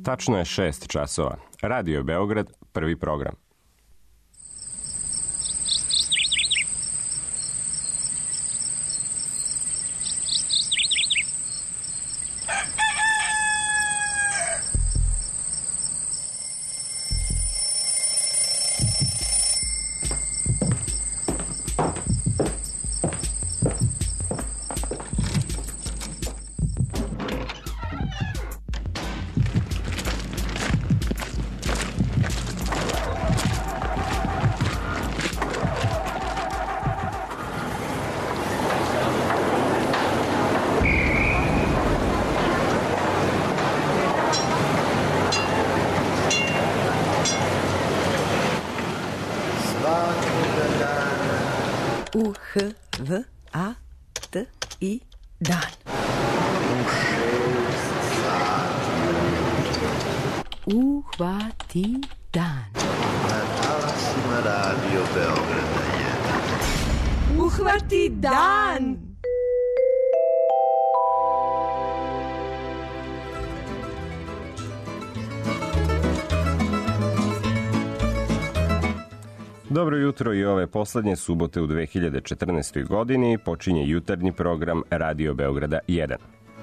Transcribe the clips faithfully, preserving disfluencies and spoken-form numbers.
Tačno je šest časova. Radio Beograd, prvi program. U H V A T I dan. Uhvati dan. Na talasima Radio Beograda jedan. Uhvati dan. Dobro jutro i ove poslednje subote u dve hiljade četrnaestoj. godini počinje jutarnji program Radio Beograda jedan.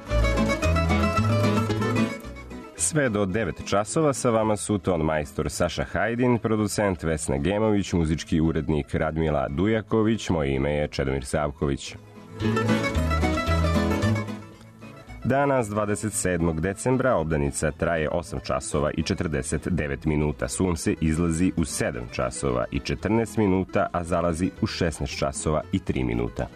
Sve do devet časova sa vama su ton majstor Saša Hajdin, producent Vesna Gemović, muzički urednik Radmila Dujaković, moje ime je Čedomir Savković. Danas, dvadeset sedmog decembra, obdanica traje osam časova i četrdeset devet minuta. Sunce izlazi u sedam časova i četrnaest minuta, a zalazi u šesnaest časova i tri minuta.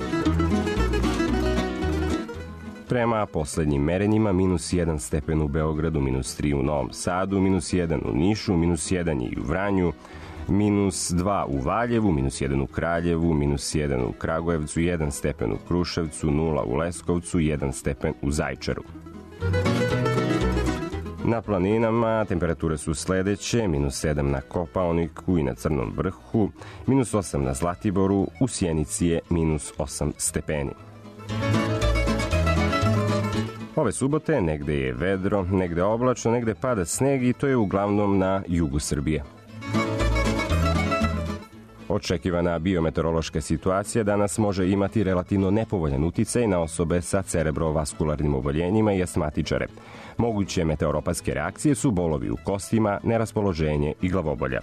Prema poslednjim merenjima, minus jedan stepen u Beogradu, minus tri u Novom Sadu, minus jedan u Nišu, minus jedan i u Vranju, minus dva u Valjevu, minus jedan u Kraljevu, minus jedan u Kragujevcu, jedan stepen u Kruševcu, nula u Leskovcu, jedan stepen u Zaječaru. Na planinama temperature su sledeće: minus sedam na Kopaoniku i na Crnom vrhu, minus osam na Zlatiboru, u Sjenici je minus osam stepeni. Ove subote negde je vedro, negde oblačno, negde pada sneg i to je uglavnom na jugu Srbije. Očekivana biometeorološka situacija danas može imati relativno nepovoljan uticaj na osobe sa cerebrovaskularnim oboljenjima i astmatičare. Moguće meteoropatske reakcije su bolovi u kostima, neraspoloženje i glavobolja.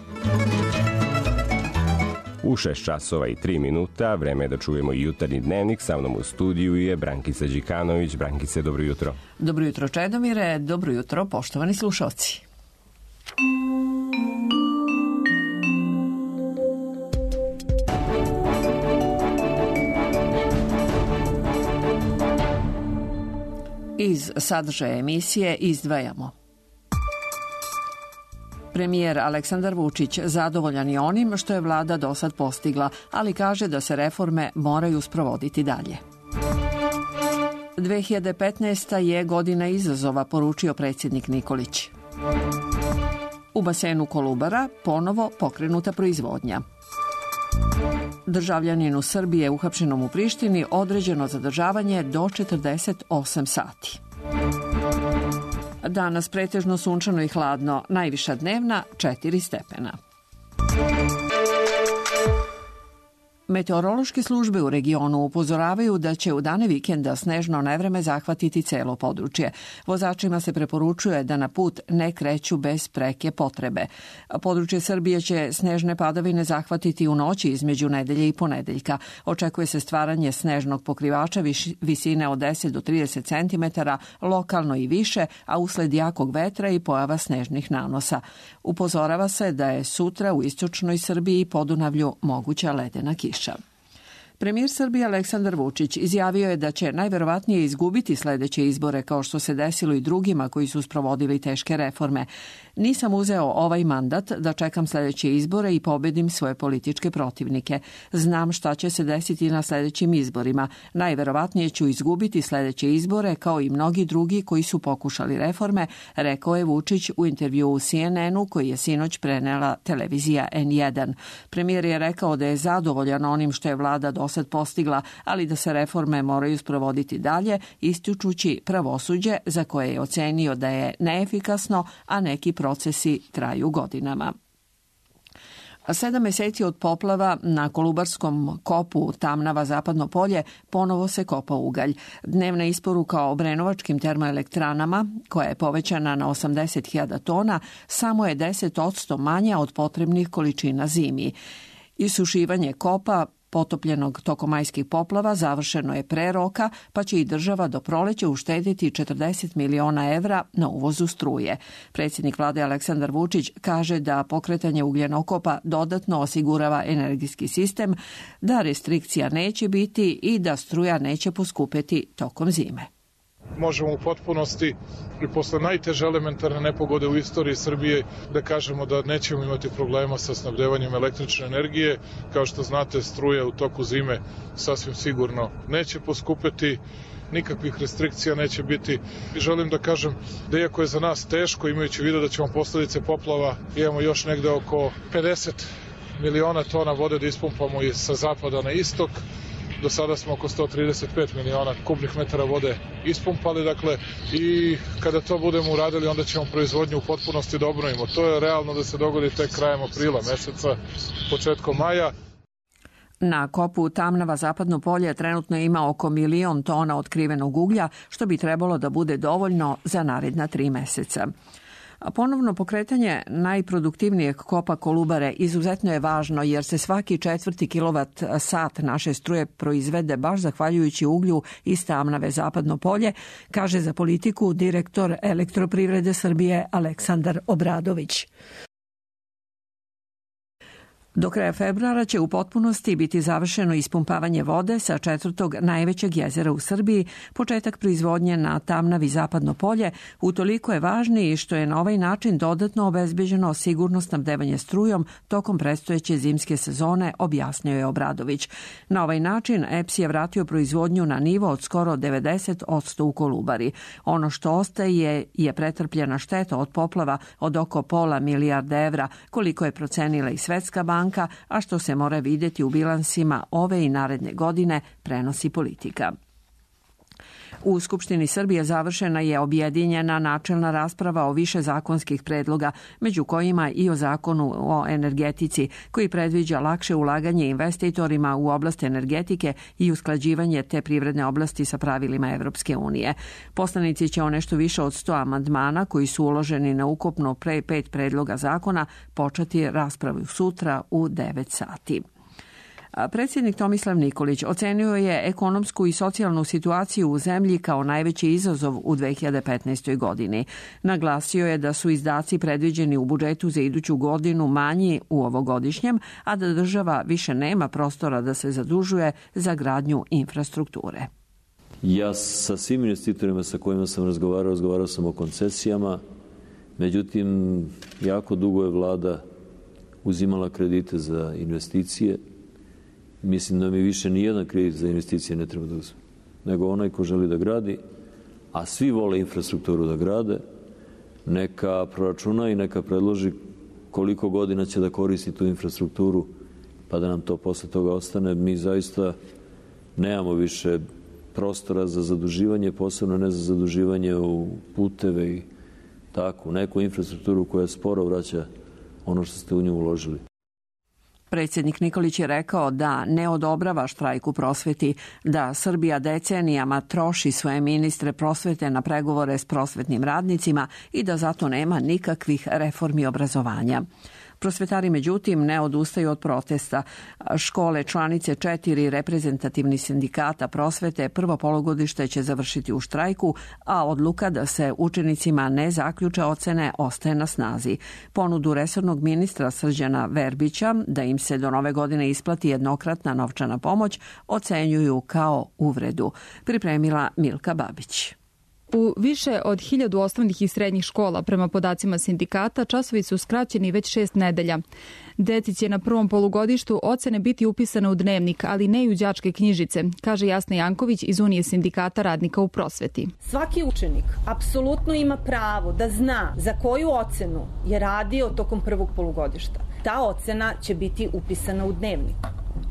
U šest časova i tri minuta vreme je da čujemo jutarnji dnevnik. Sa mnom u studiju je Brankica Đikanović. Brankice, dobro jutro. Dobro jutro, Čedomire. Dobro jutro, poštovani slušalci. Iz sadržaja emisije izdvajamo: premijer Aleksandar Vučić zadovoljan je onim što je vlada do sad postigla, ali kaže da se reforme moraju sprovoditi dalje. dve hiljade petnaesta. je godina izazova, poručio predsjednik Nikolić. U basenu Kolubara ponovo pokrenuta proizvodnja. Državljaninu Srbije uhapšenom u Prištini određeno zadržavanje do četrdeset osam sati. Danas pretežno sunčano i hladno, najviša dnevna četiri stepena. Meteorološke službe u regionu upozoravaju da će u dane vikenda snežno nevreme zahvatiti celo područje. Vozačima se preporučuje da na put ne kreću bez preke potrebe. Područje Srbije će snežne padavine zahvatiti u noći između nedelje i ponedeljka. Očekuje se stvaranje snežnog pokrivača visine od deset do trideset centimetara, lokalno i više, a usled jakog vetra i pojava snežnih nanosa. Upozorava se da je sutra u istočnoj Srbiji i Podunavlju moguća ledena kiša. Premijer Srbije Aleksandar Vučić izjavio je da će najverovatnije izgubiti sledeće izbore, kao što se desilo i drugima koji su sprovodili teške reforme. Nisam uzeo ovaj mandat da čekam sledeće izbore i pobedim svoje političke protivnike. Znam šta će se desiti na sledećim izborima. Najverovatnije ću izgubiti sledeće izbore kao i mnogi drugi koji su pokušali reforme, rekao je Vučić u intervjuu u C N N-u koji je sinoć prenela televizija N jedan. Premijer je rekao da je zadovoljan onim što je vlada do dosad postigla, ali da se reforme moraju sprovoditi dalje, ističući pravosuđe za koje je ocenio da je neefikasno, a neki procesi traju godinama. Sedam meseci od poplava na Kolubarskom kopu Tamnava Zapadno polje ponovo se kopa ugalj. Dnevna isporuka obrenovačkim termoelektranama, koja je povećana na osamdeset hiljada tona, samo je deset posto manja od potrebnih količina zimi. Isušivanje kopa potopljenog tokom majskih poplava završeno je pre roka, pa će i država do proleća uštediti četrdeset miliona evra na uvozu struje. Predsjednik vlade Aleksandar Vučić kaže da pokretanje ugljenokopa dodatno osigurava energijski sistem, da restrikcija neće biti i da struja neće poskupeti tokom zime. Možemo u potpunosti i posle najteže elementarne nepogode u istoriji Srbije da kažemo da nećemo imati problema sa snabdevanjem električne energije. Kao što znate, struja u toku zime sasvim sigurno neće poskupeti, nikakvih restrikcija neće biti. I želim da kažem da iako je za nas teško, imajući u vidu da ćemo posledice poplava, imamo još negde oko pedeset miliona tona vode da ispumpamo i sa zapada na istok. Do sada smo oko sto trideset pet miliona kubnih metara vode ispumpali, dakle, i kada to budemo uradili, onda ćemo proizvodnju u potpunosti da obnovimo. To je realno da se dogodi tek krajem aprila meseca, početkom maja. Na kopu Tamnava Zapadno polje trenutno ima oko milion tona otkrivenog uglja, što bi trebalo da bude dovoljno za naredna tri meseca. A ponovno pokretanje najproduktivnijeg kopa Kolubare izuzetno je važno jer se svaki četvrti kilovat sat naše struje proizvede baš zahvaljujući uglju iz Tamnave Zapadno polje, kaže za Politiku direktor Elektroprivrede Srbije Aleksandar Obradović. Do kraja februara će u potpunosti biti završeno ispumpavanje vode sa četvrtog najvećeg jezera u Srbiji. Početak proizvodnje na Tamnavi Zapadno polje utoliko je važniji što je na ovaj način dodatno obezbeđeno sigurno snabdevanje strujom tokom predstojeće zimske sezone, objasnio je Obradović. Na ovaj način E P S je vratio proizvodnju na nivo od skoro devedeset posto u Kolubari. Ono što ostaje je pretrpljena šteta od poplava od oko pola milijarde evra, koliko je procenila i Svetska banka, a što se mora vidjeti u bilansima ove i naredne godine, prenosi Politika. U Skupštini Srbije završena je objedinjena načelna rasprava o više zakonskih predloga, među kojima i o zakonu o energetici, koji predviđa lakše ulaganje investitorima u oblast energetike i usklađivanje te privredne oblasti sa pravilima Evropske unije. Poslanici će o nešto više od sto amandmana, koji su uloženi na ukupno pre pet predloga zakona, početi raspravu sutra u devet sati. Predsjednik Tomislav Nikolić ocenio je ekonomsku i socijalnu situaciju u zemlji kao najveći izazov u dve hiljade petnaestoj. godini. Naglasio je da su izdaci predviđeni u budžetu za iduću godinu manji u ovogodišnjem, a da država više nema prostora da se zadužuje za gradnju infrastrukture. Ja sa svim investitorima sa kojima sam razgovarao, razgovarao sam o koncesijama, međutim, jako dugo je vlada uzimala kredite za investicije. Mislim da mi više nijedan kredit za investicije ne treba da uzme, nego onaj ko želi da gradi, a svi vole infrastrukturu da grade, neka proračuna i neka predloži koliko godina će da koristi tu infrastrukturu, pa da nam to posle toga ostane. Mi zaista nemamo više prostora za zaduživanje, posebno ne za zaduživanje u puteve i tako, neku infrastrukturu koja sporo vraća ono što ste u nju uložili. Predsjednik Nikolić je rekao da ne odobrava štrajk u prosveti, da Srbija decenijama troši svoje ministre prosvete na pregovore s prosvetnim radnicima i da zato nema nikakvih reformi obrazovanja. Prosvetari, međutim, ne odustaju od protesta. Škole članice četiri reprezentativnih sindikata prosvete prvo polugodište će završiti u štrajku, a odluka da se učenicima ne zaključe ocene ostaje na snazi. Ponudu resornog ministra Srđana Verbića da im se do nove godine isplati jednokratna novčana pomoć ocenjuju kao uvredu. Pripremila Milka Babić. U više od hiljadu osnovnih i srednjih škola, prema podacima sindikata, časovi su skraćeni već šest nedelja. Deci će na prvom polugodištu ocene biti upisane u dnevnik, ali ne i u đačke knjižice, kaže Jasna Janković iz Unije sindikata radnika u prosveti. Svaki učenik apsolutno ima pravo da zna za koju ocenu je radio tokom prvog polugodišta. Ta ocena će biti upisana u dnevnik.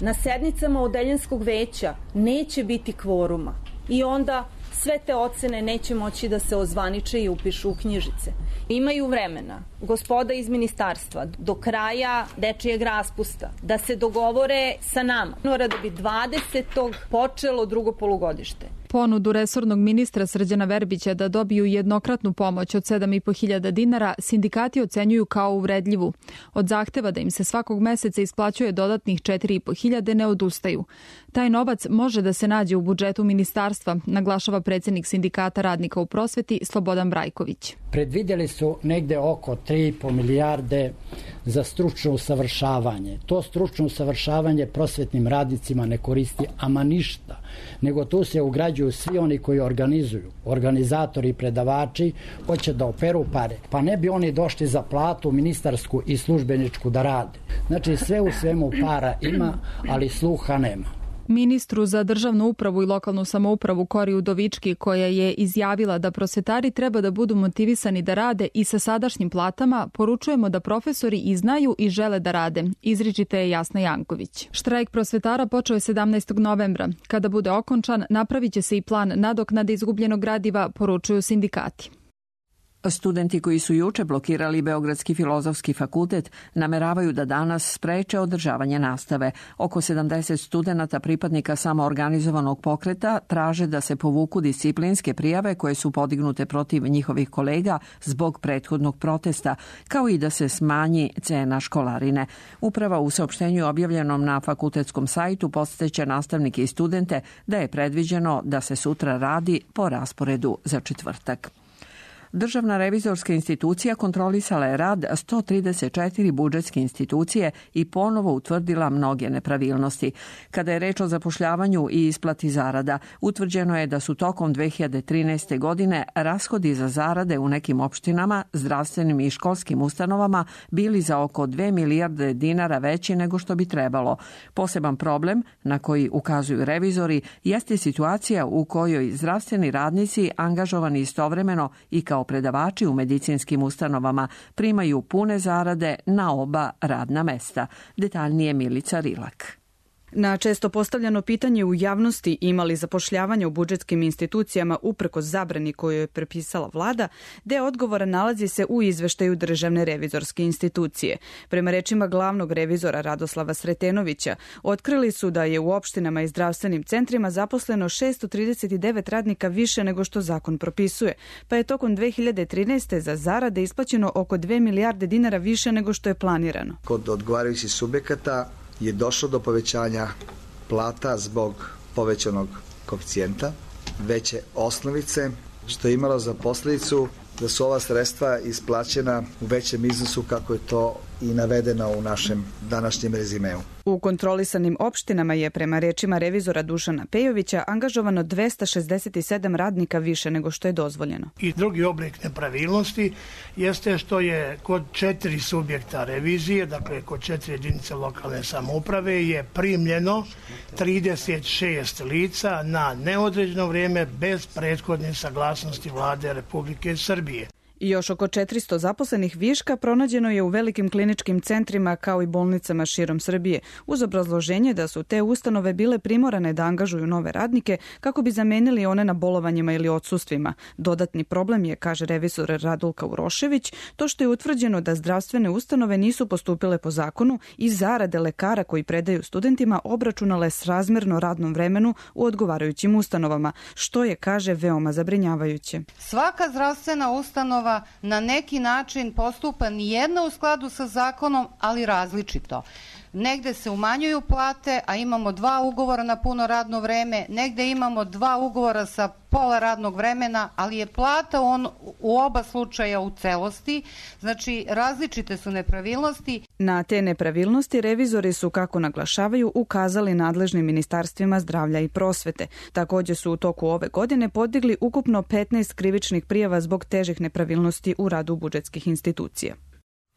Na sednicama odeljenskog veća neće biti kvoruma i onda sve te ocene neće moći da se ozvaniče i upišu u knjižice. Imaju vremena gospoda iz ministarstva do kraja dečijeg raspusta da se dogovore sa nama. Mora da bi dvadesetog počelo drugo polugodište. Ponudu resornog ministra Srđana Verbića da dobiju jednokratnu pomoć od sedam i po hiljada dinara sindikati ocenjuju kao uvredljivu. Od zahteva da im se svakog meseca isplaćuje dodatnih četiri i po hiljade ne odustaju. Taj novac može da se nađe u budžetu ministarstva, naglašava predsjednik sindikata radnika u prosveti Slobodan Brajković. Predvidjeli su negde oko tri i po milijarde za stručno usavršavanje. To stručno usavršavanje prosvetnim radnicima ne koristi ama ništa, nego tu se ugrađuju svi oni koji organizuju. Organizatori i predavači hoće da operu pare, pa ne bi oni došli za platu ministarsku i službeničku da rade. Znači sve u svemu para ima, ali sluha nema. Ministru za državnu upravu i lokalnu samoupravu Kori Udovički, koja je izjavila da prosvetari treba da budu motivisani da rade i sa sadašnjim platama, poručujemo da profesori i znaju i žele da rade, izričite je Jasna Janković. Štrajk prosvetara počeo je sedamnaestog novembra. Kada bude okončan, napravit će se i plan nadoknade izgubljenog gradiva, poručuju sindikati. Studenti koji su juče blokirali Beogradski filozofski fakultet nameravaju da danas spreče održavanje nastave. Oko sedamdeset studenata pripadnika samoorganizovanog pokreta traže da se povuku disciplinske prijave koje su podignute protiv njihovih kolega zbog prethodnog protesta, kao i da se smanji cena školarine. Uprava u saopštenju objavljenom na fakultetskom sajtu podseća nastavnike i studente da je predviđeno da se sutra radi po rasporedu za četvrtak. Državna revizorska institucija kontrolisala je rad sto trideset četiri budžetske institucije i ponovo utvrdila mnoge nepravilnosti. Kada je reč o zapošljavanju i isplati zarada, utvrđeno je da su tokom dve hiljade trinaeste. godine rashodi za zarade u nekim opštinama, zdravstvenim i školskim ustanovama bili za oko dve milijarde dinara veći nego što bi trebalo. Poseban problem na koji ukazuju revizori jeste situacija u kojoj zdravstveni radnici angažovani istovremeno i kao predavači u medicinskim ustanovama primaju pune zarade na oba radna mesta. Detaljnije Milica Rilak. Na često postavljeno pitanje u javnosti ima li zapošljavanja u budžetskim institucijama uprkos zabrani koju je prepisala vlada, deo odgovora nalazi se u izveštaju Državne revizorske institucije. Prema rečima glavnog revizora Radoslava Sretenovića, otkrili su da je u opštinama i zdravstvenim centrima zaposleno šessto trideset devet radnika više nego što zakon propisuje, pa je tokom dve hiljade trinaeste. za zarade isplaćeno oko dve milijarde dinara više nego što je planirano. Kod odgovarajućih subjekata je došlo do povećanja plata zbog povećanog koeficijenta, veće osnovice, što je imalo za posljedicu da su ova sredstva isplaćena u većem iznosu kako je to i navedeno u našem današnjem rezimeu. U kontrolisanim opštinama je prema rečima revizora Dušana Pejovića angažovano dvesta šezdeset sedam radnika više nego što je dozvoljeno. I drugi oblik nepravilnosti jeste što je kod četiri subjekta revizije, dakle kod četiri jedinice lokalne samouprave, je primljeno trideset šest lica na neodređeno vrijeme bez prethodne saglasnosti vlade Republike Srbije. I još oko četiristo zaposlenih viška pronađeno je u velikim kliničkim centrima kao i bolnicama širom Srbije, uz obrazloženje da su te ustanove bile primorane da angažuju nove radnike kako bi zamenili one na bolovanjima ili odsustvima. Dodatni problem je, kaže revizor Radulka Urošević, to što je utvrđeno da zdravstvene ustanove nisu postupile po zakonu i zarade lekara koji predaju studentima obračunale srazmjerno radnom vremenu u odgovarajućim ustanovama, što je, kaže, veoma zabrinjavajuće. Svaka zdravstvena ustanova na neki način postupa nijedna u skladu sa zakonom, ali različito. Negde se umanjuju plate, a imamo dva ugovora na puno radno vreme, negde imamo dva ugovora sa pola radnog vremena, ali je plata on, u oba slučaja u celosti, znači različite su nepravilnosti. Na te nepravilnosti revizori su, kako naglašavaju, ukazali nadležnim ministarstvima zdravlja i prosvete. Također su u toku ove godine podigli ukupno petnaest krivičnih prijava zbog težih nepravilnosti u radu budžetskih institucija.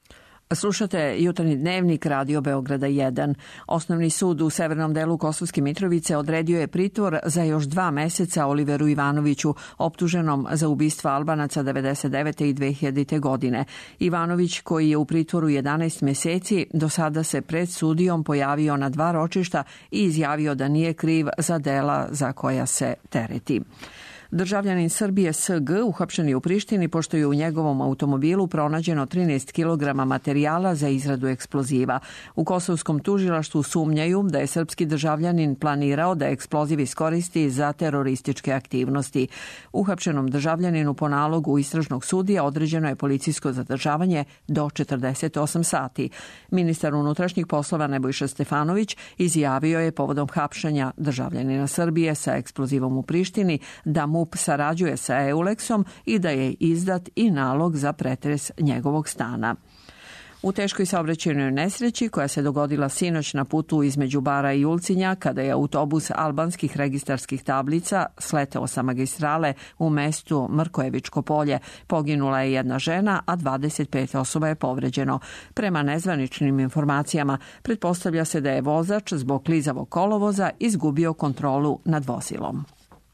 Slušate jutarnji dnevnik Radio Beograda jedan. Osnovni sud u severnom delu Kosovske Mitrovice odredio je pritvor za još dva meseca Oliveru Ivanoviću, optuženom za ubistva Albanaca devedeset devete i dve hiljadite. godine. Ivanović, koji je u pritvoru jedanaest meseci, do sada se pred sudijom pojavio na dva ročišta i izjavio da nije kriv za dela za koja se tereti. Državljanin Srbije S G uhapšen je u Prištini pošto je u njegovom automobilu pronađeno trinaest kilograma materijala za izradu eksploziva. U kosovskom tužilaštvu sumnjaju da je srpski državljanin planirao da eksploziv iskoristi za terorističke aktivnosti. Uhapšenom državljaninu po nalogu istražnog sudija određeno je policijsko zadržavanje do četrdeset osam sati. Ministar unutrašnjih poslova Nebojša Stefanović izjavio je povodom hapšenja državljanina Srbije sa eksplozivom u Prištini da mu MUP sarađuje sa Euleksom i da je izdat i nalog za pretres njegovog stana. U teškoj saobraćajnoj nesreći koja se dogodila sinoć na putu između Bara i Ulcinja, kada je autobus albanskih registarskih tablica sleteo sa magistrale u mestu Mrkojevičko polje, poginula je jedna žena, a dvadeset pet osoba je povređeno. Prema nezvaničnim informacijama, pretpostavlja se da je vozač zbog klizavog kolovoza izgubio kontrolu nad vozilom.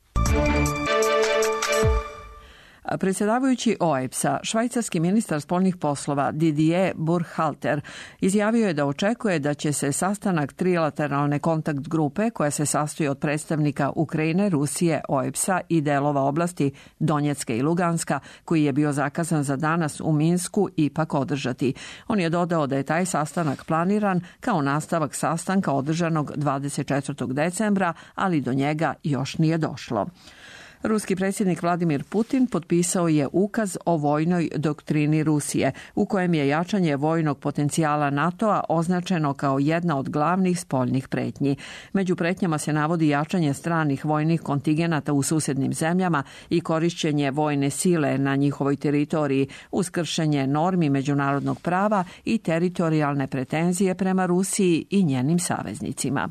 Predsjedavajući O E B S-a, švajcarski ministar spoljnih poslova Didier Burkhalter izjavio je da očekuje da će se sastanak trilateralne kontakt grupe, koja se sastoji od predstavnika Ukrajine, Rusije, O E B S-a i delova oblasti Donjecka i Luganska, koji je bio zakazan za danas u Minsku, ipak održati. On je dodao da je taj sastanak planiran kao nastavak sastanka održanog dvadeset četvrtog decembra, ali do njega još nije došlo. Ruski predsjednik Vladimir Putin potpisao je ukaz o vojnoj doktrini Rusije, u kojem je jačanje vojnog potencijala NATO-a označeno kao jedna od glavnih spoljnih pretnji. Među pretnjama se navodi jačanje stranih vojnih kontingenata u susednim zemljama i korišćenje vojne sile na njihovoj teritoriji, uz kršenje normi međunarodnog prava i teritorijalne pretenzije prema Rusiji i njenim saveznicima.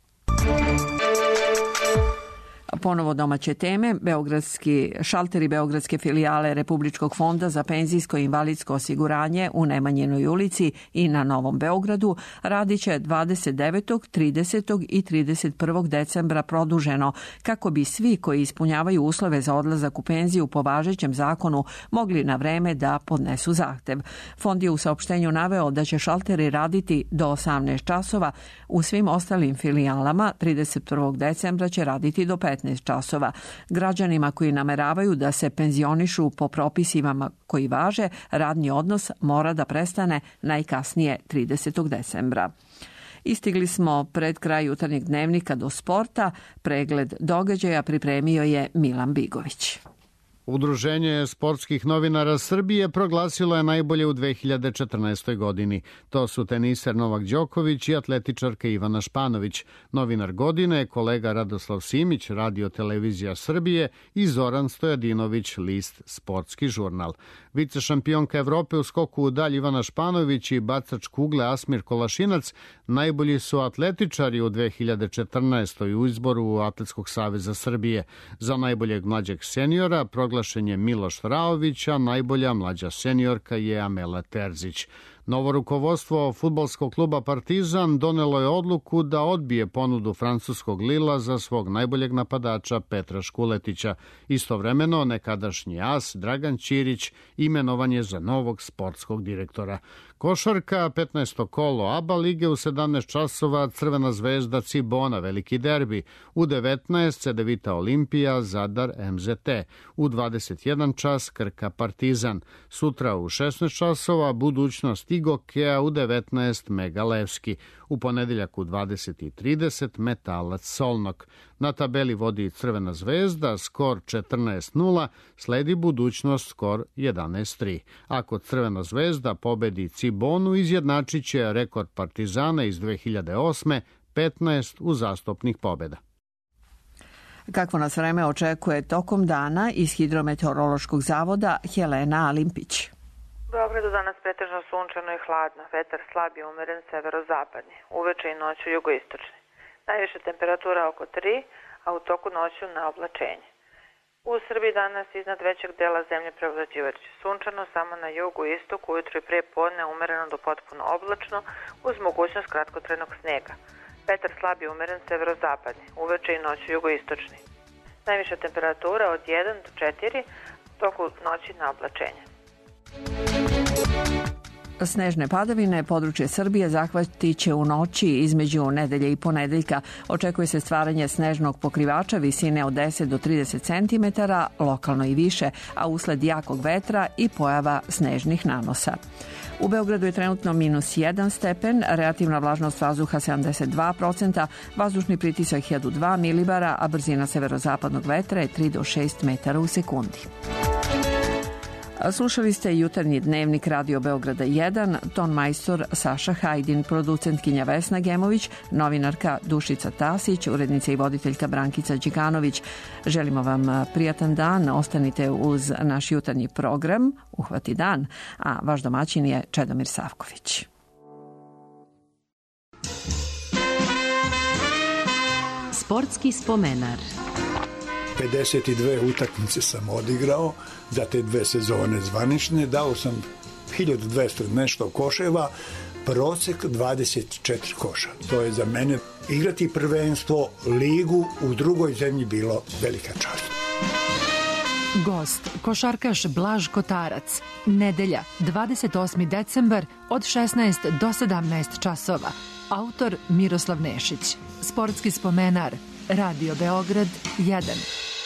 Ponovo domaće teme, beogradski šalteri beogradske filijale Republičkog fonda za penzijsko i invalidsko osiguranje u Nemanjinoj ulici i na Novom Beogradu radit će dvadeset devetog, tridesetog i trideset prvog decembra produženo, kako bi svi koji ispunjavaju uslove za odlazak u penziju po važećem zakonu mogli na vreme da podnesu zahtev. Fond je u saopštenju naveo da će šalteri raditi do osamnaest časova, u svim ostalim filijalama trideset prvog decembra će raditi do petnaest časova. Građanima koji nameravaju da se penzionišu po propisima koji važe, radni odnos mora da prestane najkasnije tridesetog decembra. Istigli smo pred kraj jutarnjeg dnevnika do sporta. Pregled događaja pripremio je Milan Bigović. Udruženje sportskih novinara Srbije proglasilo je najbolje u dve hiljade četrnaestoj. godini. To su teniser Novak Đoković i atletičarka Ivana Španović. Novinar godine je kolega Radoslav Simić, Radio televizija Srbije, i Zoran Stojadinović, list Sportski žurnal. Vice šampionka Evrope u skoku u dalj Ivana Španović i bacač kugle Asmir Kolašinac najbolji su atletičari u dve hiljade četrnaestoj. u izboru Atletskog saveza Srbije. Za najboljeg mlađeg seniora proglašen je Miloš Vraović, a najbolja mlađa seniorka je Amela Terzić. Novo rukovodstvo fudbalskog kluba Partizan donelo je odluku da odbije ponudu francuskog Lila za svog najboljeg napadača Petra Škuletića. Istovremeno, nekadašnji as Dragan Ćirić imenovan je za novog sportskog direktora. Košarka, petnaesto kolo ABA lige u sedamnaest časova, Crvena zvezda Cibona, veliki derbi. U devetnaest Cedevita Olimpija, Zadar M Z T. U dvadeset jedan čas Krka Partizan. Sutra u šesnaest časova budućnost Igokea, u devetnaest Mega Levski. U ponedeljak u dvadeset i trideset Metalac Solnok. Na tabeli vodi Crvena zvezda, skor četrnaest nula, sledi budućnost, skor jedanaest tri. Ako Crvena zvezda pobedi Cibonu, izjednačit će rekord Partizana iz dve hiljade osme, petnaest uzastopnih pobjeda. Kakvo nas vreme očekuje tokom dana iz Hidrometeorološkog zavoda, Helena Alimpić. U Beogradu danas pretežno sunčano i hladno, vetar slab i umeren severozapadni, uveče i noću jugoistočni. Najviša temperatura oko tri, a u toku noću na oblačenje. U Srbiji danas iznad većeg dela zemlje prevlađivaće sunčano, samo na jugu i istoku, ujutro i pre podne umereno do potpuno oblačno, uz mogućnost kratkotrajnog snega. Vetar slab i umeren severozapadni, uveče i noću jugoistočni. Najviša temperatura od jedan do četiri, toku noći na oblačenje. Snežne padavine područje Srbije zahvatit će u noći između nedelje i ponedeljka. Očekuje se stvaranje snežnog pokrivača visine od deset do trideset centimetara, lokalno i više, a usled jakog vetra i pojava snežnih nanosa. U Beogradu je trenutno minus jedan stepen, relativna vlažnost vazduha sedamdeset dva procenta, vazdušni pritisak hiljadu dva milibara, a brzina severozapadnog vetra je tri do šest metara u sekundi. Slušali ste jutarnji dnevnik Radio Beograda jedan, ton majstor Saša Hajdin, producentkinja Vesna Gemović, novinarka Dušica Tasić, urednica i voditeljka Brankica Đikanović. Želimo vam prijatan dan, ostanite uz naš jutarnji program Uhvati dan, a vaš domaćin je Čedomir Savković. Sportski spomenar. pedeset dve utakmice sam odigrao za te dve sezone zvanične, dao sam hiljadu dvesta nešto koševa, prosek dvadeset četiri koša. To je za mene igrati prvenstvo, ligu u drugoj zemlji bilo velika čast. Gost, košarkaš Blaž Kotarac. Nedelja, dvadeset osmi decembar od šesnaest do sedamnaest časova. Autor Miroslav Nešić. Sportski spomenar. Radio Beograd jedan.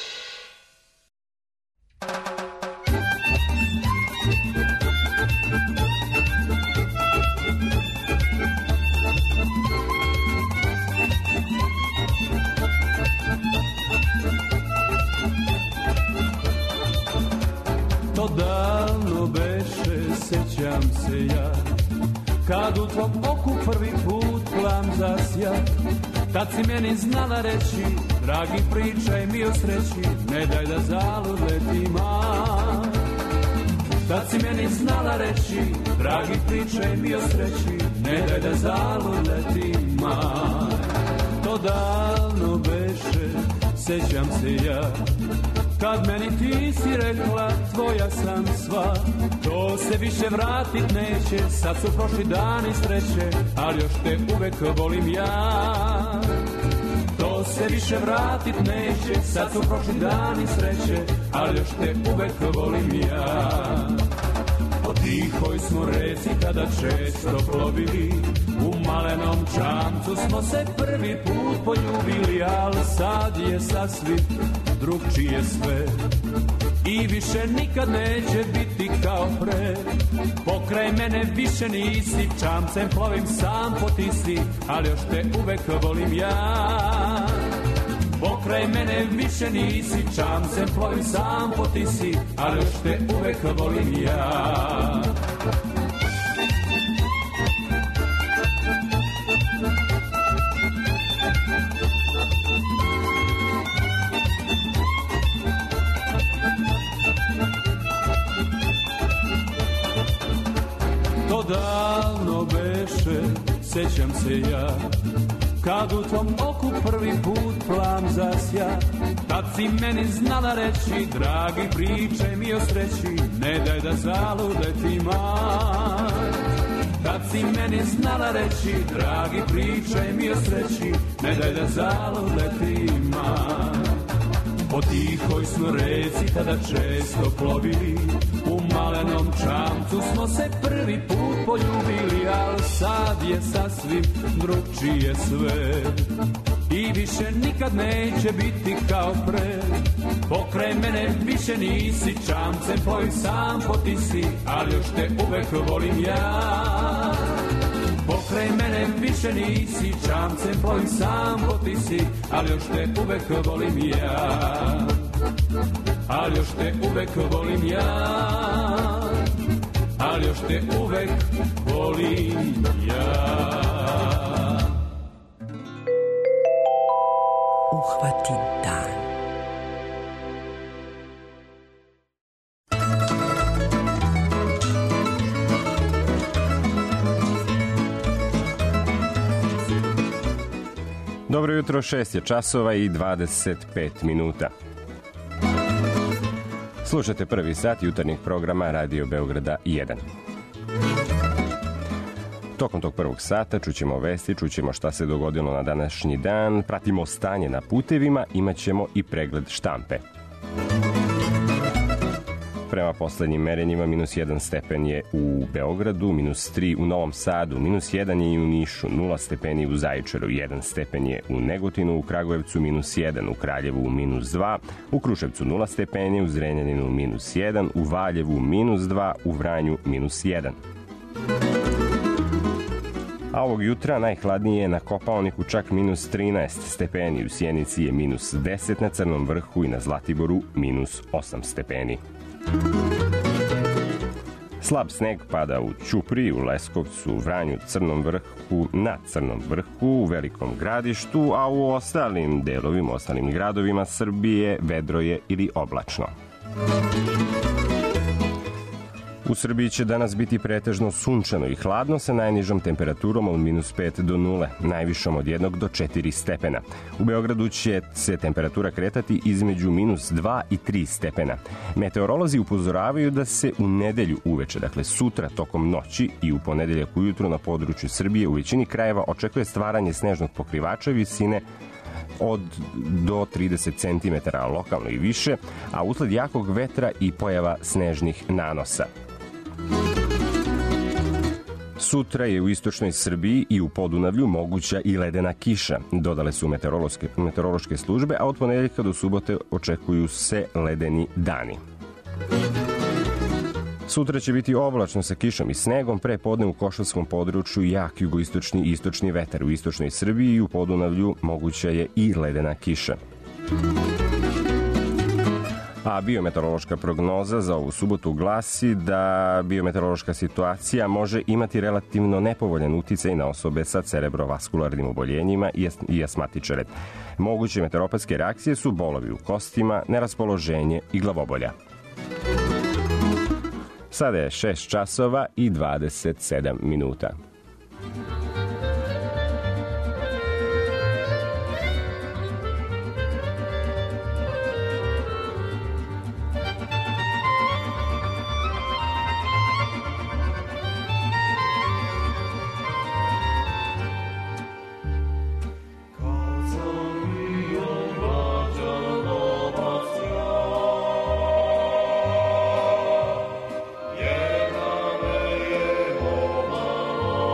To davno beše, sećam se ja, kad u tvom oku prvi put plam zasja. Tad si meni znala reći, dragi pričaj mi o sreći, ne daj da zalud leti maj. Tad si meni znala reći, dragi pričaj mi o sreći, ne daj da zalud leti maj. To davno beše, sećam se ja, kad meni ti si rekla, tvoja sam sva. To se više vratit neće, sad su prošli dani sreće, ali još te uvek volim ja. To se više vratit neće, sad su prošli dani sreće, ali još te uvek volim ja. Po tihoj smo reci tada često plovili, u malenom čamcu smo se prvi put poljubili, al sad je sasvim drugčije sve i više nikad neće biti kao pre. Pokraj mene više nisi, čamcem plovim sam po Tisi, ali još te uvek volim ja. Pokraj mene više nisi, čamcem plovim sam po Tisi, ali još te uvek volim ja. To davno beše, sećam se ja, kad u tvom oku prvi put plam zasja. Tad si meni znala reći, dragi pričaj mi o sreći, ne daj da zalud leti maj. Tad si meni znala reći, dragi pričaj mi o sreći, ne daj da zalud leti maj. Po tihoj smo reci tada često plovili, u malenom čamcu smo se prvi put poljubili, al sad je sasvim drugčije sve i više nikad neće biti kao pre. Pokraj mene više nisi, čamcem plovim sam po Tisi, ali još te uvek volim ja. Pokraj mene više nisi, čamcem plovim sam po Tisi, ali još te uvek volim ja. Ali još te uvek volim ja. Ali još te uvek volim ja. Uhvati dan. Dobro jutro, šest je časova i dvadeset pet minuta. Slušajte prvi sat jutarnjeg programa Radio Beograda jedan. Tokom tog prvog sata čućemo vesti, čućemo šta se dogodilo na današnji dan, pratimo stanje na putevima, imat ćemo i pregled štampe. Prema poslednjim merenjima, minus jedan stepen je u Beogradu, minus tri u Novom Sadu, minus jedan je i u Nišu, nula stepeni u Zaječaru, jedan stepen je u Negotinu, u Kragujevcu minus jedan, u Kraljevu minus dva, u Kruševcu nula stepeni, u Zrenjaninu minus jedan, u Valjevu minus dva, u Vranju minus jedan. A ovog jutra najhladnije je na Kopaoniku čak minus trinaest stepeni, u Sjenici je minus deset, na Crnom vrhu i na Zlatiboru minus osam stepeni. Slab sneg pada u Ćupriji, u Leskovcu, u Vranju, Crnom vrhu, na Crnom vrhu, u Velikom Gradištu, a u ostalim delovima, ostalim gradovima Srbije vedro je ili oblačno. U Srbiji će danas biti pretežno sunčano i hladno sa najnižom temperaturom od minus pet do nule, najvišom od jednog do četiri stepena. U Beogradu će se temperatura kretati između minus dva i tri stepena. Meteorolozi upozoravaju da se u nedelju uveče, dakle sutra tokom noći i u ponedeljak ujutru na području Srbije u većini krajeva očekuje stvaranje snežnog pokrivača visine od do trideset centimetara lokalno i više, a usled jakog vetra i pojava snežnih nanosa. Sutra je u istočnoj Srbiji i u Podunavlju moguća i ledena kiša, dodale su meteorološke, meteorološke službe, a od ponedeljka do subote očekuju se ledeni dani. Sutra će biti oblačno sa kišom i snegom, pre podne u Košavskom području jak jugoistočni i istočni vetar. U istočnoj Srbiji i u Podunavlju moguća je i ledena kiša. A biometeorološka prognoza za ovu subotu glasi da biometeorološka situacija može imati relativno nepovoljan uticaj na osobe sa cerebrovaskularnim oboljenjima i astmatičare. Moguće meteoropatske reakcije su bolovi u kostima, neraspoloženje i glavobolja. Sada je šest časova i dvadeset sedam minuta. Yeah.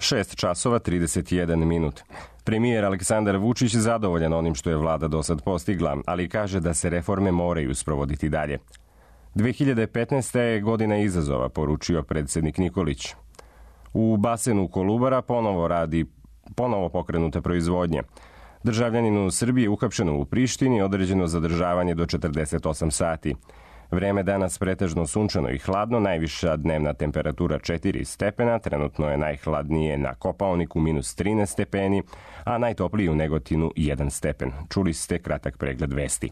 šest časova trideset jedan minut. Premijer Aleksandar Vučić zadovoljan onim što je vlada do sad postigla, ali kaže da se reforme moraju sprovoditi dalje. dve hiljade petnaeste. je godina izazova, poručio predsjednik Nikolić. U basenu Kolubara ponovo radi ponovo pokrenuta proizvodnja. Državljaninu Srbije uhapšeno u Prištini određeno zadržavanje do četrdeset osam sati. Vreme danas pretežno sunčano i hladno, najviša dnevna temperatura četiri stepena, trenutno je najhladnije na Kopaoniku minus trinaest stepeni, a najtopliji u Negotinu jedan stepen. Čuli ste kratak pregled vesti.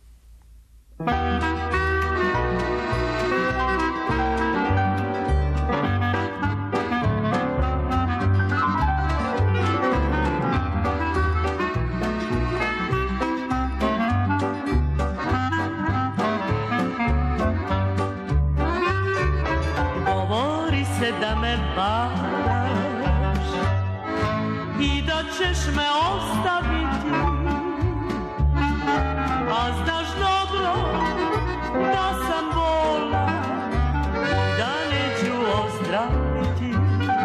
Da me varaš i da ćeš me ostaviti, a znaš dobro da sam bolna, da neću ozdraviti,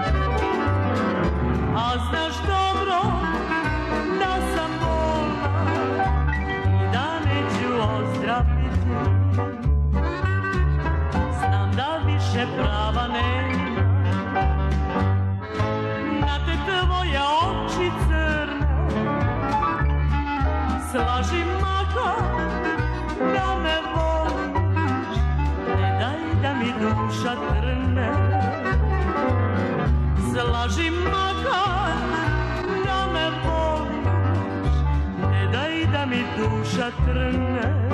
a znaš dobro da sam bolna i da neću ozdraviti. Znam da više prava nema tvoje oči crne, slaži makar da me voliš, ne daj da mi duša trne. Slaži makar da me voliš, ne daj da mi duša trne.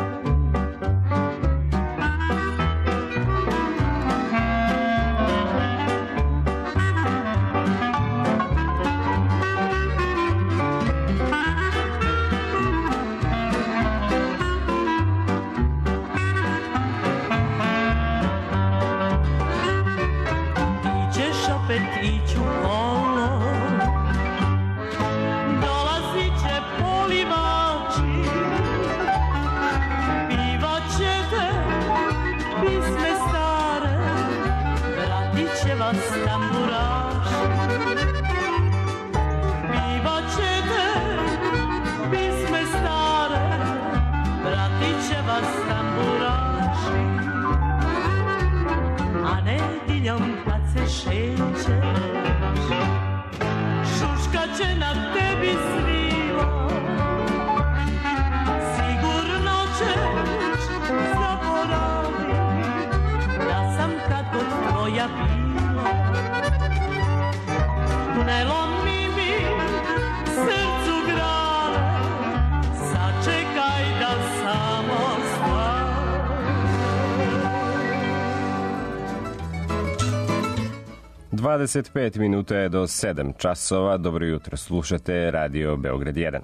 Iću kolo, dolazit će polivači, pivat ćete pisme stare, vratit će vas tamburaši. Pivat ćete pisme stare, vratit će vas tamburaši. A nedjeljom kad se šećeš, šuška će na tebi svila, sigurno ćeš zaboraviti da sam kad god tvoja bila. Ne lomi mi srcu grane, sačekaj da samo stane. dvadeset pet minuta je do sedam časova. Dobro jutro, slušate Radio Beograd jedan.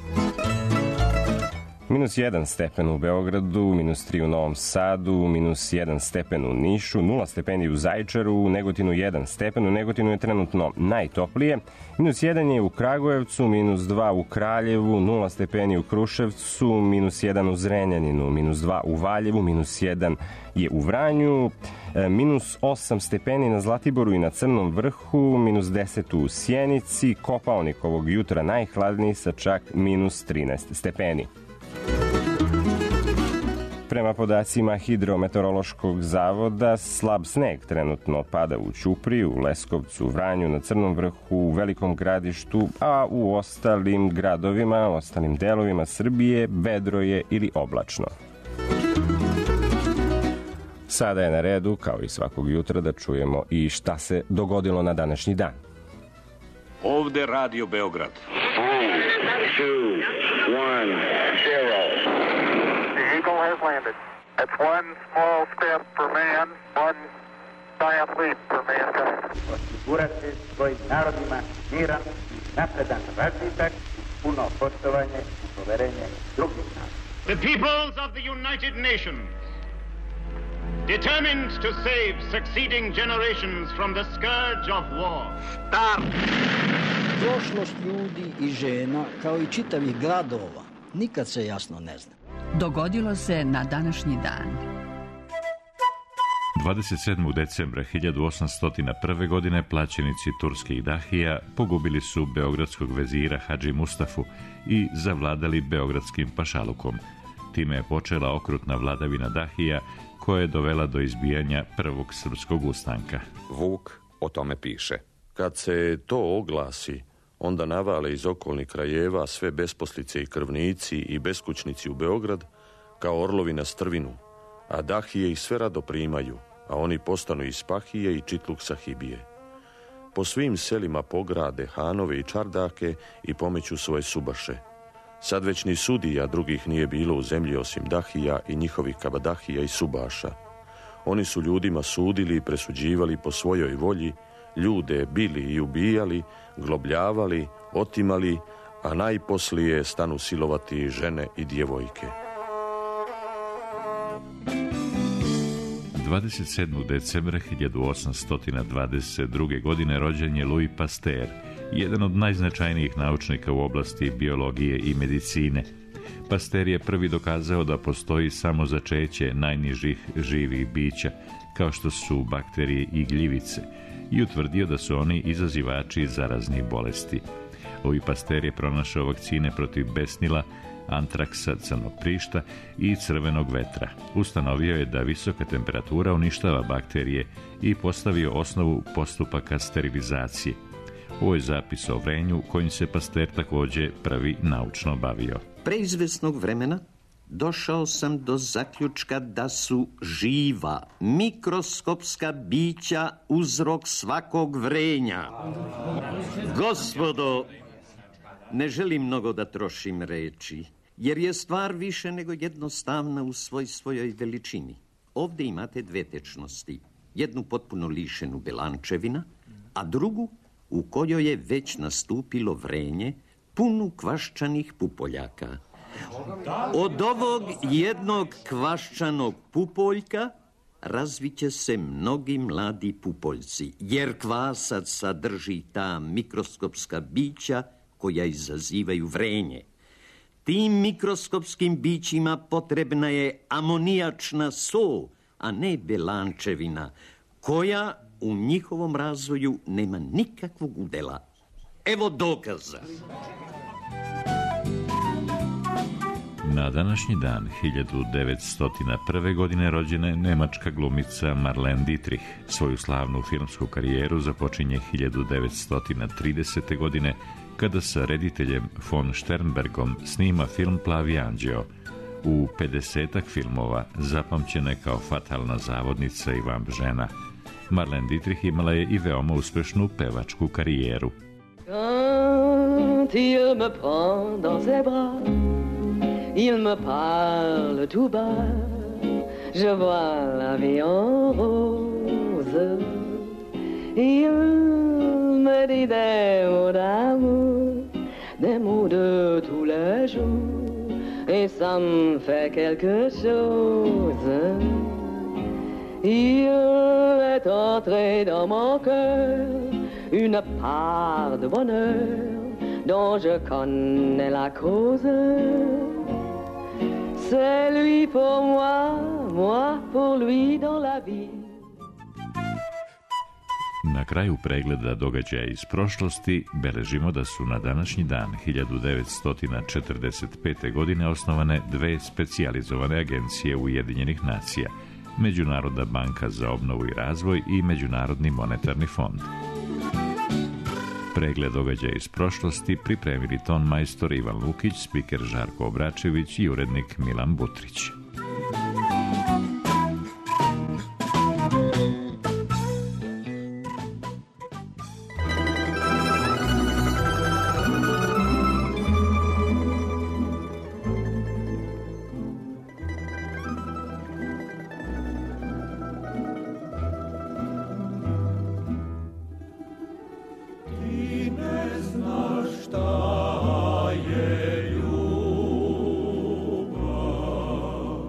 Minus jedan stepen u Beogradu, minus tri u Novom Sadu, minus jedan stepen u Nišu, nula stepeni u Zaječaru, u Negotinu jedan stepen, u Negotinu je trenutno najtoplije, minus jedan je u Kragujevcu, minus dva u Kraljevu, nula stepeni u Kruševcu, minus jedan u Zrenjaninu, minus dva u Valjevu, minus jedan je u Vranju, minus osam stepeni na Zlatiboru i na Crnom vrhu, minus deset u Sjenici, Kopaonik ovog jutra najhladniji sa čak minus trinaest stepeni. Prema podacima Hidrometeorološkog zavoda, slab sneg trenutno pada u Ćupriji, u Leskovcu, Vranju, na Crnom vrhu, u Velikom Gradištu, a u ostalim gradovima, ostalim delovima Srbije, vedro je ili oblačno. Sada je na redu, kao i svakog jutra, da čujemo i šta se dogodilo na današnji dan. Ovde Radio Beograd. two, one, zero. The Eagle has landed. That's one small step for man, one giant leap for mankind. Osigurati svojim narodima miran, napredan razvitak, puno poštovanje i poverenje drugih naroda. The peoples of the United Nations, determined to save succeeding generations from the scourge of war. Start! Prošlost ljudi i žena, kao i čitavih gradova, nikad se jasno ne zna. Dogodilo se na današnji dan. dvadeset sedmog decembra hiljadu osamsto prve. godine plaćenici turskih dahija pogubili su beogradskog vezira Hadži Mustafu i zavladali beogradskim pašalukom. Time je počela okrutna vladavina dahija koja je dovela do izbijanja prvog srpskog ustanka. Vuk o tome piše. Kad se to oglasi, onda navale iz okolnih krajeva sve besposlice i krvnici i beskućnici u Beograd kao orlovi na strvinu, a dahije ih sve rado primaju, a oni postanu iz Pahije i Čitluk Sahibije. Po svim selima pograde hanove i čardake i pomeću svoje subaše. Sad već ni sudija drugih nije bilo u zemlji osim dahija i njihovih kabadahija i subaša. Oni su ljudima sudili i presuđivali po svojoj volji, ljude bili i ubijali, globljavali, otimali, a najposlije stanu silovati žene i djevojke. dvadeset sedmog decembra hiljadu osamsto dvadeset druge. godine rođen je Louis Pasteur, jedan od najznačajnijih naučnika u oblasti biologije i medicine. Pasteur je prvi dokazao da postoji samo začeće najnižih živih bića, kao što su bakterije i gljivice, i utvrdio da su oni izazivači zaraznih bolesti. Louis Pasteur je pronašao vakcine protiv besnila, antraksa, crnog prišta i crvenog vetra. Ustanovio je da visoka temperatura uništava bakterije i postavio osnovu postupaka sterilizacije. Ovo je zapis o vrenju kojim se Pasteur također prvi naučno bavio. Pre izvesnog vremena došao sam do zaključka da su živa, mikroskopska bića uzrok svakog vrenja. Gospodo, ne želim mnogo da trošim reči, jer je stvar više nego jednostavna u svoj svojoj veličini. Ovdje imate dve tečnosti, jednu potpuno lišenu belančevina, a drugu u kojoj je već nastupilo vrenje, punu kvaščanih pupoljaka. Od ovog jednog kvaščanog pupoljka razviće se mnogi mladi pupoljci, jer kvasac sadrži ta mikroskopska bića koja izazivaju vrenje. Tim mikroskopskim bićima potrebna je amonijačna so, a ne belančevina, koja u njihovom razvoju nema nikakvog udela. Evo dokaza. Na današnji dan hiljadu devetsto prve. godine rođena je nemačka glumica Marlene Dietrich. Svoju slavnu filmsku karijeru započinje hiljadu devetsto tridesete. godine kada sa rediteljem von Sternbergom snima film Plavi anđeo. U pedesetak filmova zapamćena je kao fatalna zavodnica i vamp žena. Marlene Dietrich imala je i veoma uspešnu pevačku karijeru. Quand il me prend dans ses bras, il me parle tout bas, je vois la vie en rose. Il me dit des mots d'amour, des mots de tous les jours, et ça me fait quelque chose. Il est entré dans mon cœur une part de bonheur dont je connais la cause. C'est lui pour moi, moi pour lui dans la vie. Na kraju pregleda događaja iz prošlosti beležimo da su na današnji dan hiljadu devetsto četrdeset pete. godine osnovane dve specijalizovane agencije Ujedinjenih nacija, Međunarodna banka za obnovu i razvoj i Međunarodni monetarni fond. Pregled događaja iz prošlosti pripremili ton majstor Ivan Lukić, spiker Žarko Obračević i urednik Milan Butrić. Šta je ljubav?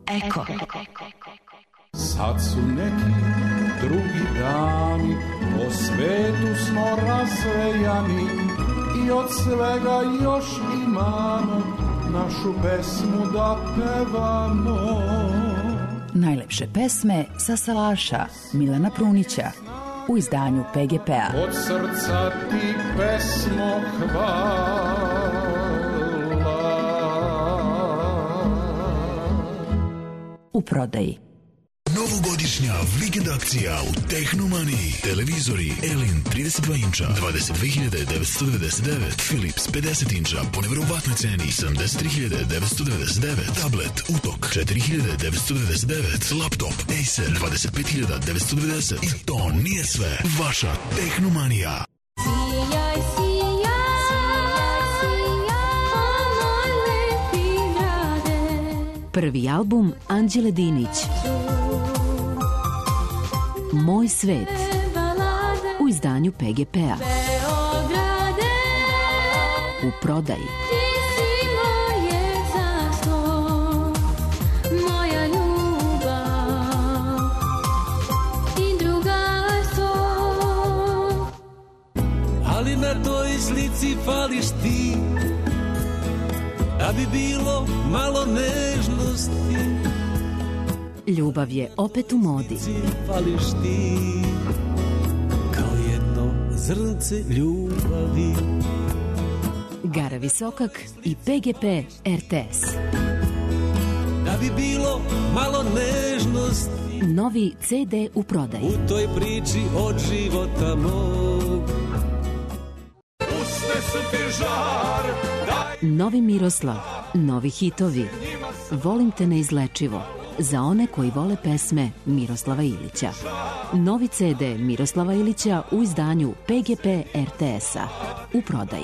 Eko. Sad su neki drugi dani, po svetu smo razvejani i od svega još imamo našu pesmu da pevamo. Najlepše pesme sa salaša Milana Prunića u izdanju P G P-a. Od srca ti pesmo hvala. U prodaji. Novogodišnja vikend akcija u Tehnomaniji. Televizori Elin trideset dva inča dvadeset dve hiljade devetsto devedeset devet, Philips pedeset inča po nevjerovatnoj ceni sedamdeset tri hiljade devetsto devedeset devet, tablet Utok četiri hiljade devetsto devedeset devet, laptop Acer dvadeset pet hiljada devetsto devedeset. I to nije sve. Vaša Tehnomanija. Sijaj, sijaj, sijaj, moj lepi grade. Prvi album Anđele Dinić. Moj svet u izdanju P G P-a. U prodaji. Ali na toj slici fališ ti, da bi bilo malo nežnosti. Ljubav je opet u modi. Fališ ti kao jedno zrnce ljubavi. Gara Visokak i P G P R T S. Da bi bilo malo nežnosti. Novi C D u prodaji. U toj priči od života mog. Puste su ti žar. Daj. Novi Miroslav. Novi hitovi. Volim te neizlečivo. Za one koji vole pesme Miroslava Ilića. Novi C D Miroslava Ilića u izdanju P G P R T S-a. U prodaji.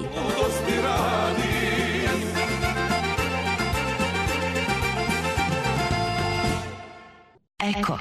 Eko.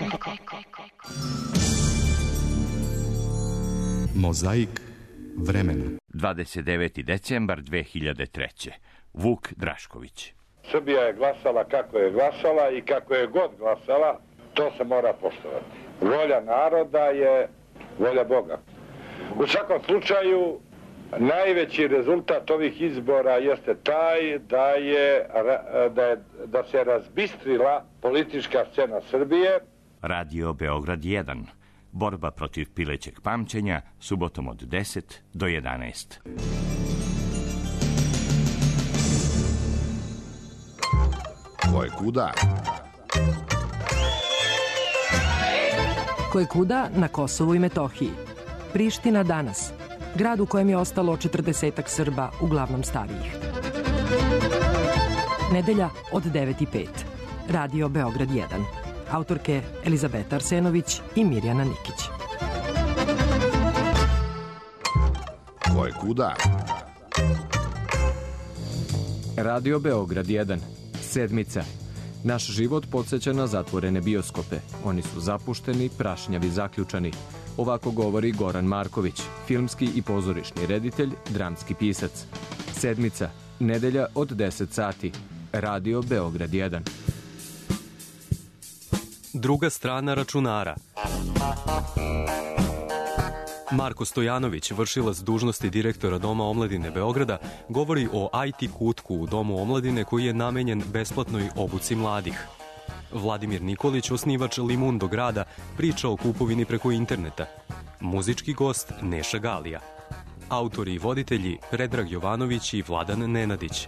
Mozaik vremena. dvadeset deveti decembar dve hiljade treće. Vuk Drašković. Srbija je glasala kako je glasala i kako je god glasala, to se mora poštovati. Volja naroda je volja Boga. U svakom slučaju, najveći rezultat ovih izbora jeste taj da je, da je, da se razbistrila politička scena Srbije. Radio Beograd jedan. Borba protiv pilećeg pamćenja, subotom od deset do jedanaest. Ko je kuda? Ko je kuda na Kosovu i Metohiji? Priština danas. Grad u kojem je ostalo četrdesetak Srba, uglavnom starijih. Nedelja od devet i pet. Radio Beograd jedan. Autorke Elizabeta Arsenović i Mirjana Nikić. Ko je kuda? Radio Beograd jedan. Sedmica. Naš život podsjeća na zatvorene bioskope. Oni su zapušteni, prašnjavi, zaključani. Ovako govori Goran Marković, filmski i pozorišni reditelj, dramski pisac. Sedmica. Nedelja od deset sati. Radio Beograd jedan. Druga strana računara. Marko Stojanović, vršilac dužnosti direktora Doma omladine Beograda, govori o I T kutku u Domu omladine koji je namenjen besplatnoj obuci mladih. Vladimir Nikolić, osnivač Limundo grada, priča o kupovini preko interneta. Muzički gost Neša Galija. Autori i voditelji Predrag Jovanović i Vladan Nenadić.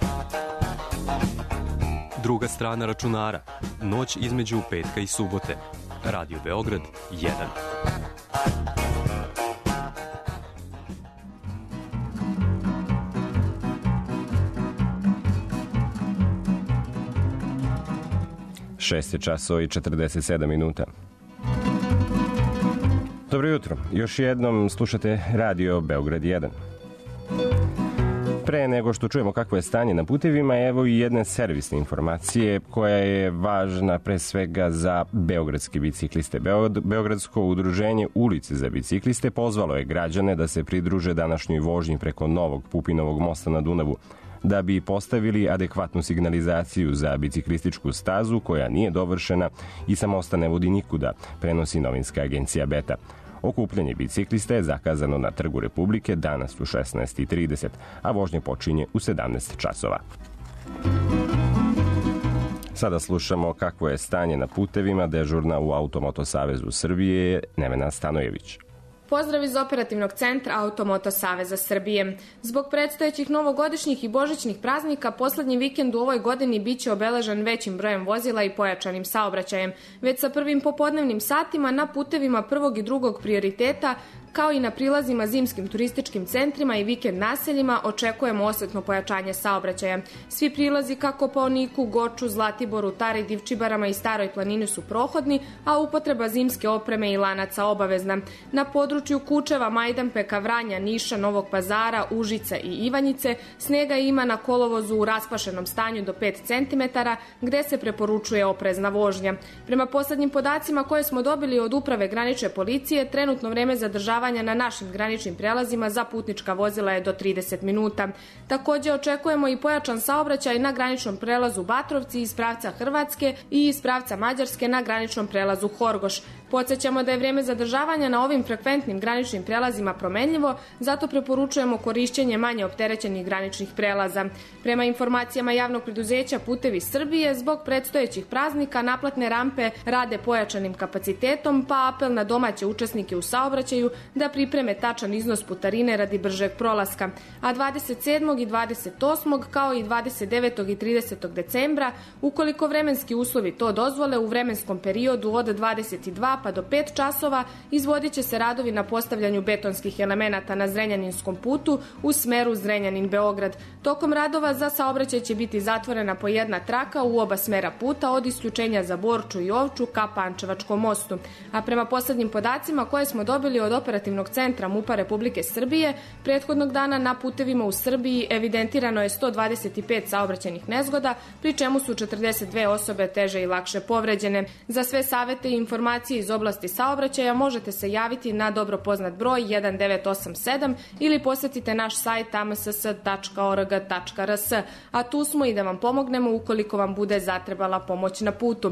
Druga strana računara. Noć između petka i subote. Radio Beograd jedan. šest je časova i četrdeset sedam minuta. Dobro jutro. Još jednom slušate Radio Beograd jedan. Pre nego što čujemo kakvo je stanje na putevima, evo i jedne servisne informacije koja je važna pre svega za beogradske bicikliste. Beogradsko udruženje Ulice za bicikliste pozvalo je građane da se pridruže današnjoj vožnji preko novog Pupinovog mosta na Dunavu. da bi postavili adekvatnu signalizaciju za biciklističku stazu koja nije dovršena i samosta ne vodi nikuda, prenosi novinska agencija Beta. Okupljanje biciklista je zakazano na Trgu Republike danas u šesnaest i trideset, a vožnja počinje u sedamnaest časova. Sada slušamo kakvo je stanje na putevima. Dežurna u Automoto Savezu Srbije je Nevena Stanojević. Pozdrav iz operativnog centra Automoto Saveza Srbije. Zbog predstojećih novogodišnjih i božićnih praznika, poslednji vikend u ovoj godini biće obeležen većim brojem vozila i pojačanim saobraćajem. Već sa prvim popodnevnim satima na putevima prvog i drugog prioriteta, kao i na prilazima zimskim turističkim centrima i vikend naseljima, očekujemo osetno pojačanje saobraćaja. Svi prilazi kako po Niku, Goču, Zlatiboru, Tari, Divčibarama i Staroj planini su prohodni, a upotreba zimske opreme i lanaca obavezna. Na području Kučeva, Majdanpeka, Vranja, Niša, Novog Pazara, Užica i Ivanjice snega ima na kolovozu u raspašenom stanju do pet centimetara, gde se preporučuje oprezna vožnja. Prema poslednjim podacima koje smo dobili od Uprave granične policije, trenutno vreme zadržavanja na našim graničnim prelazima za putnička vozila je do trideset minuta. Takođe očekujemo i pojačan saobraćaj na graničnom prelazu Batrovci iz pravca Hrvatske i iz pravca Mađarske na graničnom prelazu Horgoš. Podsećamo da je vreme zadržavanja na ovim frekventnim graničnim prelazima promenljivo, zato preporučujemo korišćenje manje opterećenih graničnih prelaza. Prema informacijama javnog preduzeća Putevi Srbije, zbog predstojećih praznika naplatne rampe rade pojačanim kapacitetom, pa apel na domaće učesnike u saobraćaju da pripreme tačan iznos putarine radi bržeg prolaska. A dvadeset sedmog i dvadeset osmog kao i dvadeset devetog i tridesetog decembra, ukoliko vremenski uslovi to dozvole, u vremenskom periodu od dvadeset dva pa do pet časova izvodit će se radovi na postavljanju betonskih elemenata na Zrenjaninskom putu u smeru Zrenjanin-Beograd. Tokom radova za saobraćaj će biti zatvorena po jedna traka u oba smera puta od isključenja za Borču i Ovču ka Pančevačkom mostu. A prema poslednjim podacima koje smo dobili od operativnog centra MUP-a Republike Srbije, prethodnog dana na putevima u Srbiji evidentirano je sto dvadeset pet saobraćajnih nezgoda, pri čemu su četrdeset dve osobe teže i lakše povređene. Za sve savete i informacije iz oblasti saobraćaja možete se javiti na dobro poznat broj jedan devet osam sedam ili posetite naš sajt a m s s tačka org tačka r s, a tu smo i da vam pomognemo ukoliko vam bude zatrebala pomoć na putu.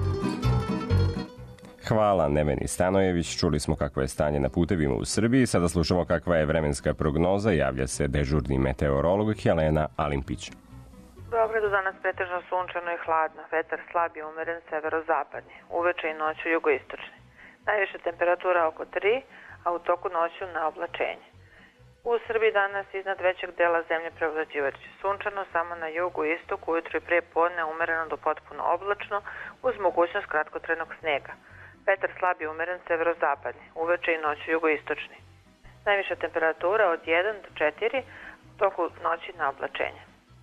Hvala Neveni Stanojević. Čuli smo kakvo je stanje na putevima u Srbiji. Sada slušamo kakva je vremenska prognoza. Javlja se dežurni meteorolog Helena Alimpić. U Beogradu danas pretežno sunčano i hladno. Vetar slab i umeren severozapadni. Uveče i noću jugoistočni. Najviše temperatura oko tri, a u toku noću na oblačenje. U Srbiji danas iznad većeg dela zemlje prevlađivaće sunčano, samo na jugu i istoku ujutru i pre podne umereno do potpuno oblačno uz mogućnost kratkotrajnog snega. Vetar slab i umeren severozapadni, uveče i noću jugoistočni. Najviša temperatura od jedan do četiri, u toku noći na oblačenje.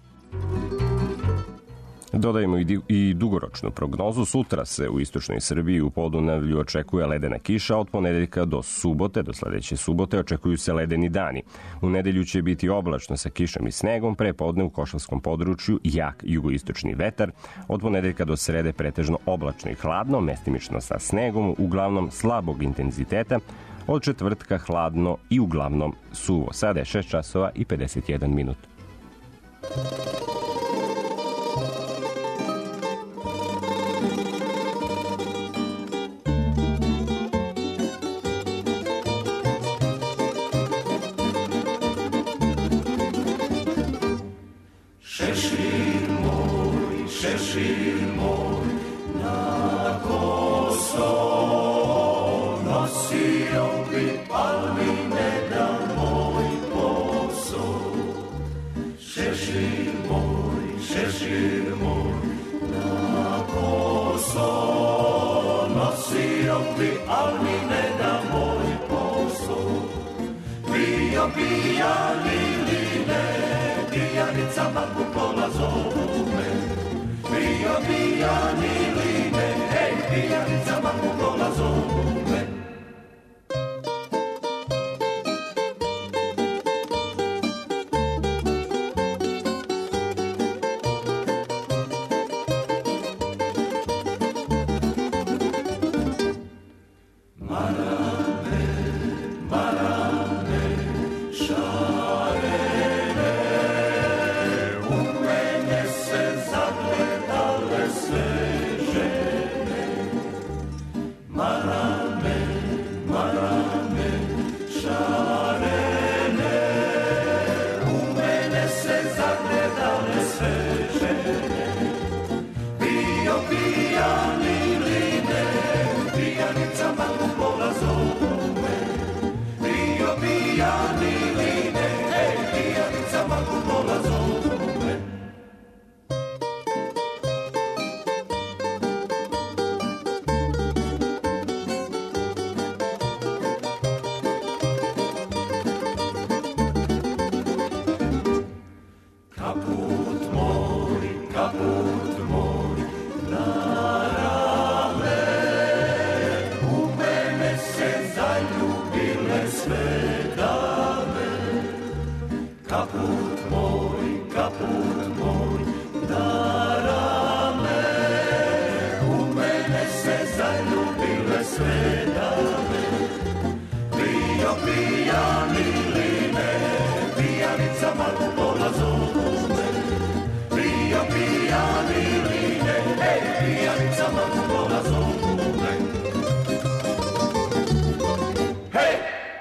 Dodajemo i dugoročnu prognozu. Sutra se u istočnoj Srbiji u Podunavlju očekuje ledena kiša, od ponedeljka do subote, do sledeće subote očekuju se ledeni dani. U nedelju će biti oblačno sa kišom i snegom, pre podne u Košavskom području jak jugoistočni vetar, od ponedeljka do srede pretežno oblačno i hladno, mestimično sa snegom, uglavnom slabog intenziteta, od četvrtka hladno i uglavnom suvo. Sada je šest časova i pedeset jedan minut. Šešir moj, šešir moj, na koso nosio bi, al mi ne da moj posao. Šešir moj, šešir moj, na koso nosio bi, al mi ne da moj posao. Bio pijani li ne, pijanicama kupola zovu me. Bio pijani li ne, ej, pijanicama kupola zovu me. Marame, marame, šarene, kaput moj na rame, u mene se zaljubile sve dame. Kaput moj, kaput moj na rame, u mene se zaljubile sve dame. Pio, pijani line, pijanica Marku Pola zovu me. Pio, pijani line, ej, pijanica Marku Pola zovu me. Hej!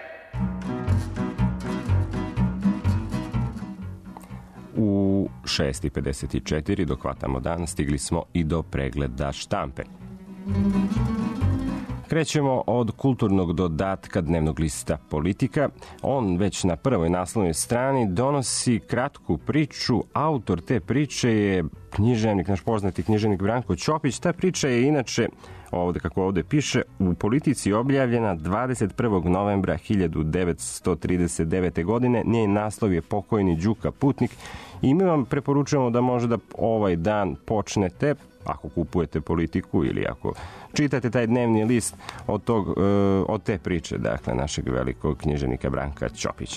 U šest i pedeset četiri dok hvatamo dan, stigli smo i do pregleda štampe. Krećemo od kulturnog dodatka dnevnog lista Politika. On već na prvoj naslovnoj strani donosi kratku priču. Autor te priče je književnik, naš poznati književnik Branko Ćopić. Ta priča je inače, ovde kako ovde piše, u Politici objavljena dvadeset prvog novembra hiljadu devetsto trideset devete. godine. Njen naslov je Pokojni Đuka Putnik i mi vam preporučujemo da možda ovaj dan počnete, ako kupujete Politiku ili ako čitate taj dnevni list od, tog, od te priče, dakle, našeg velikog književnika Branka Ćopića.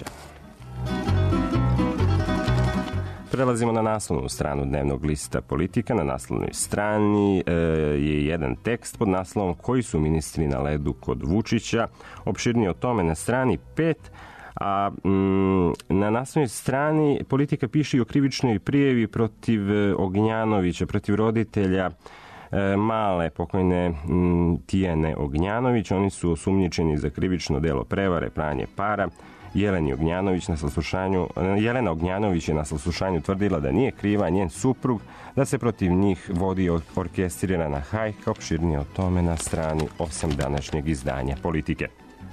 Prelazimo na naslovnu stranu dnevnog lista Politika. Na naslovnoj strani e, je jedan tekst pod naslovom Koji su ministri na ledu kod Vučića. Opširnije o tome na strani pet. A mm, na naslovnoj strani Politika piše i o krivičnoj prijevi protiv Ognjanovića, protiv roditelja e, male pokojne m, Tijene Ognjanović. Oni su osumnjičeni za krivično delo prevare, pranje para. Jeleni Ognjanović na saslušanju, Jelena Ognjanović je na saslušanju tvrdila da nije kriva, njen suprug, da se protiv njih vodi orkestrirana hajka. Opširnije o tome na strani osam današnjeg izdanja Politike.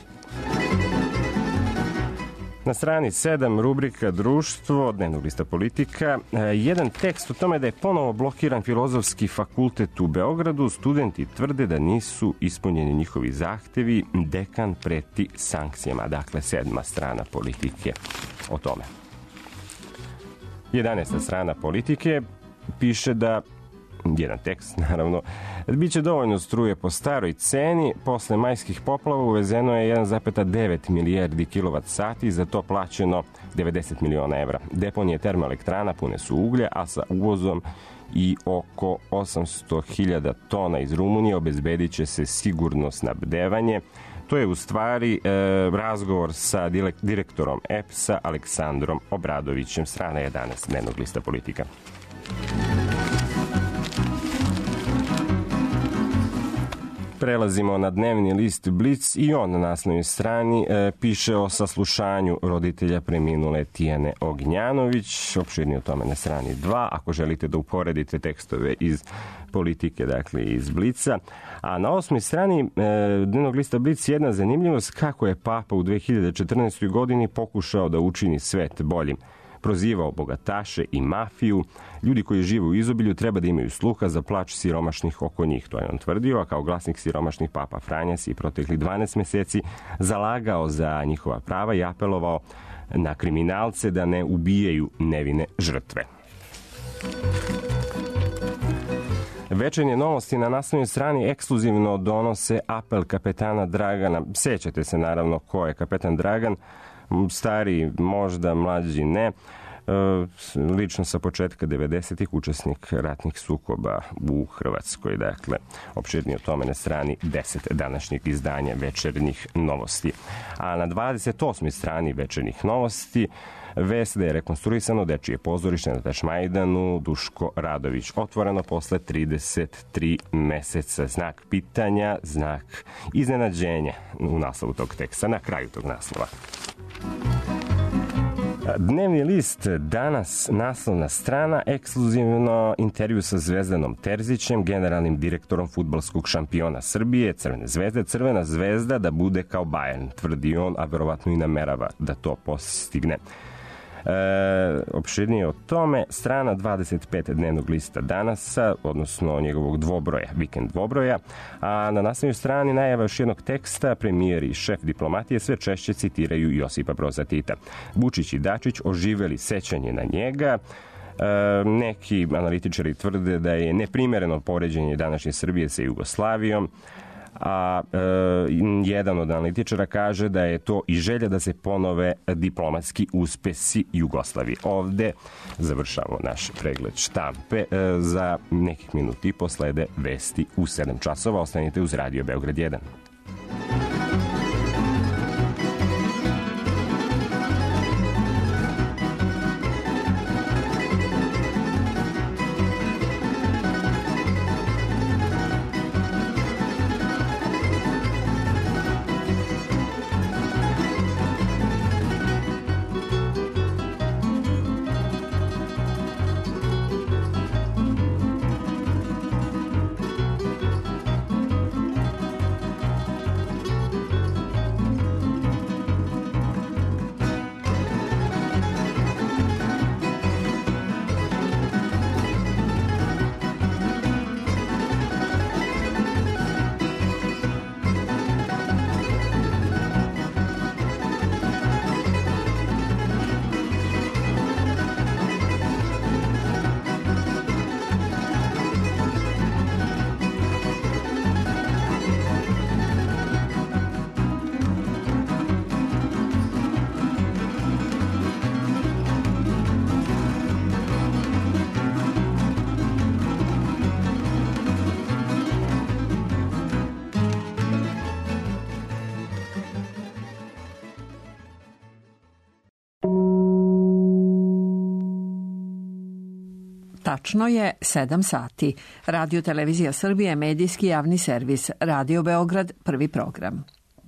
Na strani sedam, rubrika Društvo, dnevnog lista Politika, jedan tekst o tome da je ponovo blokiran Filozofski fakultet u Beogradu. Studenti tvrde da nisu ispunjeni njihovi zahtevi, dekan preti sankcijama. Dakle, sedma strana Politike o tome. Jedanaesta strana Politike piše da jedan tekst, naravno, biće dovoljno struje po staroj ceni. Posle majskih poplava uvezeno je jedan zarez devet milijardi kilovat sati, za to plaćeno devedeset miliona evra. Deponije termoelektrana pune su uglja, a sa uvozom i oko osamsto hiljada tona iz Rumunije obezbedit će se sigurno snabdevanje. To je u stvari e, razgovor sa direktorom E P S-a Aleksandrom Obradovićem, strana jedanaest dnevnog lista Politika. Prelazimo na dnevni list Blic i on na naslovnoj strani e, piše o saslušanju roditelja preminule Tijene Ognjanović. Opširnije o tome na strani dva, ako želite da uporedite tekstove iz Politike, dakle iz Blica. A na osmoj strani e, dnevnog lista Blic jedna zanimljivost kako je Papa u dve hiljade četrnaestoj. godini pokušao da učini svet boljim. Prozivao bogataše i mafiju. Ljudi koji žive u izobilju treba da imaju sluha za plač siromašnih oko njih, to je on tvrdio, a kao glasnik siromašnih Papa Franjas i proteklih dvanaest meseci zalagao za njihova prava i apelovao na kriminalce da ne ubijaju nevine žrtve. Večernje novosti na naslovnoj strani ekskluzivno donose apel kapetana Dragana. Sećate se naravno ko je kapetan Dragan, stariji možda, mlađi ne, lično sa početka devedesetih učesnik ratnih sukoba u Hrvatskoj. Dakle, opširnije o tome na strani deset današnjeg izdanja Večernjih novosti. A na dvadeset osmoj strani Večernjih novosti vest da je rekonstruisano dečije pozorište na Tašmajdanu, Duško Radović. Otvoreno posle trideset tri meseca. Znak pitanja, znak iznenađenja u naslovu tog teksta, na kraju tog naslova. Dnevni list danas, naslovna strana, ekskluzivno intervju sa Zvezdanom Terzićem, generalnim direktorom fudbalskog šampiona Srbije, Crvene zvezde. Crvena zvezda da bude kao Bayern, tvrdi on, a verovatno i namerava da to postigne. E, opširnije o tome, strana dvadeset pet dnevnog lista Danasa, odnosno njegovog dvobroja, vikend dvobroja, a na naslovnoj strani najava još jednog teksta, premijer i šef diplomatije sve češće citiraju Josipa Broza Tita. Vučić i Dačić oživeli sećanje na njega. Neki analitičari tvrde da je neprimereno poređenje današnje Srbije sa Jugoslavijom, a e, jedan od analitičara kaže da je to i želja da se ponove diplomatski uspesi Jugoslavije. Ovde završamo naš pregled štampe. E, za nekih minuti i poslede vesti u sedam časova. Ostanite uz Radio Beograd jedan. Tačno je sedam sati. Radio Televizija Srbije, medijski javni servis. Radio Beograd, prvi program.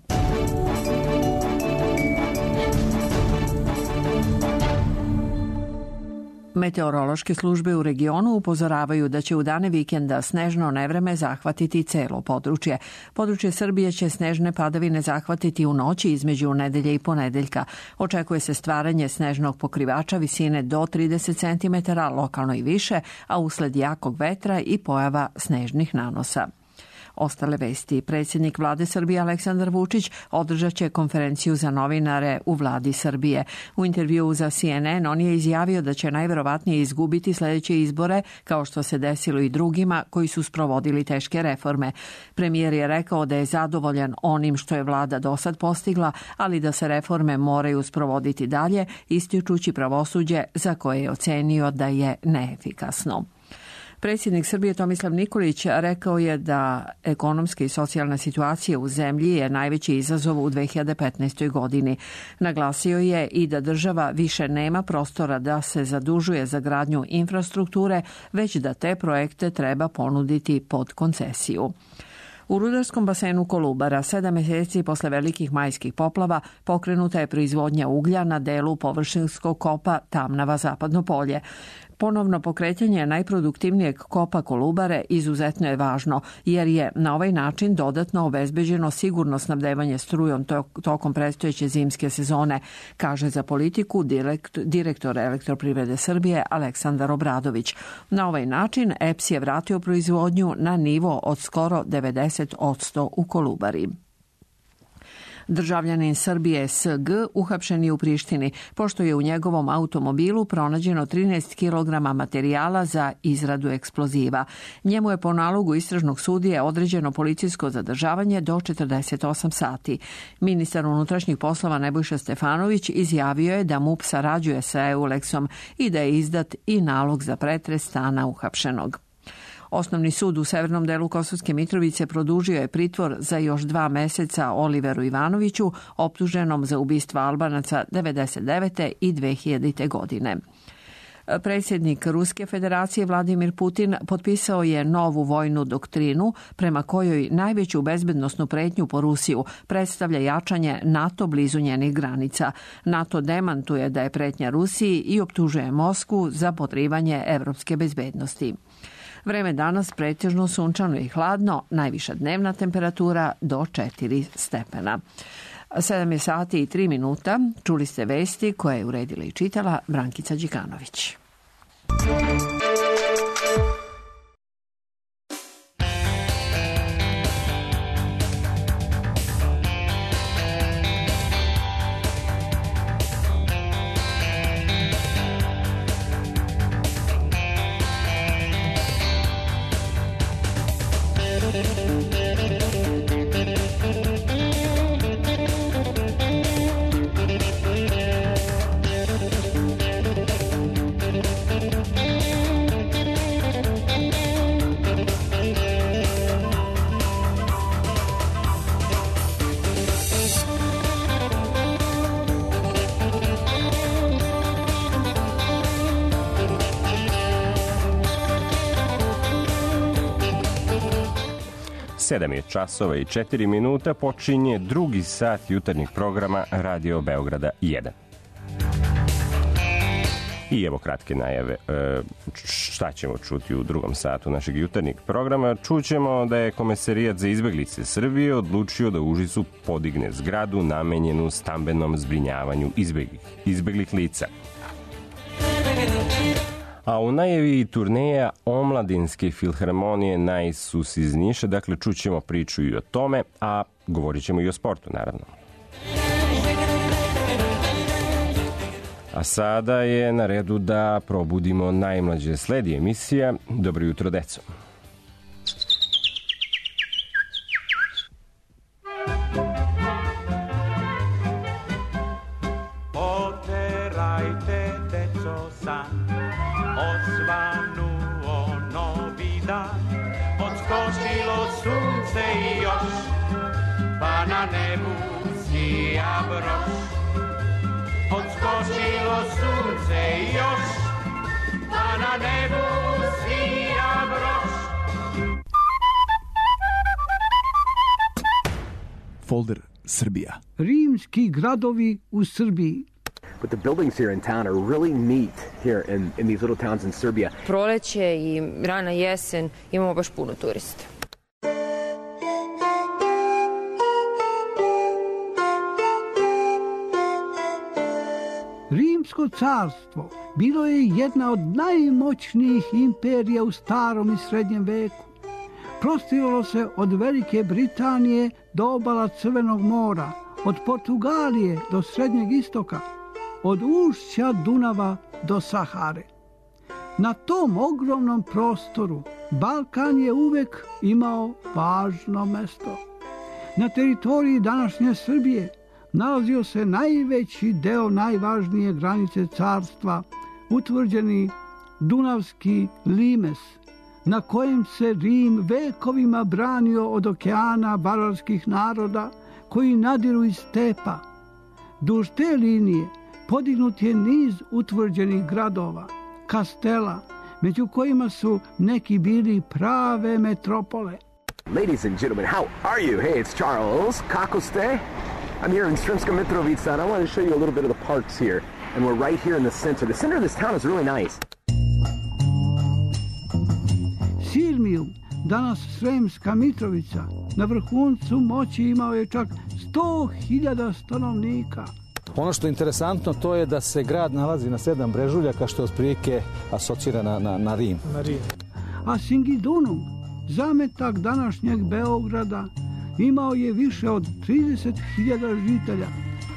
Meteorološke službe u regionu upozoravaju da će u dane vikenda snežno nevreme zahvatiti celo područje. Područje Srbije će snežne padavine zahvatiti u noći između nedelje i ponedeljka. Očekuje se stvaranje snežnog pokrivača visine do trideset centimetara, lokalno i više, a usled jakog vetra i pojava snežnih nanosa. Ostale vesti. Predsjednik vlade Srbije Aleksandar Vučić održat će konferenciju za novinare u vladi Srbije. U intervjuu za C N N on je izjavio da će najverovatnije izgubiti sljedeće izbore, kao što se desilo i drugima koji su sprovodili teške reforme. Premijer je rekao da je zadovoljan onim što je vlada dosad postigla, ali da se reforme moraju sprovoditi dalje, ističući pravosuđe za koje je ocenio da je neefikasno. Predsjednik Srbije Tomislav Nikolić rekao je da ekonomska i socijalna situacija u zemlji je najveći izazov u dve hiljade petnaestoj. godini. Naglasio je i da država više nema prostora da se zadužuje za gradnju infrastrukture, već da te projekte treba ponuditi pod koncesiju. U rudarskom basenu Kolubara sedam mjeseci posle velikih majskih poplava pokrenuta je proizvodnja uglja na delu površinskog kopa Tamnava Zapadno polje. Ponovno pokretanje najproduktivnijeg kopa Kolubare izuzetno je važno, jer je na ovaj način dodatno obezbeđeno sigurno snabdevanje strujom tokom predstojeće zimske sezone, kaže za politiku direktor Elektroprivrede Srbije Aleksandar Obradović. Na ovaj način E P S je vratio proizvodnju na nivo od skoro devedeset posto u Kolubari. Državljanin Srbije S G uhapšen je u Prištini, pošto je u njegovom automobilu pronađeno trinaest kilograma materijala za izradu eksploziva. Njemu je po nalogu istražnog sudije određeno policijsko zadržavanje do četrdeset osam sati. Ministar unutrašnjih poslova Nebojša Stefanović izjavio je da M U P sarađuje sa EULEX-om i da je izdat i nalog za pretres stana uhapšenog. Osnovni sud u severnom delu Kosovske Mitrovice produžio je pritvor za još dva meseca Oliveru Ivanoviću, optuženom za ubistva Albanaca devedeset devete i dve hiljadite. godine. Predsjednik Ruske federacije Vladimir Putin potpisao je novu vojnu doktrinu prema kojoj najveću bezbednosnu pretnju po Rusiju predstavlja jačanje NATO blizu njenih granica. NATO demantuje da je pretnja Rusiji i optužuje Moskvu za podrivanje evropske bezbednosti. Vreme danas pretežno sunčano i hladno, najviša dnevna temperatura do četiri stepena. sedam je sati i tri minuta. Čuli ste vesti koje je uredila i čitala Brankica Đikanović. sedam je časova i četiri minuta, počinje drugi sat jutarnjeg programa Radio Beograda jedan. I evo kratke najave šta ćemo čuti u drugom satu našeg jutarnjeg programa. Čućemo da je Komesarijat za izbeglice Srbije odlučio da u Užicu podigne zgradu namenjenu stambenom zbrinjavanju izbeglih, izbeglih lica. A u najavi turneja Omladinske filharmonije Najsus iz Niša, dakle čućemo priču i o tome, a govorit ćemo i o sportu, naravno. A sada je na redu da probudimo najmlađe. Sledi emisija Dobro jutro, deco. Oterajte, deco, san, osvanuo novi dan, odskočilo sunce i još, pa na nebu sija broš. Odskočilo sunce i još, pa na nebu sija broš. Folder Srbija. Rimski gradovi u Srbiji. But the buildings here in town are really neat here in, in these little towns in Serbia. Proleće i rana jesen imamo baš puno turista. Rimsko carstvo bilo je jedna od najmoćnijih imperija u starom i srednjem veku. Prostiralo se od Velike Britanije do obala Crvenog mora, od Portugalije do Srednjeg istoka, od ušća Dunava do Sahare. Na tom ogromnom prostoru Balkan je uvek imao važno mesto. Na teritoriji današnje Srbije nalazio se najveći deo najvažnije granice carstva, utvrđeni Dunavski limes, na kojem se Rim vekovima branio od okeana barbarskih naroda koji nadiru iz stepa. Duž te linije podignut je niz utvrđenih gradova, kastela, među kojima su neki bili prave metropole. Ladies and gentlemen, how are you? Hey, it's Charles. Kako ste? I'm here in Sremska Mitrovica, and I want to show you a little bit of the parks here. And we're right here in the center. The center of this town is really nice. Sirmijum, danas Sremska Mitrovica, na vrhuncu moći imao je čak sto hiljada stanovnika. Ono što je interesantno to je da se grad nalazi na sedam brežuljaka, što je otprilike asocira na, na, na Rim. Na Rim. A Singidunum, zametak današnjeg Beograda, imao je više od trideset hiljada žitelja.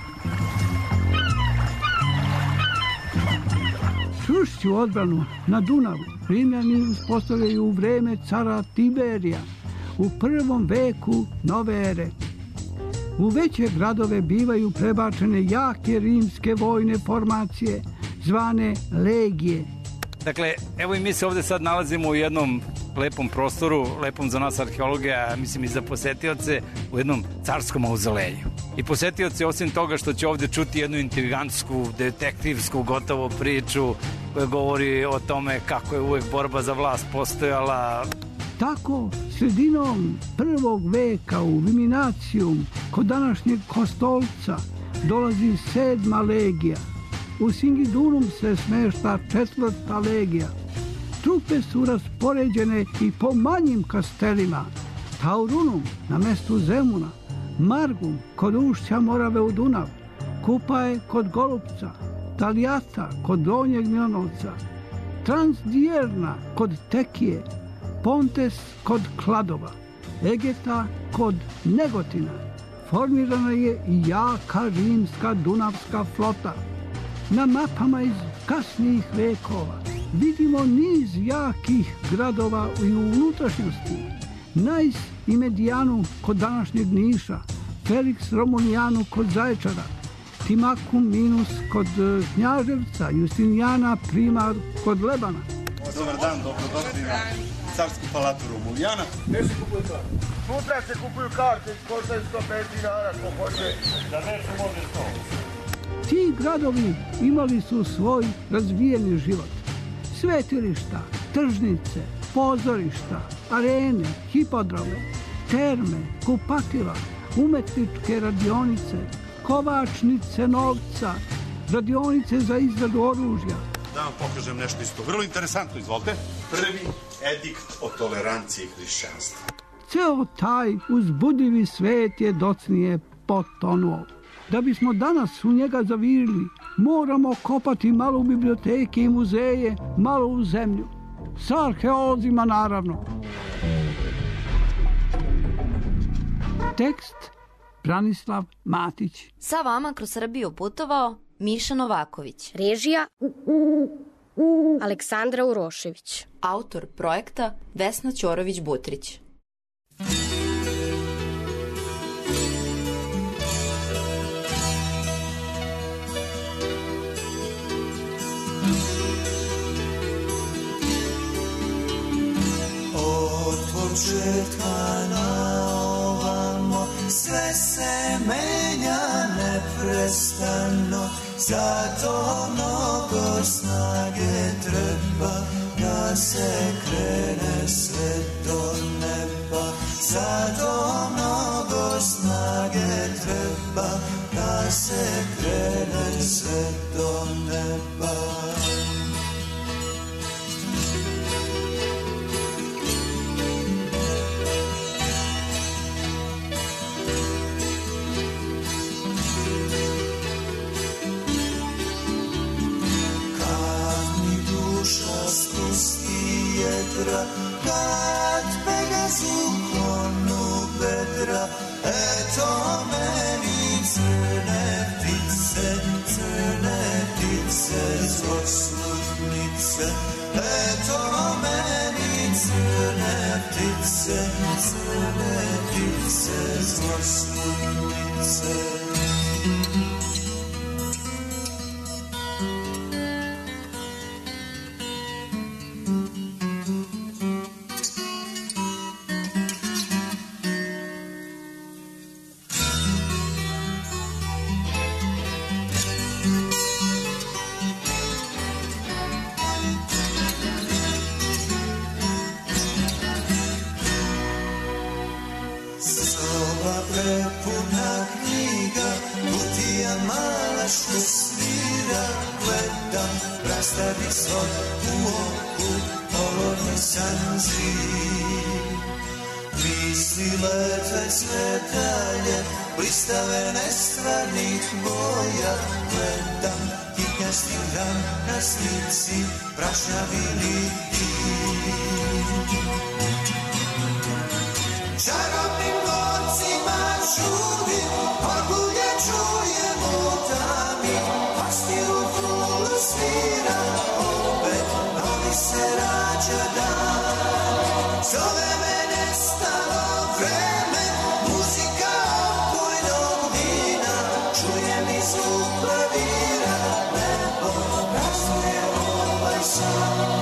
Čvršću odbranu na Dunavu Rimljani uspostavljaju u vreme cara Tiberija u prvom veku nove ere. U veće gradove bivaju prebačene jake rimske vojne formacije zvane legije. Dakle, evo i mi se ovde sad nalazimo u jednom lepom prostoru, lepom za nas arheologe, a mislim i za posetioce, u jednom carskom mauzoleju. I posetioci, osim toga što će ovde čuti jednu intrigantsku, detektivsku gotovo priču koja govori o tome kako je uvek borba za vlast postojala. Tako, sredinom prvog veka u Viminacijum, kod današnjeg Kostolca, dolazi sedma legija. U Singidunum se smešta četvrta legija. Trupe su raspoređene i po manjim kastelima. Taurunum na mestu Zemuna, Margum kod ušća Morave u Dunav, Kupaje kod Golupca, Talijata kod Donjeg Milanovca, Transdierna kod Tekije, Pontes kod Kladova, Egeta kod Negotina. Formirana je i jaka rimska dunavska flota. Na mapama iz kasnijih vekova vidimo niz jakih gradova i u unutrašnjosti. Najs i Medijanu kod današnjeg Niša, Felix Romunijanu kod Zaječara, Timakum Minus kod Knjaževca, Justinijana Primar kod Lebana. Dobar dan, dobrodošli na Carsku palatu Romulijana. Gde se kupuju karte? Sutra se kupuju karte, koštaju sto pedeset dinara, ko hoće. Da nešto može sto. Ti gradovi imali su svoj razvijeni život. Svetilišta, tržnice, pozorišta, arene, hipodrome. terme, kupatila, umetničke radionice, kovačnice novca, radionice za izradu oružja. Da vam pokažem nešto isto. Vrlo interesantno, izvolite. Prvi edikt o toleranciji hrišćanstva. Ceo taj uzbudivi svet je docnije potonuo. Da bismo danas u njega zavirili, moramo kopati malo u biblioteke i muzeje, malo u zemlju. Sa arheolozima, naravno. Tekst Branislav Matić. Sa vama kroz Srbiju putovao Miša Novaković. Režija Aleksandra Urošević. Autor projekta Vesna Ćorović-Butrić. Od početka na ovamo sve se menja neprestano, zato mnogo snage treba da se krene sve do neba. Zato mnogo snage treba da se krene sve do neba. Spusti jedra, kad Pegazu klonu bedra, eto meni crne ptice, crne ptice, zloslutnice, eto meni crne ptice, crne ptice, zloslutnice. Prepuna knjiga, kutija mala što svira, gledam prastavi svod u oku, polovni san živ. Misli lete sve dalje, blistave nestvarnih boja, gledam kitnjasti ran na slici, prašnjavi lidi. Čarobnim nocima čudim, pagulje čujem u tami, pastiru fulu svira, opet novi se rađa dan. Zove me nestalo vreme, muzika opojnog vina, čujem i zvuk klavira, nebo praznuje ovaj san.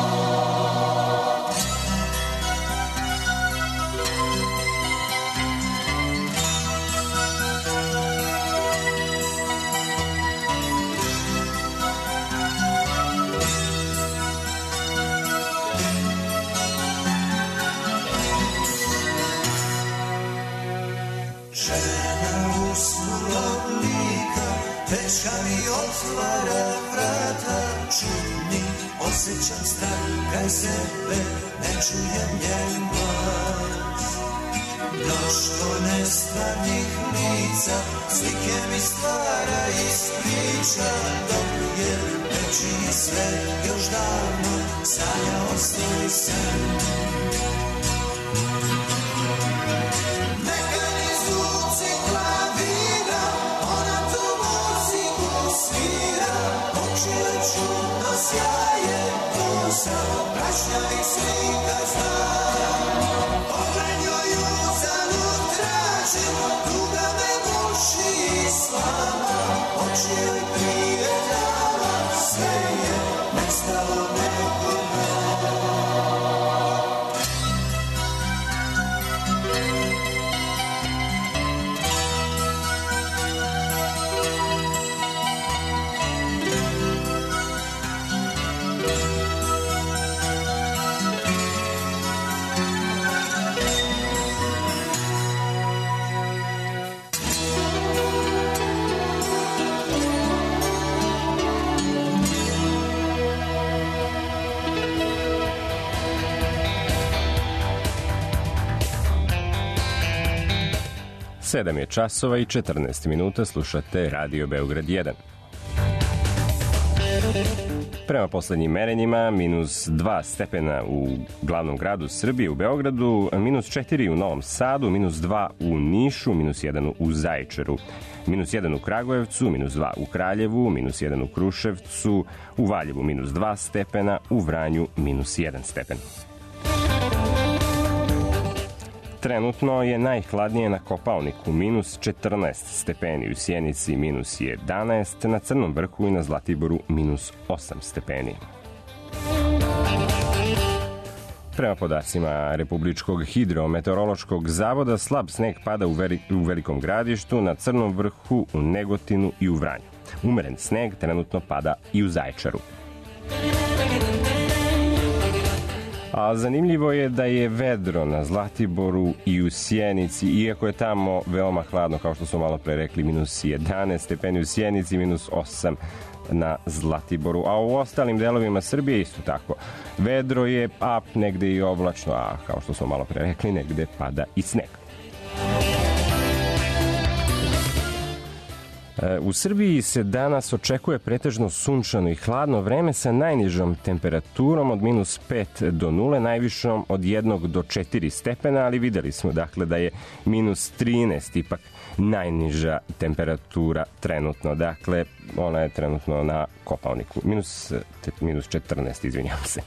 Tečka mi otvara vrata, čudni, osjećam strah kraj sebe, ne čujem njen glas. Mnoštvo nestvarnih lica, slike mi stvara iz priča, dok je nečiji svet još davno sanjao svoj san. Mekani zvuci klavira, ona tu muziku svira, oči joj čudno sjaje, kosa prašnjavih slika znam. Pogled joj uzalud tražim, tuga me guši i slama, oči joj prijetava, sve je nestalo nekog. sedam je časova i četrnaest minuta, slušate Radio Beograd jedan. Prema poslednjim merenjima, minus dva stepena u glavnom gradu Srbije, u Beogradu, minus četiri u Novom Sadu, minus dva u Nišu, minus jedan u Zaječaru, minus jedan u Kragujevcu, minus dva u Kraljevu, minus jedan u Kruševcu, u Valjevu minus dva stepena, u Vranju minus jedan stepen. Trenutno je najhladnije na Kopaoniku, minus četrnaest stepeni, u Sjenici minus jedanaest, na Crnom vrhu i na Zlatiboru minus osam stepeni. Prema podacima Republičkog hidrometeorološkog zavoda, slab sneg pada u, veri, u Velikom Gradištu, na Crnom vrhu, u Negotinu i u Vranju. Umeren sneg trenutno pada i u Zaječaru. A zanimljivo je da je vedro na Zlatiboru i u Sjenici, iako je tamo veoma hladno, kao što smo malo pre rekli, minus jedanaest stepeni u Sjenici, minus osam na Zlatiboru, a u ostalim delovima Srbije isto tako. Vedro je, a negde i oblačno, a kao što smo malo pre rekli, negde pada i sneg. U Srbiji se danas očekuje pretežno sunčano i hladno vreme sa najnižom temperaturom od minus pet do nule, najvišom od jednog do četiri stepena, ali videli smo dakle da je minus trinaest ipak najniža temperatura trenutno. Dakle, ona je trenutno na Kopaoniku. Minus, minus četrnaest, izvinjam se.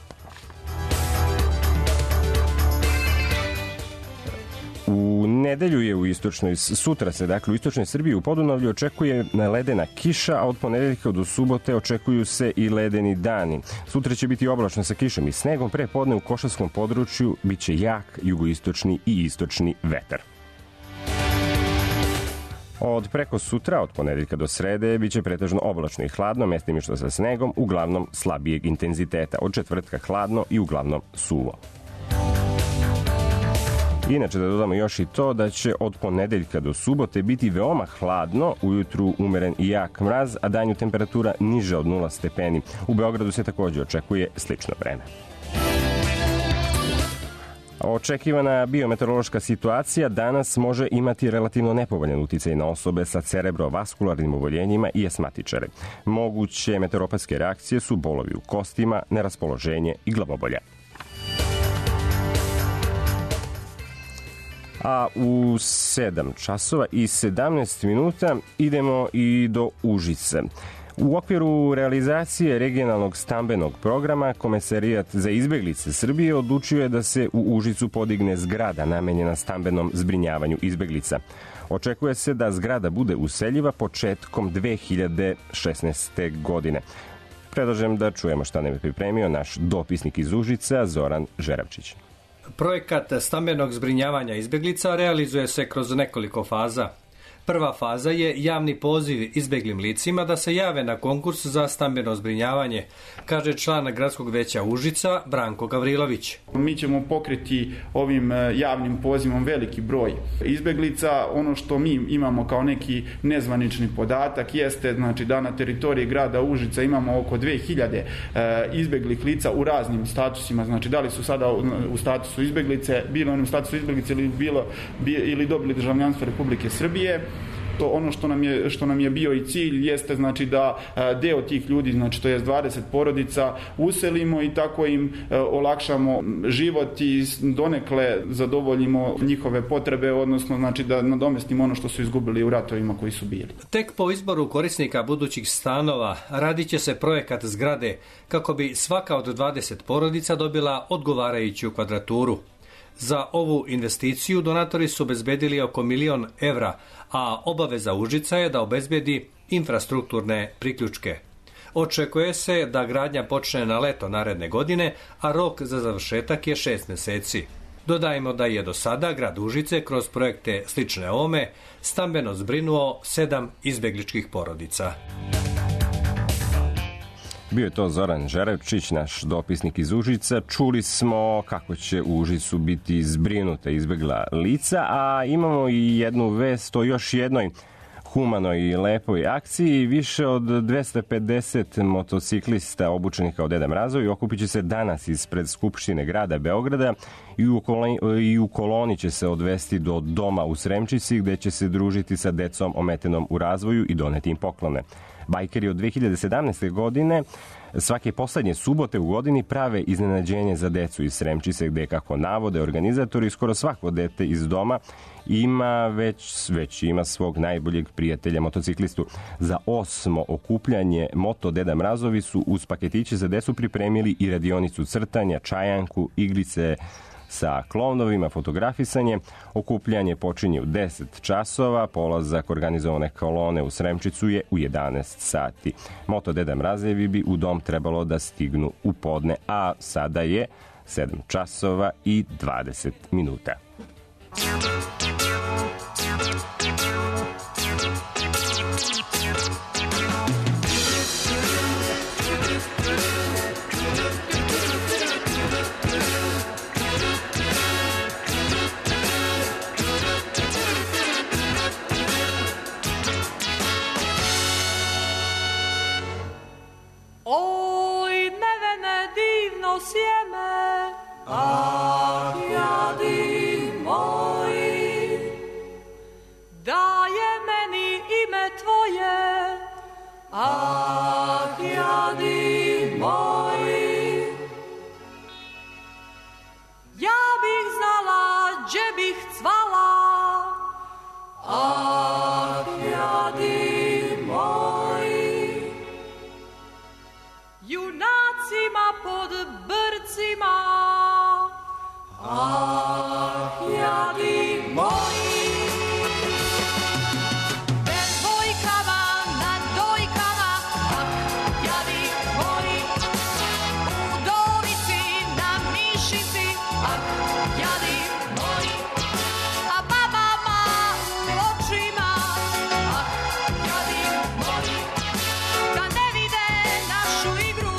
U nedelju je u istočnoj, sutra se dakle u istočnoj Srbiji u Podunavlju očekuje ledena kiša, a od ponedeljka do subote očekuju se i ledeni dani. Sutra će biti oblačno sa kišom i snegom, pre podne u Košarskom području biće jak jugoistočni i istočni vetar. Od preko sutra, od ponedeljka do srede, biće pretežno oblačno i hladno, mestimično sa snegom, uglavnom slabijeg intenziteta. Od četvrtka hladno i uglavnom suvo. Inače, da dodamo još i to da će od ponedeljka do subote biti veoma hladno, ujutru umeren i jak mraz, a danju temperatura niža od nula stepeni. U Beogradu se takođe očekuje slično vreme. Očekivana biometeorološka situacija danas može imati relativno nepovoljan uticaj na osobe sa cerebrovaskularnim oboljenjima i asmatičare. Moguće meteoropatske reakcije su bolovi u kostima, neraspoloženje i glavobolja. A u sedam časova i sedamnaest minuta idemo i do Užice. U okviru realizacije regionalnog stambenog programa Komesarijat za izbeglice Srbije odlučio je da se u Užicu podigne zgrada namenjena stambenom zbrinjavanju izbeglica. Očekuje se da zgrada bude useljiva početkom dve hiljade šesnaeste. godine. Predlažem da čujemo šta nam je pripremio naš dopisnik iz Užica, Zoran Žeravčić. Projekat stambenog zbrinjavanja izbeglica realizuje se kroz nekoliko faza. Prva faza je javni poziv izbeglim licima da se jave na konkurs za stambeno zbrinjavanje, kaže član Gradskog veća Užica Branko Gavrilović. Mi ćemo pokriti ovim javnim pozivom veliki broj izbeglica. Ono što mi imamo kao neki nezvanični podatak jeste znači, da na teritoriji grada Užica imamo oko dve hiljade izbeglih lica u raznim statusima. Znači da li su sada u statusu izbeglice, bilo onom statusu izbeglice ili, bilo, ili dobili državljanstvo Republike Srbije. To ono što nam je što nam je bio i cilj jeste znači da deo tih ljudi, znači to jest dvadeset porodica uselimo i tako im olakšamo život i donekle zadovoljimo njihove potrebe, odnosno znači da nadomestimo ono što su izgubili u ratovima koji su bili. Tek po izboru korisnika budućih stanova radit će se projekat zgrade kako bi svaka od dvadeset porodica dobila odgovarajuću kvadraturu. Za ovu investiciju donatori su obezbedili oko milion evra, a obaveza Užica je da obezbedi infrastrukturne priključke. Očekuje se da gradnja počne na leto naredne godine, a rok za završetak je šest meseci. Dodajmo da je do sada grad Užice kroz projekte slične ovome stambeno zbrinuo sedam izbegličkih porodica. Bio je to Zoran Žerevčić, naš dopisnik iz Užica. Čuli smo kako će u Užicu biti zbrinuta izbegla lica, a imamo i jednu vest o još jednoj humanoj i lepoj akciji. Više od dvesta pedeset motociklista obučenih kao Deda Mrazovi okupit će se danas ispred Skupštine grada Beograda i u, koloni, i u koloni će se odvesti do doma u Sremčici, gde će se družiti sa decom ometenom u razvoju i doneti im poklone. Bajkeri od dve hiljade sedamnaeste. godine svake poslednje subote u godini prave iznenađenje za decu iz Sremčice, gde, kako navode organizatori, skoro svako dete iz doma ima već, već ima svog najboljeg prijatelja motociklistu. Za osmo okupljanje Moto Deda Mrazovi su uz paketiće za decu pripremili i radionicu crtanja, čajanku, igrice sa klovnovima, fotografisanje. Okupljanje počinje u deset časova, polazak organizovane kolone u Sremčicu je u jedanaest sati. Moto Deda Mrazevi bi u dom trebalo da stignu u podne, a sada je sedam časova i dvadeset minuta. Sjeme, ah, jadi moji, daje meni ime tvoje, ah, jadi moji. Ja bih znala, gdje bih cvala, ah, jadi moji. Junacima pod brcima, ah, jadi moji. Devojkama na dojkama, ah, jadi moji. Udovici na mišici, ah, jadi moji. A babama u očima, ah, jadi moji. Da ne vide našu igru,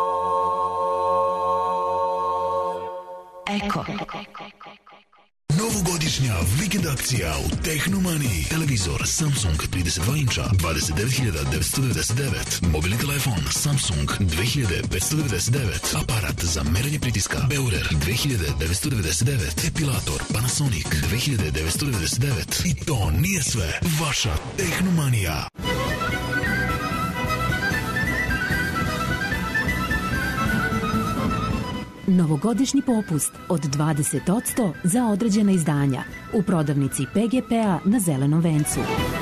Eko. Novogodišnja vikend akcija u Tehnomaniji. Televizor Samsung trideset dva inča dvadeset devet hiljada devetsto devedeset devet. Mobilni telefon Samsung dve hiljade petsto devedeset devet. Aparat za merenje pritiska Beurer dve hiljade devetsto devedeset devet. Epilator Panasonic dve hiljade devetsto devedeset devet. I to nije sve. Vaša Tehnomanija. Novogodišnji popust od dvadeset posto za određena izdanja u prodavnici P G P-a na Zelenom vencu.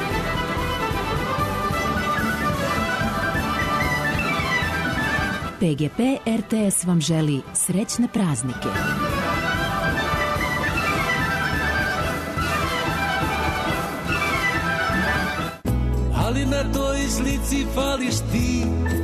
P G P R T S vam želi srećne praznike. Ali na toj slici fališ ti,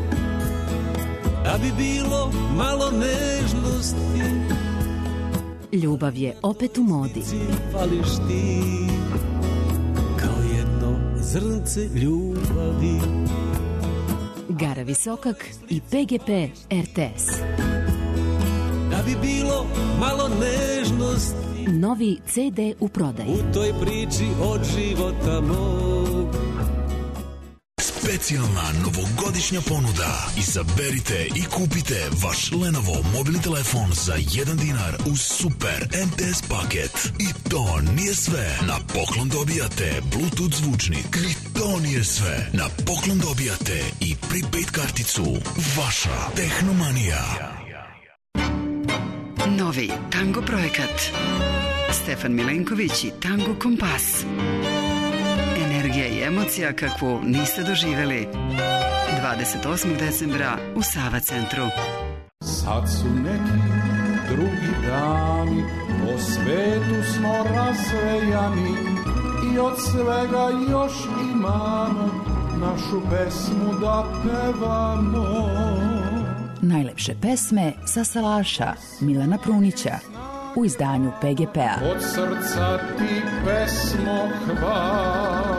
da bi bilo malo nežnosti. Ljubav je opet u modi. Fališ ti, kao jedno zrnce ljubavi. Gara Visokak i P G P R T S. Da bi bilo malo nežnosti. Novi C D u prodaji. U toj priči od života mog. Specijalna novogodišnja ponuda. Izaberite i kupite vaš Lenovo mobilni telefon za jedan dinar uz super M T S paket. I to nije sve. Na poklon dobijate Bluetooth zvučnik. I to nije sve. Na poklon dobijate i prepaid karticu. Vaša Tehnomanija. Novi tango projekat. Stefan Milenković i Tango Kompas. Energija i emocija kakvu niste doživjeli. dvadeset osmog decembra u Sava centru. Sad su neki drugi dani, po svetu smo razvejani i od svega još imamo našu pesmu da pevamo. Najlepše pesme sa salaša Milana Prunića u izdanju P G P-a. Od srca ti pesmo hvala.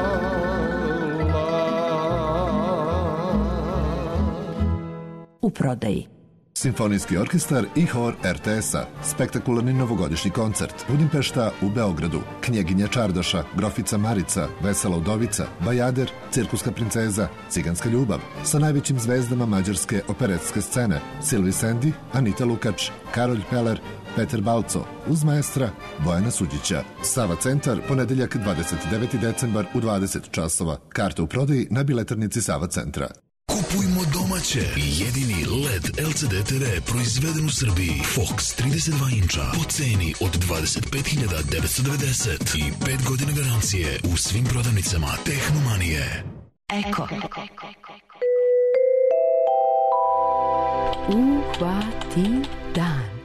U prodaji. Simfonijski orkestar i hor R T S-a. Spektakularni novogodišnji koncert. Budimpešta u Beogradu. Knjeginja Čardaša, Grofica Marica, Vesela Udovica, Bajader, Cirkuska princeza, Ciganska ljubav. Sa najvećim zvezdama mađarske operetske scene. Silvi Sendi, Anita Lukač, Karolj Peler, Peter Balco, uz maestra Bojana Suđića. Sava centar, ponedeljak dvadeset deveti decembar u dvadeset časova. Karte u prodaji na biletarnici Sava centra. Kupujmo domaće. Jedini L E D L C D T V proizveden u Srbiji. Fox trideset dva inča po ceni od dvadeset pet hiljada devetsto devedeset i pet godina garancije u svim prodavnicama Tehnomanije. Eko. Uhvati dan.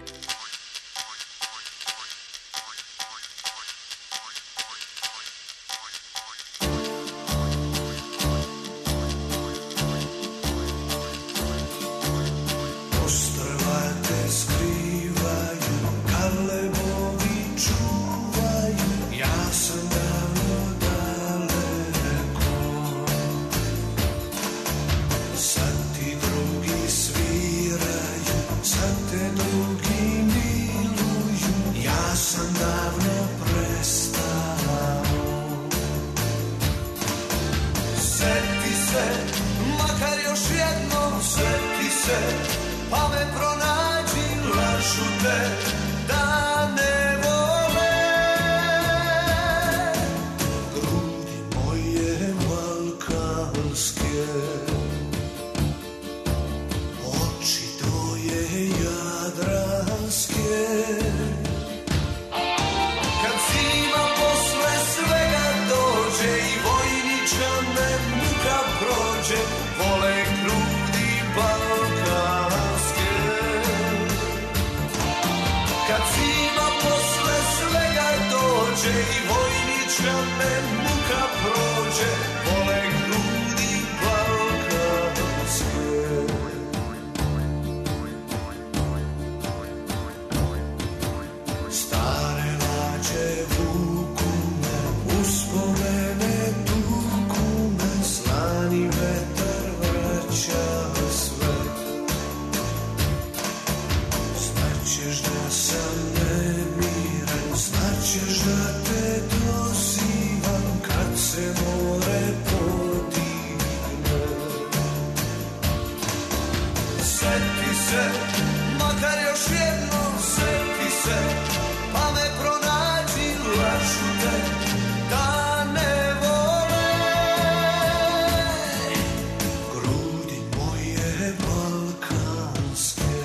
Znaćeš Hoćeš da te dozivam kad se more podigne. Seti se, makar još jednom seti se, pa me pronađi, lažu te da ne vole. Grudi moje balkanske,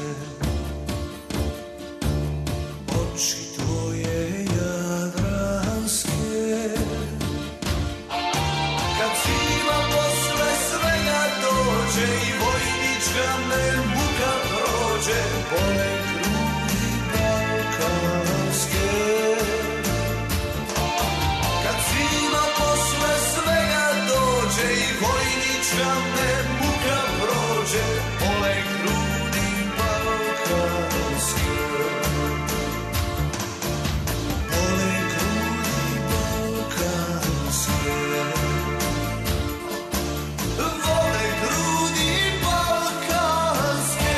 oči tvoje jadranske. Kad zima posle svega dođe i vojnička me muka prođe, bole grudi balkanske. Kad zima posle svega dođe i vojnička me muka prođe, bole grudi balkanske. Bole grudi balkanske. Vole grudi balkanske.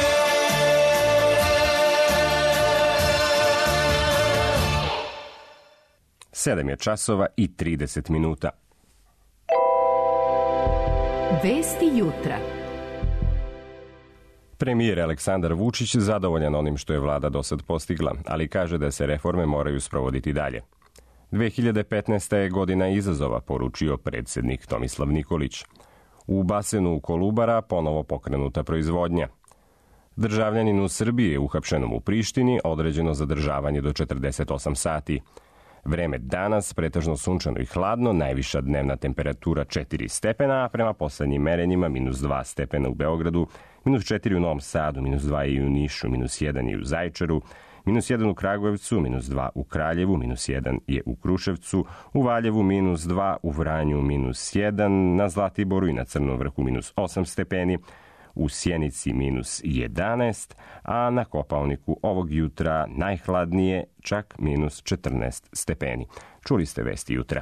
Sedam je časova i trideset minuta. Vesti jutra. Premijer Aleksandar Vučić zadovoljan onim što je vlada do sad postigla, ali kaže da se reforme moraju sprovoditi dalje. dve hiljade petnaesta. je godina izazova, poručio predsjednik Tomislav Nikolić. U basenu Kolubara ponovo pokrenuta proizvodnja. Državljaninu Srbije uhapšenom u Prištini određeno zadržavanje do četrdeset osam sati. Vreme danas pretežno sunčano i hladno, najviša dnevna temperatura četiri stepena, a prema poslednjim merenjima minus dva stepena u Beogradu, minus četiri u Novom Sadu, minus dva i u Nišu, minus jedan i u Zaječaru, minus jedan u Kragujevcu, minus dva u Kraljevu, minus jedan je u Kruševcu, u Valjevu minus dva, u Vranju minus jedan, na Zlatiboru i na Crnom vrhu minus osam stepeni, u Sjenici minus jedanaest, a na Kopaoniku ovog jutra najhladnije čak minus četrnaest stepeni. Čuli ste vesti jutra.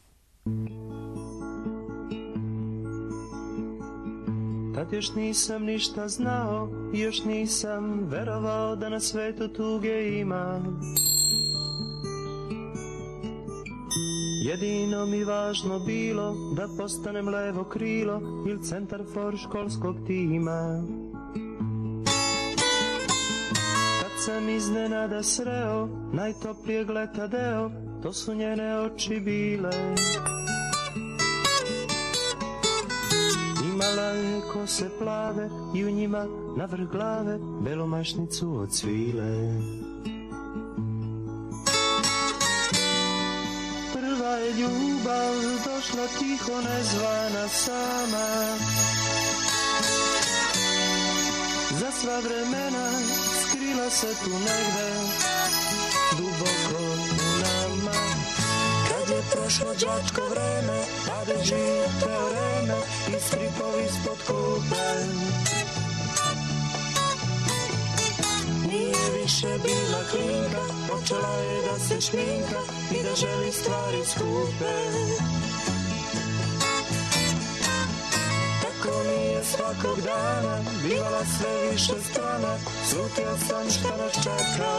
Tad još nisam ništa znao, još nisam verovao da na svetu tuge ima. Jedino mi važno bilo da postanem levo krilo ili centar for školskog tima. Kad sam iznenada sreo najtoplijeg leta deo, to su njene oči bile. Imala je kose plave i u njima na vrh glave belu mašnicu od svile. Prva je ljubav došla tiho nezvana sama. Za sva vremena skrila se tu negde duboko u nama. Kad je prošlo đačko vreme, tada žije teoreme i stripovi ispod klupe. Nije više bila klinka, počela je da se šminka i da želi stvari skupe. Tako mi je svakog dana bivala sve više strana, slutio sam šta nas čeka.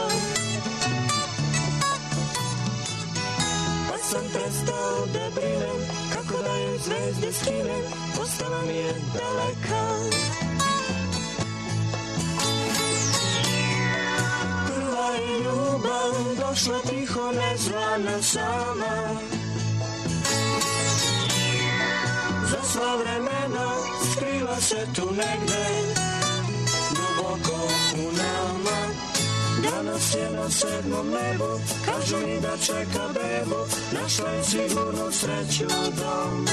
Pa sam prestao da brinem, kako da je zvezde skinem, ostala mi je daleka. Prva je ljubav došla tiho nezvana sama. Za sva vremena skrila se tu negde duboko u nama. Danas je na sedmom nebu, kažu mi da čeka bebu, našla je sigurno sreću dom.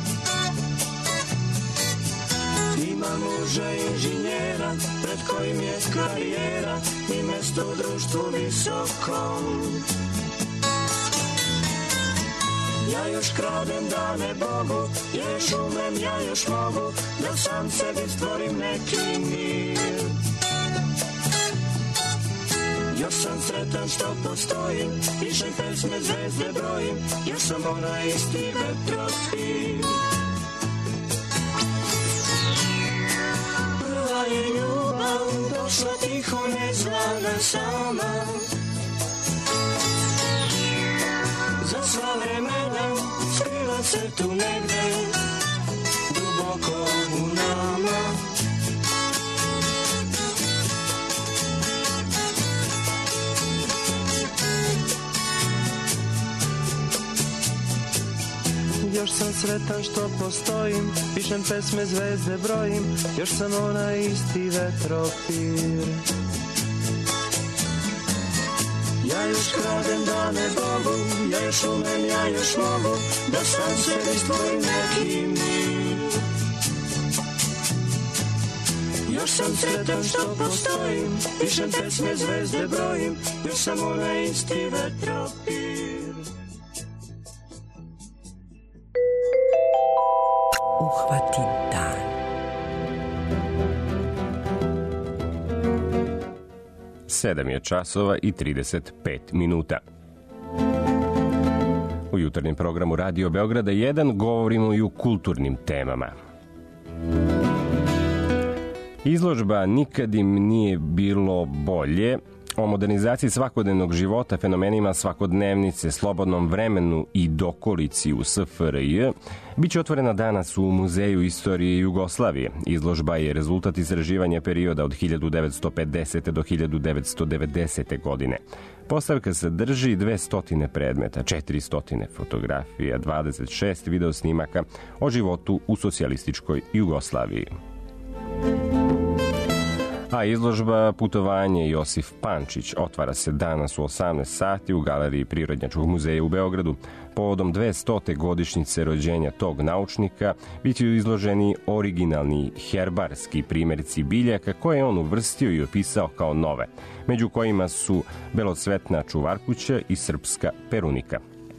Ima muža inženjera, pred kojim je karijera i mesto u društvu visokom. Ja još kradem dane Bogu, ja još umem, ja još mogu, da sam sebi stvorim neki mir. Još sam sretan što postojim, pišem pesme, zvezde brojim, još sam onaj isti vetrospin. Prva je ljubav došla tiho nezvana sama. za sva vremena skriva se tu negde duboko u nama. Još sam sretan što postojim, pišem pesme, zvezde brojim, još sam onaj isti vetropir. Ja još kradem dane Bogu, ja još umem, ja još mogu, da sam sebi stvorim neki mir. Još sam sretan što postojim, pišem pesme, zvezde brojim, još sam onaj isti vetropir. Uhvati dan. Sedam je časova i trideset pet minuta. U jutarnjem programu Radio Beograda jedan govorimo i o kulturnim temama. Izložba Nikad im nije bilo bolje o modernizaciji svakodnevnog života, fenomenima svakodnevnice, slobodnom vremenu i dokolici u S F R J biće otvorena danas u Muzeju istorije Jugoslavije. Izložba je rezultat istraživanja perioda od hiljadu devetsto pedesete. do hiljadu devetsto devedesete. godine. Postavka sadrži dvesta predmeta, četiristo fotografija, dvadeset šest video snimaka o životu u socijalističkoj Jugoslaviji. A izložba Putovanje Josif Pančić otvara se danas u osamnaest sati u Galeriji Prirodnjačkog muzeja u Beogradu. Povodom dvestote godišnjice rođenja tog naučnika biće izloženi originalni herbarski primjerci biljaka koje je on uvrstio i opisao kao nove, među kojima su belocvetna čuvarkuća i srpska perunika.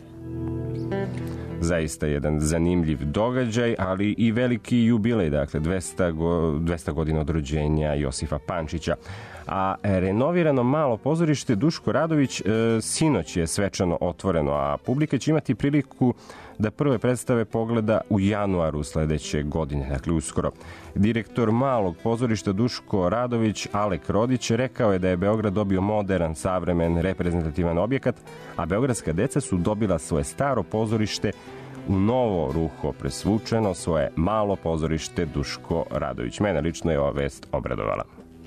Zaista jedan zanimljiv događaj, ali i veliki jubilej, dakle dvesta, go, dvesta godina od rođenja Josifa Pančića. A renovirano malo pozorište Duško Radović e, sinoć je svečano otvoreno, a publika će imati priliku da prve predstave pogleda u januaru sledeće godine, dakle uskoro. Direktor malog pozorišta Duško Radović, Alek Rodić, rekao je da je Beograd dobio modern, savremen, reprezentativan objekat, a beogradska deca su dobila svoje staro pozorište u novo ruho presvučeno, svoje malo pozorište Duško Radović. Mene lično je ova vest obradovala.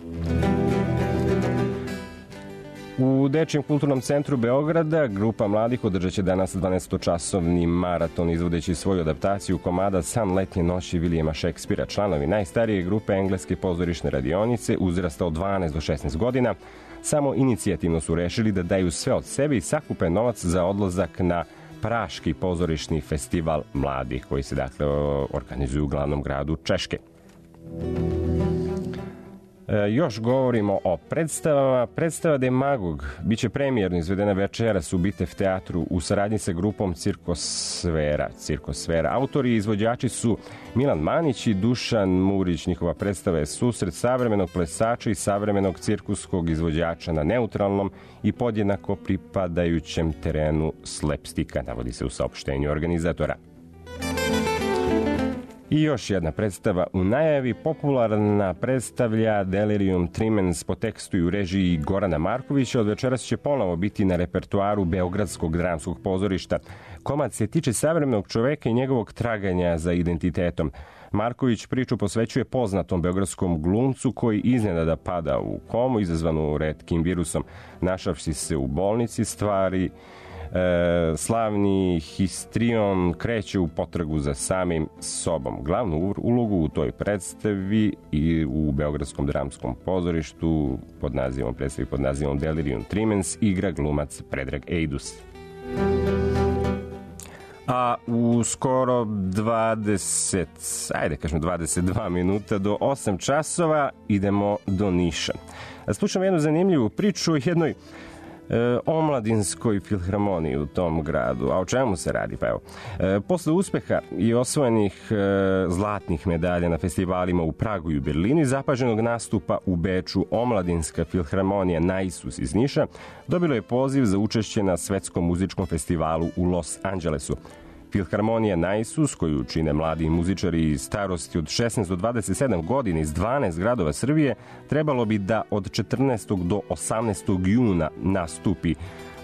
U Dečijem kulturnom centru Beograda grupa mladih održat će danas dvanaestočasovni maraton izvodeći svoju adaptaciju komada San letnje noći Vilijema Šekspira. Članovi najstarije grupe engleske pozorišne radionice uzrasta od dvanaest do šesnaest godina samo inicijativno su rešili da daju sve od sebe i sakupe novac za odlazak na Praški pozorišni festival mladih koji se dakle organizuju u glavnom gradu Češke. E, još govorimo o predstavama. Predstava Demagog biće premijerno izvedena večeras u Bitev teatru u saradnji sa grupom Cirkosfera. Cirkosfera. Autori i izvođači su Milan Manić i Dušan Murić. Njihova predstava je susret savremenog plesača i savremenog cirkuskog izvođača na neutralnom i podjednako pripadajućem terenu slapstika, navodi se u saopštenju organizatora. I još jedna predstava u najavi. Popularna predstavlja Delirium Tremens po tekstu i u režiji Gorana Markovića. Od večeras će ponovo biti na repertoaru Beogradskog dramskog pozorišta. Komad se tiče savremenog čoveka i njegovog traganja za identitetom. Marković priču posvećuje poznatom beogradskom glumcu koji iznenada pada u komu izazvanu retkim virusom. Našavši se u bolnici, stvari E, slavni histrion kreće u potragu za samim sobom. Glavnu ulogu u toj predstavi i u Beogradskom dramskom pozorištu pod nazivom predstavi pod nazivom Delirium Tremens igra glumac Predrag Ejdus. A u skoro dvadeset, ajde kažemo dvadeset dva minuta do osam časova idemo do Niša. Slušamo jednu zanimljivu priču o jednoj E, omladinskoj filharmoniji u tom gradu. A o čemu se radi? Pa evo, e, posle uspeha i osvojenih e, zlatnih medalja na festivalima u Pragu i u Berlinu i zapaženog nastupa u Beču, omladinska filharmonija Naisus iz Niša dobilo je poziv za učešće na svetskom muzičkom festivalu u Los Angelesu. Filharmonija Naisus, koju čine mladi muzičari iz starosti od šesnaest do dvadeset sedam godina iz dvanaest gradova Srbije, trebalo bi da od četrnaestog do osamnaestog juna nastupi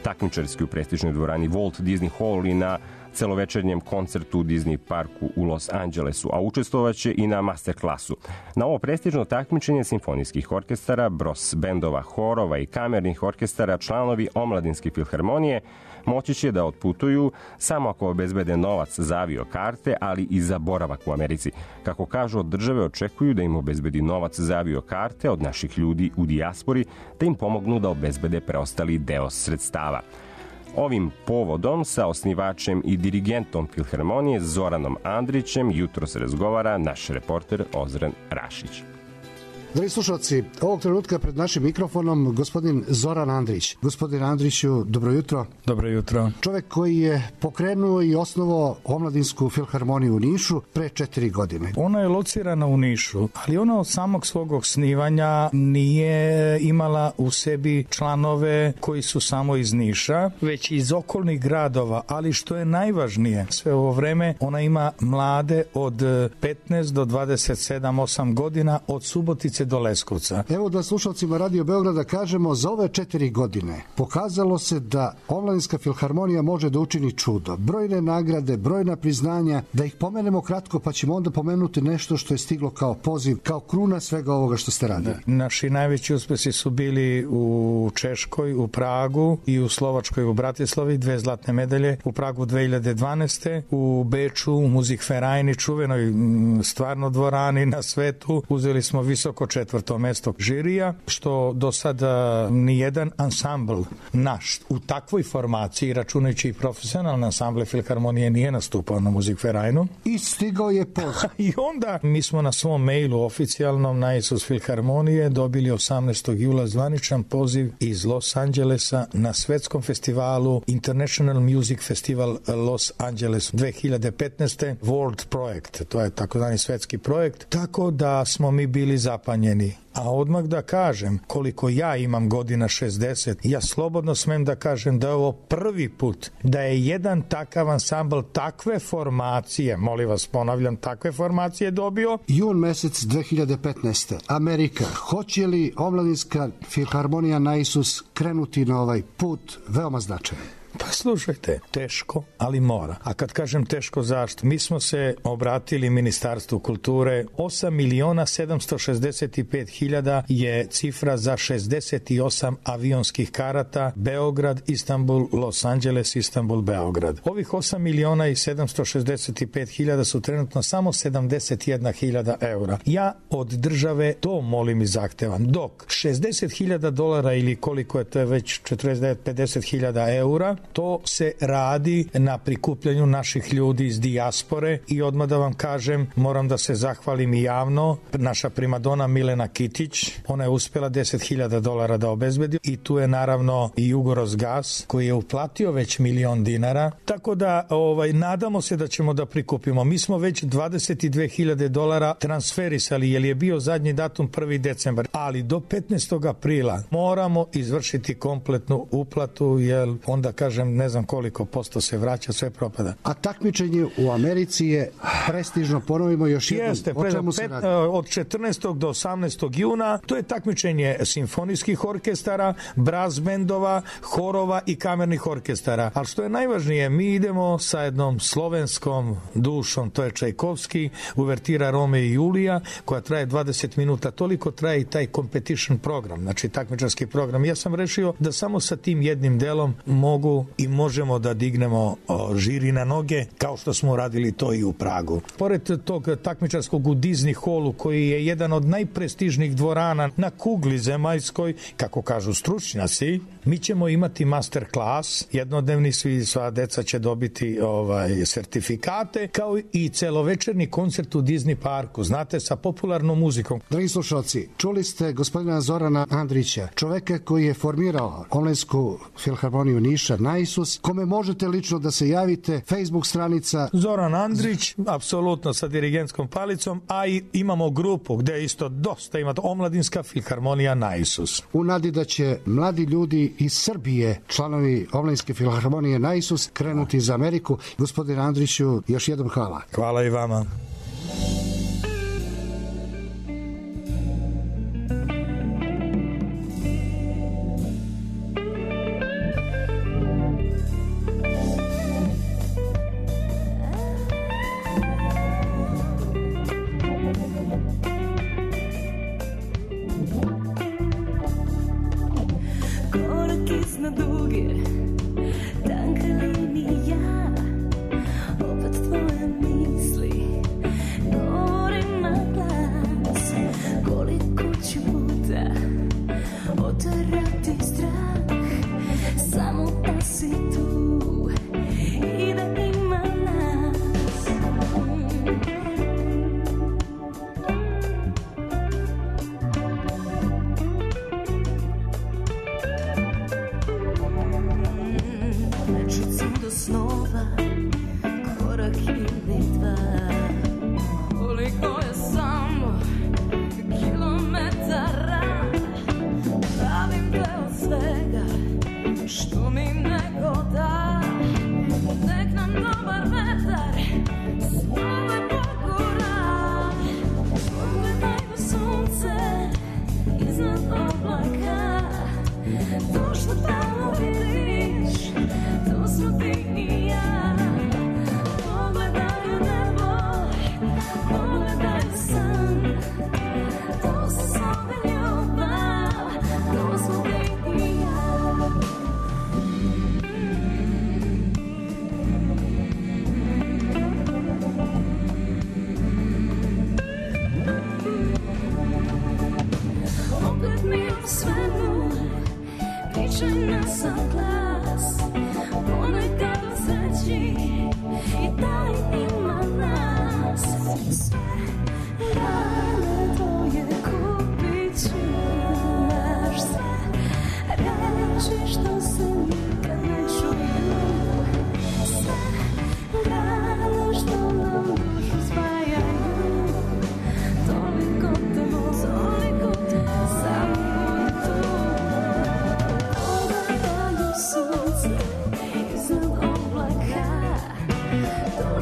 takmičarski u prestižnoj dvorani Walt Disney Hall i na celovečernjem koncertu u Disney parku u Los Angelesu, a učestvovaće i na masterklasu. Na ovo prestižno takmičenje simfonijskih orkestara, bros bendova, horova i kamernih orkestara, članovi Omladinske filharmonije moći će da otputuju samo ako obezbede novac za avio karte, ali i za boravak u Americi. Kako kažu, od države očekuju da im obezbedi novac za avio karte od naših ljudi u dijaspori, da im pomognu da obezbede preostali deo sredstava. Ovim povodom sa osnivačem i dirigentom Filharmonije Zoranom Andrićem jutro se razgovara naš reporter Ozren Rašić. Dragi slušalci, ovog trenutka pred našim mikrofonom gospodin Zoran Andrić. Gospodin Andriću, dobro jutro. Dobro jutro. Čovek koji je pokrenuo i osnovao Omladinsku filharmoniju u Nišu pre četiri godine. Ona je locirana u Nišu, ali ona od samog svog osnivanja nije imala u sebi članove koji su samo iz Niša, već iz okolnih gradova, ali što je najvažnije, sve ovo vreme ona ima mlade od petnaest do dvadeset sedam osam godina, od Subotice do Leskovca. Evo da slušalcima Radio Beograda kažemo, za ove četiri godine pokazalo se da Omladinska filharmonija može da učini čudo. Brojne nagrade, brojna priznanja, da ih pomenemo kratko, pa ćemo onda pomenuti nešto što je stiglo kao poziv, kao kruna svega ovoga što ste radili. Da. Naši najveći uspesi su bili u Češkoj, u Pragu i u Slovačkoj, u Bratislavi, dve zlatne medalje, u Pragu dve hiljade dvanaeste. U Beču, u Musikvereini, čuvenoj stvarno dvorani na svetu, uzeli smo visoko četvrto mesto žirija, što do sada nijedan ansambl naš u takvoj formaciji, računajući i profesionalne ansamble filharmonije, nije nastupao na Musikvereinu. I stigao je poziv. I onda mi smo na svom mailu oficijalnom na Isus Filharmonije dobili osamnaestog jula zvaničan poziv iz Los Angelesa na svetskom festivalu International Music Festival Los Angeles dve hiljade petnaeste. World Project, to je takozvani svetski projekt, tako da smo mi bili zapanjeni. A odmah da kažem, koliko ja imam godina šezdeset, ja slobodno smem da kažem da je ovo prvi put da je jedan takav ansambl takve formacije, molim vas ponavljam, takve formacije dobio. Jun mesec dve hiljade petnaeste. Amerika. Hoće li Omladinska filharmonija na Isus krenuti na ovaj put veoma značajan? Pa slušajte, teško, ali mora. A kad kažem teško, zašto? Mi smo se obratili Ministarstvu kulture. osam miliona sedamsto šezdeset pet hiljada je cifra za šezdeset osam avionskih karata Beograd, Istanbul, Los Angeles, Istanbul, Beograd. Ovih osam miliona i sedamsto šezdeset pet hiljada su trenutno samo sedamdeset jedna hiljada eura. Ja od države to molim i zahtevam. Dok šezdeset hiljada dolara ili koliko je to je već četrdeset devet pedeset hiljada eura, to se radi na prikupljanju naših ljudi iz dijaspore i odmah da vam kažem, moram da se zahvalim i javno, naša primadona Milena Kitić, ona je uspjela deset hiljada dolara da obezbedi i tu je naravno i Jugorosgas koji je uplatio već milion dinara, tako da ovaj, nadamo se da ćemo da prikupimo. Mi smo već dvadeset dve hiljade dolara transferisali, jer je bio zadnji datum prvi decembar, ali do petnaestog aprila moramo izvršiti kompletnu uplatu, jer onda kažem ne znam koliko posto se vraća, sve propada. A takmičenje u Americi je prestižno, ponovimo još jednom. Jeste, o čemu se radi? Od četrnaestog do osamnaestog juna, to je takmičenje simfonijskih orkestara, brass bendova, horova i kamernih orkestara. Ali što je najvažnije, mi idemo sa jednom slovenskom dušom, to je Čajkovski, uvertira Rome i Julija, koja traje dvadeset minuta, toliko traje i taj competition program, znači takmičarski program. Ja sam rešio da samo sa tim jednim delom mogu i možemo da dignemo o, žiri na noge, kao što smo radili to i u Pragu. Pored tog takmičarskog u Disney Hallu, koji je jedan od najprestižnijih dvorana na kugli zemaljskoj, kako kažu stručnjaci, mi ćemo imati master klas, jednodnevni, svi, sva deca će dobiti ovaj, sertifikate, kao i celovečerni koncert u Disney parku, znate, sa popularnom muzikom. Dragi slušalci, čuli ste gospodina Zorana Andrića, čoveka koji je formirao Omladinsku filharmoniju Niša na Isus, kome možete lično da se javite, Facebook stranica Zoran Andrić, apsolutno sa dirigentskom palicom, a i imamo grupu gde isto dosta ima Omladinska filharmonija na Isus. U nadi da će mladi ljudi iz Srbije, članovi Omladinske filharmonije na Isus, krenuti za Ameriku. Gospodin Andriću, još jednom hvala. Hvala i vama.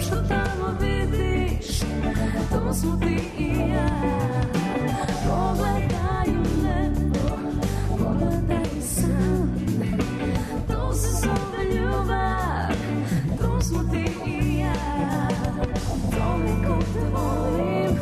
što tamo vidiš, to smo ti i ja. Pogledaj u nebo, pogledaj san, to se zove ljubav, to smo ti i ja. Toliko te volim.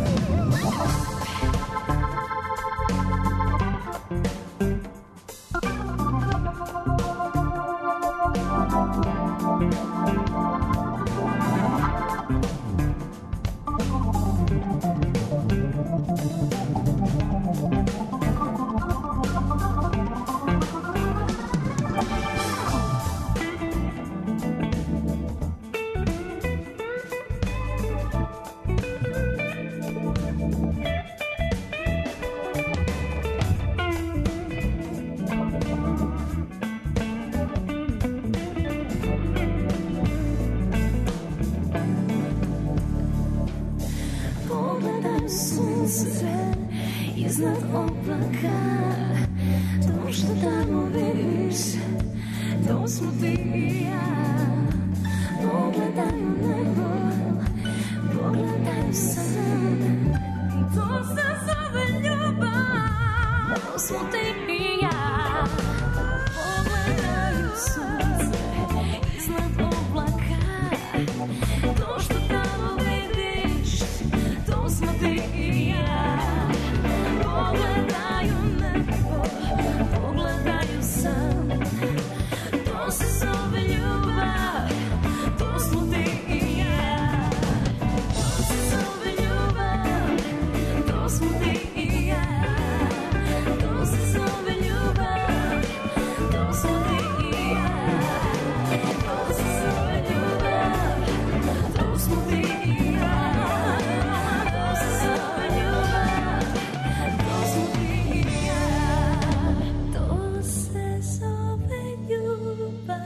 Iznad oblaka, to što tamo vidiš, to smo ti i ja. Pogledaj u nebo, pogledaj u san, to se zove ljubav, to smo ti i ja. Pogledaj u sunce, iznad oblaka, to što tamo vidiš, to smo ti i ja. Pogledaj u nebo, pogledaj u san, to se zove ljubav, to smo ti i ja. To se zove ljubav, to smo ti i ja. To se zove ljubav, to smo ti i ja. To se zove ljubav, to smo ti i ja. To se zove ljubav, to smo ti i ja. To se zove ljubav,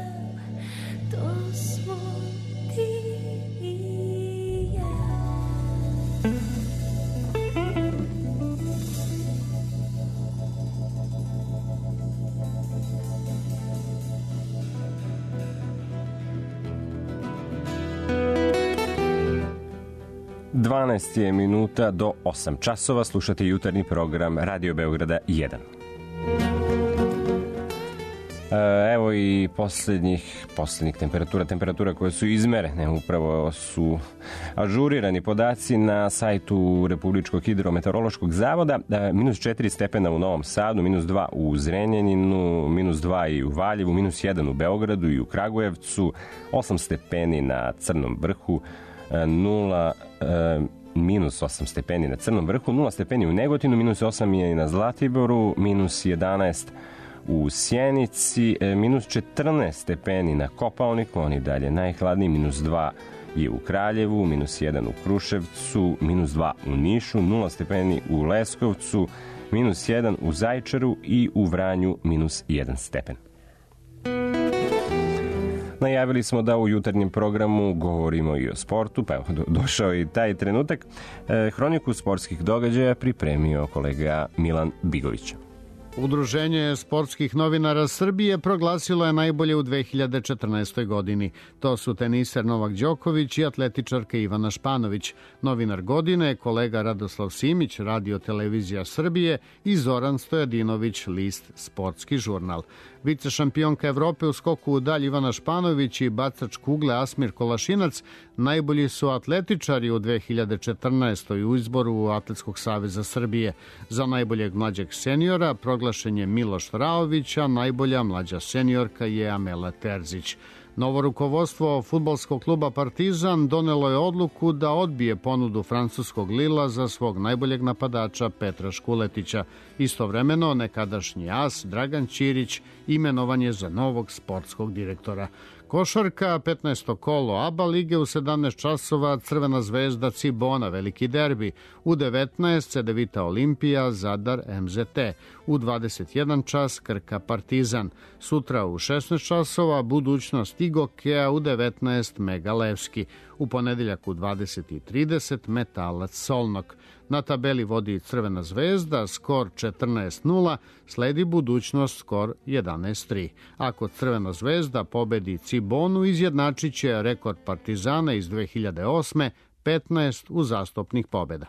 to smo ti i ja. dvanaest je minuta do osam časova, slušate jutarnji program Radio Beograda jedan. Evo i posljednjih, posljednjih temperatura, temperatura koje su izmerene, upravo su ažurirani podaci na sajtu Republičkog hidrometeorološkog zavoda. Minus četiri stepena u Novom Sadu, minus dva u Zrenjaninu, minus dva i u Valjevu, minus jedan u Beogradu i u Kragujevcu, osam stepeni na Crnom vrhu, nula, minus osam stepeni na Crnom vrhu, nula stepeni u Negotinu, minus osam je i na Zlatiboru, minus jedanaest u Sjenici, minus četrnaest stepeni na Kopaoniku, oni dalje najhladniji, minus dva je u Kraljevu, minus jedan u Kruševcu, minus dva u Nišu, nula stepeni u Leskovcu, minus jedan u Zaječaru i u Vranju minus jedan stepen. Najavili smo da u jutarnjem programu govorimo i o sportu, pa evo, do, došao i taj trenutak. E, hroniku sportskih događaja pripremio kolega Milan Bigović. Udruženje sportskih novinara Srbije proglasilo je najbolje u dve hiljade četrnaestoj godini. To su teniser Novak Đoković i atletičarka Ivana Španović. Novinar godine kolega Radoslav Simić, Radio televizija Srbije i Zoran Stojadinović, list Sportski žurnal. Vice šampionka Evrope u skoku u dalj Ivana Španović i bacač kugle Asmir Kolašinac najbolji su atletičari u dve hiljade četrnaestoj u izboru Atletskog saveza Srbije. Za najboljeg mlađeg seniora proglašen je Miloš Raović, a najbolja mlađa seniorka je Amela Terzić. Novo rukovodstvo fudbalskog kluba Partizan donelo je odluku da odbije ponudu francuskog Lila za svog najboljeg napadača Petra Škuletića. Istovremeno, nekadašnji as Dragan Ćirić imenovan je za novog sportskog direktora. Košarka, petnaesto kolo ABA lige u sedamnaest časova, Crvena zvezda Cibona, veliki derbi. U devetnaest Cedevita Olimpija, Zadar M Z T. u dvadeset jedan čas Krka Partizan. Sutra u šesnaest časova Budućnost Igokea, u devetnaest Mega Levski. U ponedeljak u dvadeset i trideset Metalac Solnok. Na tabeli vodi Crvena zvezda, skor četrnaest nula, sledi Budućnost, skor jedanaest tri. Ako Crvena zvezda pobedi Cibonu, izjednačit će rekord Partizana iz dve hiljade osme, petnaest uzastopnih pobjeda.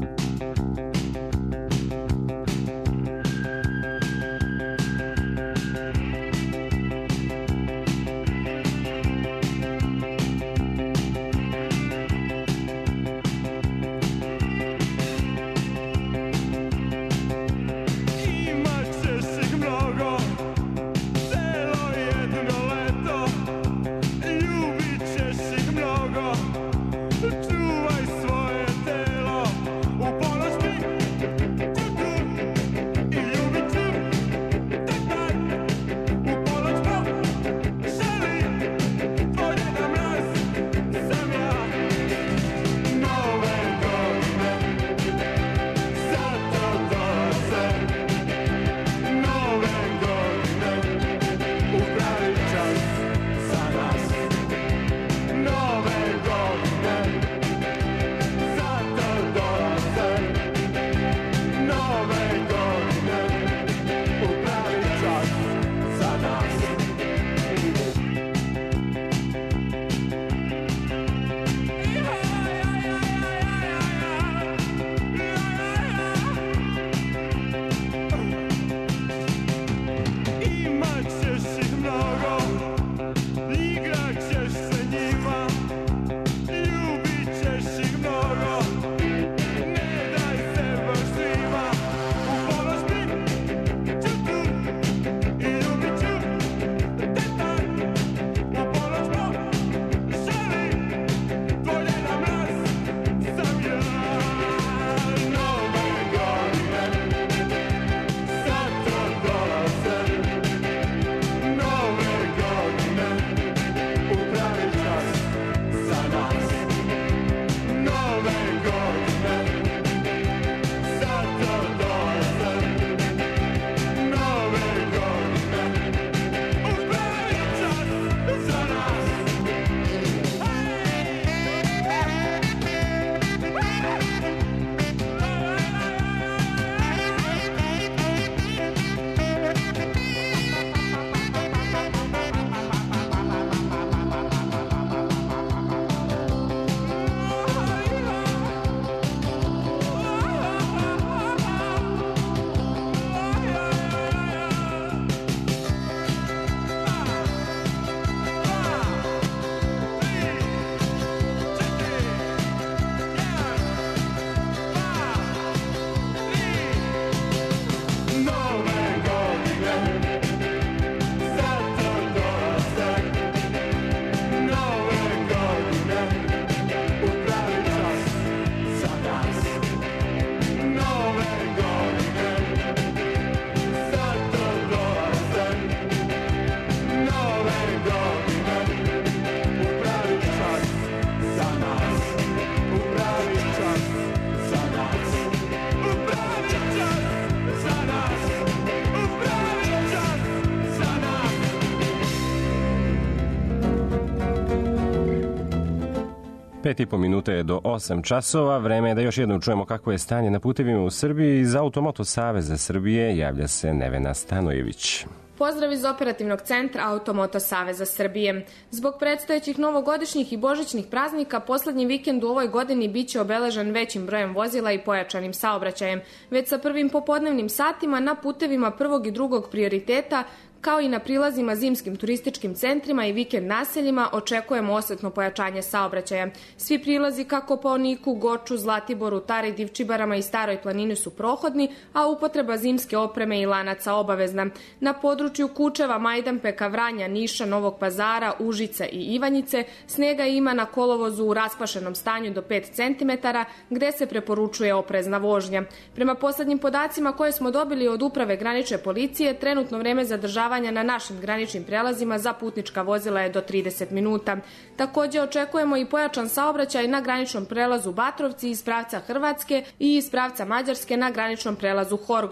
Pet i po minute je do osam časova. Vreme je da još jednom čujemo kako je stanje na putevima u Srbiji. Iz Automoto Saveza Srbije javlja se Nevena Stanojević. Pozdrav iz operativnog centra Automoto Saveza Srbije. Zbog predstojećih novogodišnjih i božićnih praznika, poslednji vikend u ovoj godini biće obeležen većim brojem vozila i pojačanim saobraćajem. Već sa prvim popodnevnim satima na putevima prvog i drugog prioriteta, kao i na prilazima zimskim turističkim centrima i vikend naseljima, očekujemo osetno pojačanje saobraćaja. Svi prilazi kako po Oniku, Goču, Zlatiboru, Tari, Divčibarama i Staroj planini su prohodni, a upotreba zimske opreme i lanaca obavezna. Na području Kučeva, Majdanpeka, Vranja, Niša, Novog Pazara, Užice i Ivanjice snega ima na kolovozu u raspašenom stanju do pet centimetara, gde se preporučuje oprezna vožnja. Prema poslednjim podacima koje smo dobili od Uprave granične policije, trenutno vreme zadržavanja na našim graničnim prelazima za putnička vozila je do trideset minuta. Takođe očekujemo i pojačan saobraćaj na graničnom prelazu Batrovci iz pravca Hrvatske i iz pravca Mađarske na graničnom prelazu Horgoš.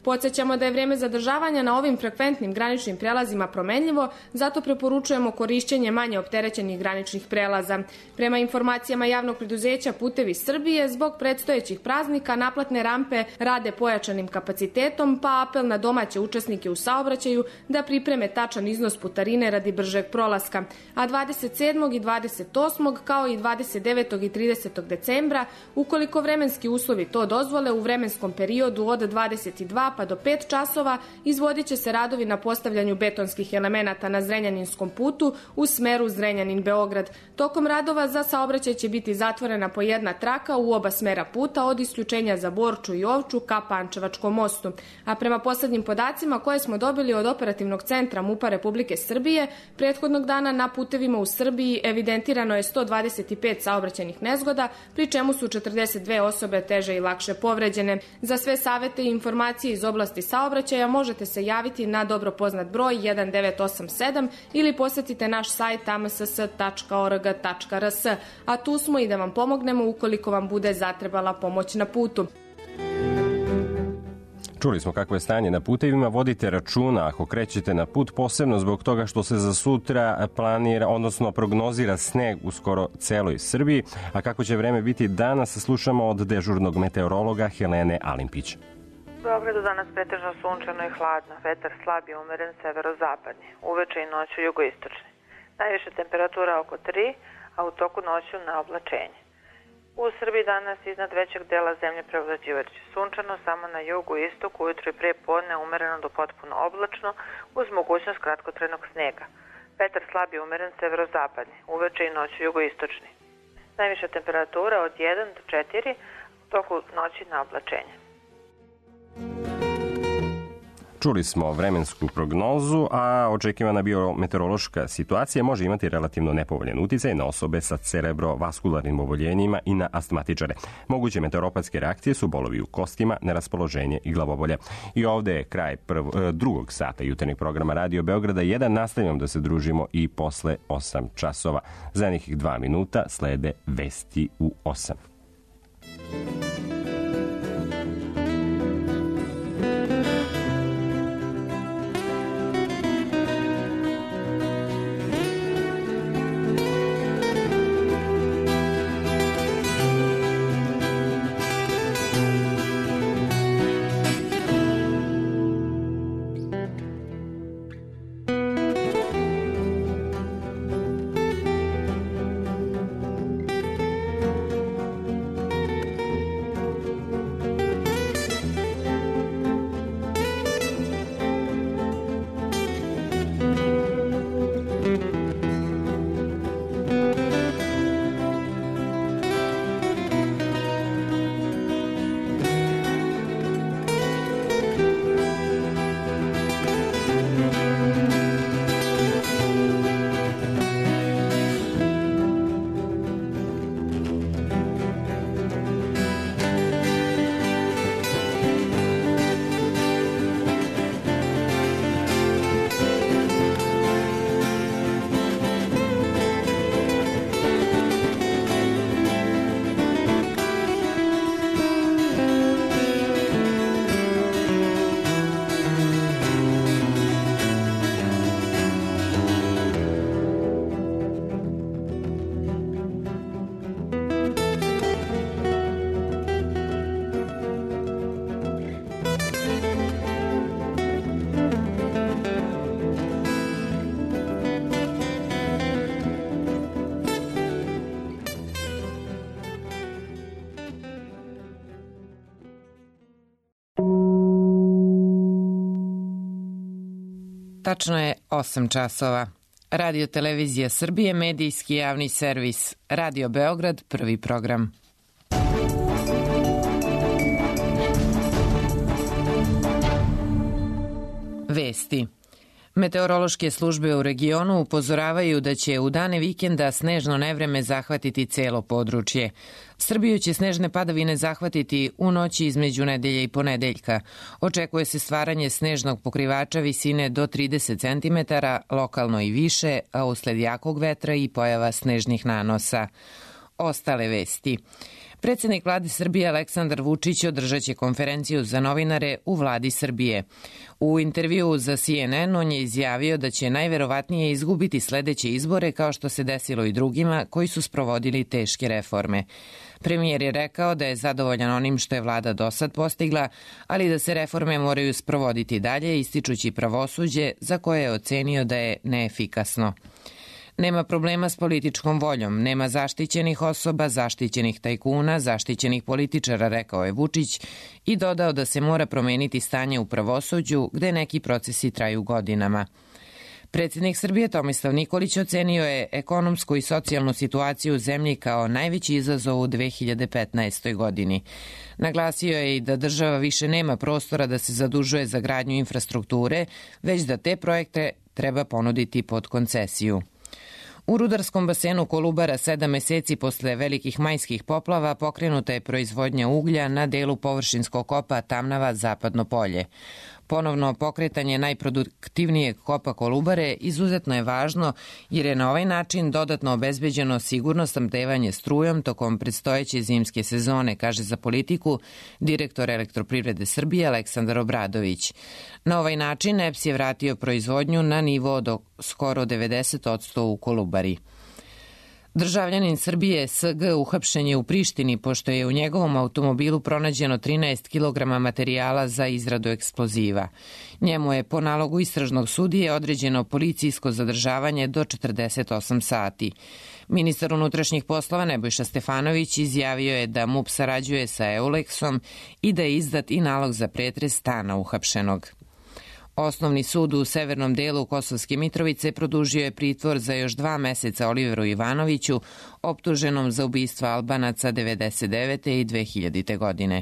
Podsjećamo da je vrijeme zadržavanja na ovim frekventnim graničnim prelazima promenljivo, zato preporučujemo korišćenje manje opterećenih graničnih prelaza. Prema informacijama javnog preduzeća Putevi Srbije, zbog predstojećih praznika naplatne rampe rade pojačanim kapacitetom, pa apel na domaće učesnike u saobraćaju da pripreme tačan iznos putarine radi bržeg prolaska. A dvadeset sedmog i dvadeset osmog kao i dvadeset devetog i tridesetog decembra, ukoliko vremenski uslovi to dozvole, u vremenskom periodu od dvadeset dva pa do pet časova izvodit će se radovi na postavljanju betonskih elemenata na Zrenjaninskom putu u smeru Zrenjanin-Beograd. Tokom radova za saobraćaj će biti zatvorena po jedna traka u oba smera puta od isključenja za Borču i Ovču ka Pančevačkom mostu. A prema poslednjim podacima koje smo dobili od operativnog centra MUP-a Republike Srbije, prethodnog dana na putevima u Srbiji evidentirano je sto dvadeset pet saobraćajnih nezgoda, pri čemu su četrdeset dve osobe teže i lakše povređene. Za sve savete i informacije iz oblasti saobraćaja možete se javiti na dobro poznat broj jedan devet osam sedam ili posjetite naš sajt a m s s tačka org tačka r s, a tu smo i da vam pomognemo ukoliko vam bude zatrebala pomoć na putu. Čuli smo kakvo je stanje na putevima, vodite računa ako krećete na put, posebno zbog toga što se za sutra planira, odnosno prognozira sneg u skoro celoj Srbiji, a kako će vreme biti danas, slušamo od dežurnog meteorologa Helene Alimpić. U Beogradu danas pretežno sunčano i hladno, vetar slab i umeren severozapadni, uveče i noću jugoistočni. Najviša temperatura oko tri, a u toku noću na oblačenje. U Srbiji danas iznad većeg dela zemlje prevlađivaće sunčano, samo na jugu i istoku ujutro i pre podne umereno do potpuno oblačno uz mogućnost kratkotrajnog snega. Vetar slab i umeren severozapadni, uveče i noću jugoistočni. Najviša temperatura od jedan do četiri, u toku noći na oblačenje. Čuli smo vremensku prognozu, a očekivana biometeorološka situacija može imati relativno nepovoljan uticaj na osobe sa cerebrovaskularnim oboljenjima i na astmatičare. Moguće meteoropatske reakcije su bolovi u kostima, neraspoloženje i glavobolje. I ovde je kraj prv, drugog sata jutarnjeg programa Radio Beograda jedan. Nastavljamo da se družimo i posle osam časova. Za nekih dva minuta slede vesti u osam. Tačno je osam časova. Radio Televizija Srbije, medijski javni servis. Radio Beograd, prvi program. Vesti. Meteorološke službe u regionu upozoravaju da će u dane vikenda snežno nevreme zahvatiti celo područje. Srbiju će snežne padavine zahvatiti u noći između nedelje i ponedeljka. Očekuje se stvaranje snežnog pokrivača visine do trideset centimetara, lokalno i više, a usled jakog vetra i pojava snežnih nanosa. Ostale vesti. Predsednik vlade Srbije Aleksandar Vučić održat će konferenciju za novinare u vladi Srbije. U intervjuu za C N N on je izjavio da će najverovatnije izgubiti sledeće izbore kao što se desilo i drugima koji su sprovodili teške reforme. Premijer je rekao da je zadovoljan onim što je vlada do sad postigla, ali da se reforme moraju sprovoditi dalje, ističući pravosuđe za koje je ocenio da je neefikasno. Nema problema s političkom voljom, nema zaštićenih osoba, zaštićenih tajkuna, zaštićenih političara, rekao je Vučić i dodao da se mora promeniti stanje u pravosuđu gde neki procesi traju godinama. Predsjednik Srbije Tomislav Nikolić ocenio je ekonomsku i socijalnu situaciju u zemlji kao najveći izazov u dve hiljade petnaestoj. godini. Naglasio je i da država više nema prostora da se zadužuje za gradnju infrastrukture, već da te projekte treba ponuditi pod koncesiju. U rudarskom basenu Kolubara sedam meseci posle velikih majskih poplava pokrenuta je proizvodnja uglja na delu površinskog kopa Tamnava-Zapadno polje. Ponovno pokretanje najproduktivnijeg kopa Kolubare izuzetno je važno jer je na ovaj način dodatno obezbeđeno sigurno snabdevanje strujom tokom predstojeće zimske sezone, kaže za Politiku direktor Elektroprivrede Srbije Aleksandar Obradović. Na ovaj način E P S je vratio proizvodnju na nivo do skoro devedeset posto u Kolubari. Državljanin Srbije S G uhapšen je u Prištini pošto je u njegovom automobilu pronađeno trinaest kilograma materijala za izradu eksploziva. Njemu je po nalogu istražnog sudije određeno policijsko zadržavanje do četrdeset osam sati. Ministar unutrašnjih poslova Nebojša Stefanović izjavio je da M U P sarađuje sa Eulexom i da je izdat i nalog za pretres stana uhapšenog. Osnovni sud u severnom delu Kosovske Mitrovice produžio je pritvor za još dva meseca Oliveru Ivanoviću, optuženom za ubistva Albanaca devedeset devete i dve hiljadite. godine.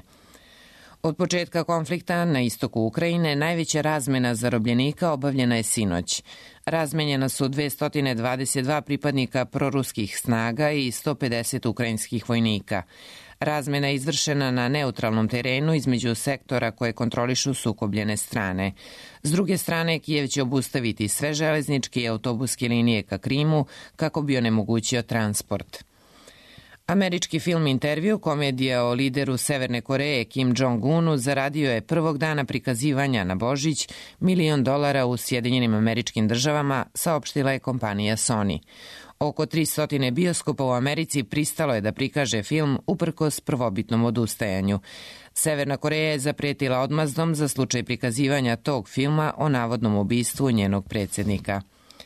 Od početka konflikta na istoku Ukrajine najveća razmena zarobljenika obavljena je sinoć. Razmenjena su dvesta dvadeset dva pripadnika proruskih snaga i sto pedeset ukrajinskih vojnika. Razmena je izvršena na neutralnom terenu između sektora koje kontrolišu sukobljene strane. S druge strane, Kijev će obustaviti sve železničke i autobuske linije ka Krimu kako bi onemogućio transport. Američki film Intervju, komedija o lideru Severne Koreje Kim Jong-unu, zaradio je prvog dana prikazivanja na Božić milion dolara u Sjedinjenim Američkim Državama, saopštila je kompanija Sony. Oko tristo bioskopa u Americi pristalo je da prikaže film uprkos prvobitnom odustajanju. Severna Koreja je zapretila odmazdom za slučaj prikazivanja tog filma o navodnom ubistvu njenog predsjednika.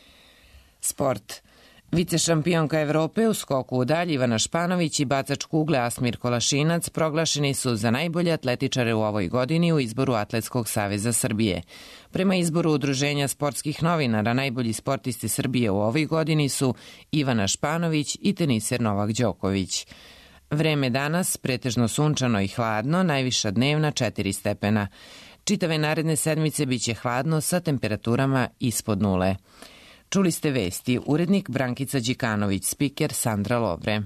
Sport. Vicešampionka Evrope u skoku u dalj Ivana Španović i bacač kugle Asmir Kolašinac proglašeni su za najbolje atletičare u ovoj godini u izboru Atletskog saveza Srbije. Prema izboru Udruženja sportskih novinara, najbolji sportisti Srbije u ovoj godini su Ivana Španović i teniser Novak Đoković. Vreme danas pretežno sunčano i hladno, najviša dnevna četiri stepena. Čitave naredne sedmice biće hladno sa temperaturama ispod nule. Čuli ste vesti, urednik Brankica Đikanović, spiker Sandra Lovre.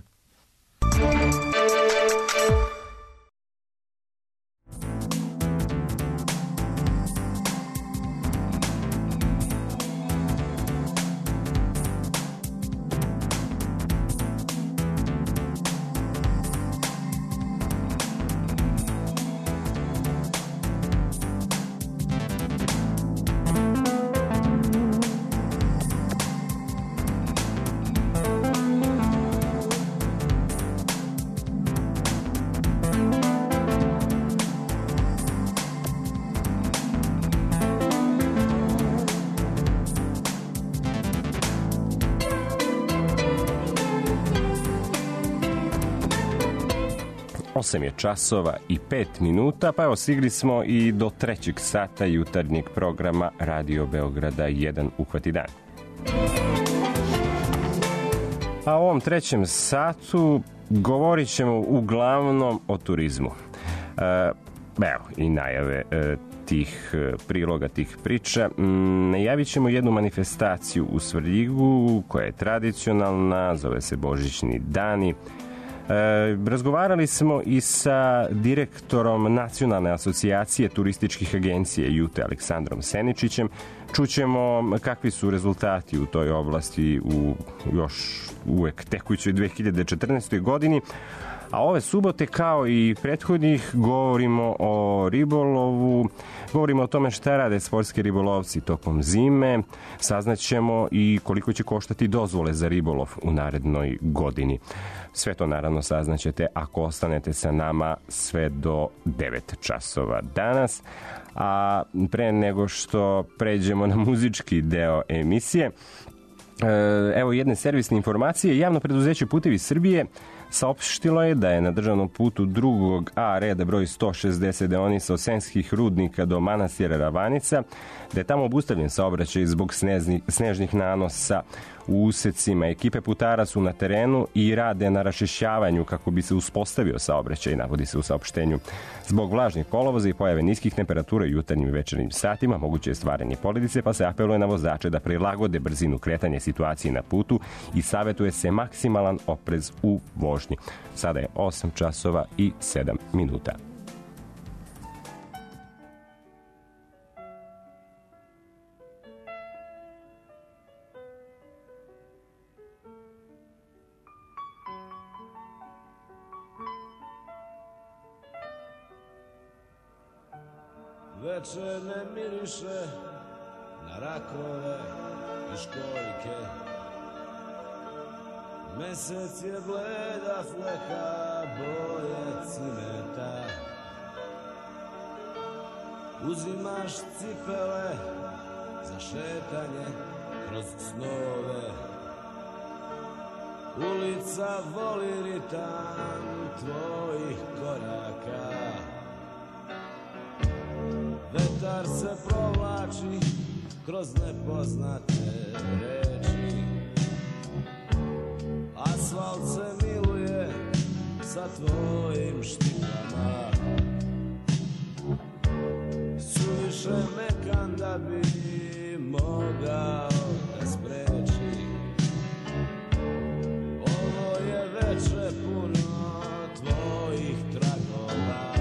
osam je časova i pet minuta, pa evo stigli smo i do trećeg sata jutarnjeg programa Radio Beograda jedan Uhvati dan. A u ovom trećem satu govorit ćemo uglavnom o turizmu. E, evo i najave e, tih priloga, tih priča. Najavit ćemo jednu manifestaciju u Svrljigu koja je tradicionalna, zove se Božićni dani. E, razgovarali smo i sa direktorom Nacionalne asocijacije turističkih agencija Jute Aleksandrom Seničićem. Čućemo kakvi su rezultati u toj oblasti u još uvek tekućoj dve hiljade četrnaestoj. godini. A ove subote, kao i prethodnih, govorimo o ribolovu, govorimo o tome šta rade sportski ribolovci tokom zime, saznaćemo i koliko će koštati dozvole za ribolov u narednoj godini. Sve to naravno saznaćete ako ostanete sa nama sve do devet časova danas. A pre nego što pređemo na muzički deo emisije, evo jedne servisne informacije. Javno preduzeće Putevi Srbije saopštilo je da je na državnom putu drugog A reda broj sto šezdeset deonica od Sremskih rudnika do manastira Ravanica, da je tamo obustavljen saobraćaj zbog snežnih, snežnih nanosa u usecima. Ekipe putara su na terenu i rade na raščišćavanju kako bi se uspostavio saobraćaj, navodi se u saopštenju. Zbog vlažnih kolovoza i pojave niskih temperatura u jutarnjim i večernjim satima moguće je stvaranje poledice, pa se apeluje na vozače da prilagode brzinu kretanja situaciji na putu i savjetuje se maksimalan oprez u vožnji. Sada je osam časova i sedam minuta. Veče ne miriše na rakove i školjke. Mesec je bleda fleka boje cimeta. Uzimaš cipele za šetanje kroz snove. Ulica voli ritam tvojih koraka. Vetar se provlači kroz nepoznate reči. Asfalt se miluje sa tvojim štipama. Suviše mekan da bi mogao da spreči. Ovo je veče puno tvojih tragova.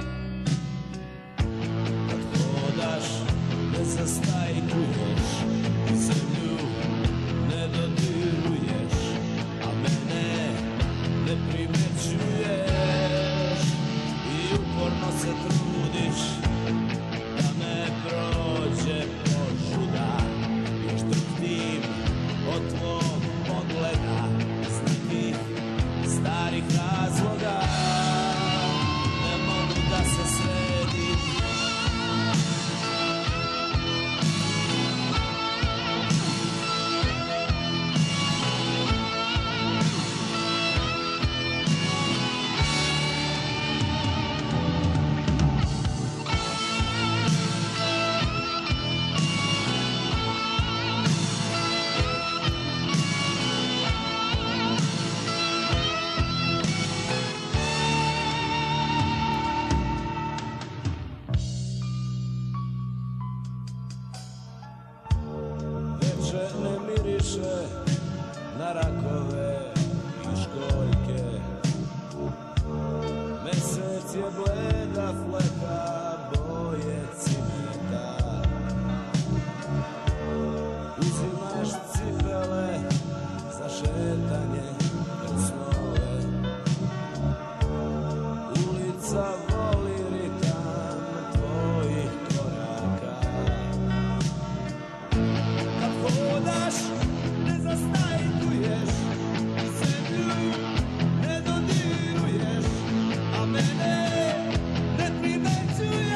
Ne zastajkuješ, zemlju ne dodiruješ, a mene ne primećuješ i uporno se trudiš da me prođe požuda. Još drhtim od tvog pogleda iz nekih starih razloga. Ne mogu da se sredim. Na rakove i školjke. Mesec je bleda fleka boje cimeta. Uzimaš cipele za šetanje kroz snove. Ulica voli ritam tvojih koraka. Kad hodaš ne zastajkuješ, zemlju ne dodiruješ, a mene ne primećuješ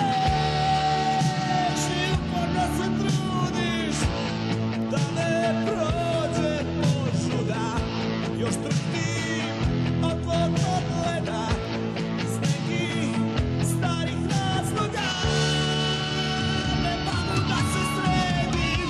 i uporno se trudiš da ne prođe požuda. Još trpim od tvog pogleda iz nekih starih razloga. Ne mogu da se sredim.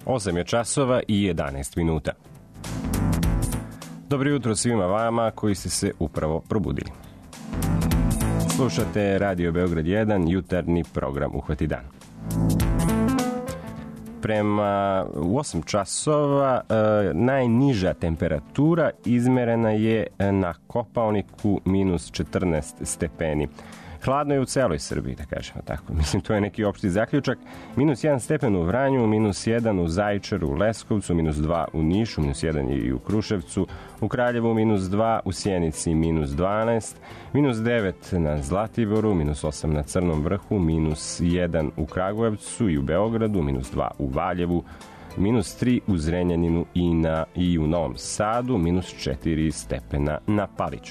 osam je časova i jedanaest minuta. Dobro jutro svima vama koji ste se upravo probudili. Slušate Radio Beograd jedan, jutarnji program Uhvati dan. Prema u osam časova e, najniža temperatura izmerena je na Kopaoniku minus četrnaest stepeni. Hladno je u celoj Srbiji, da kažemo tako. Mislim, to je neki opšti zaključak. Minus jedan stepen u Vranju, minus jedan u Zaječaru, u Leskovcu, minus dva u Nišu, minus jedan i u Kruševcu, u Kraljevu minus dva, u Sjenici minus dvanaest, minus devet na Zlatiboru, minus osam na Crnom vrhu, minus jedan u Kragujevcu i u Beogradu, minus dva u Valjevu, minus tri u Zrenjaninu i, na, i u Novom Sadu, minus četiri stepena na Paliću.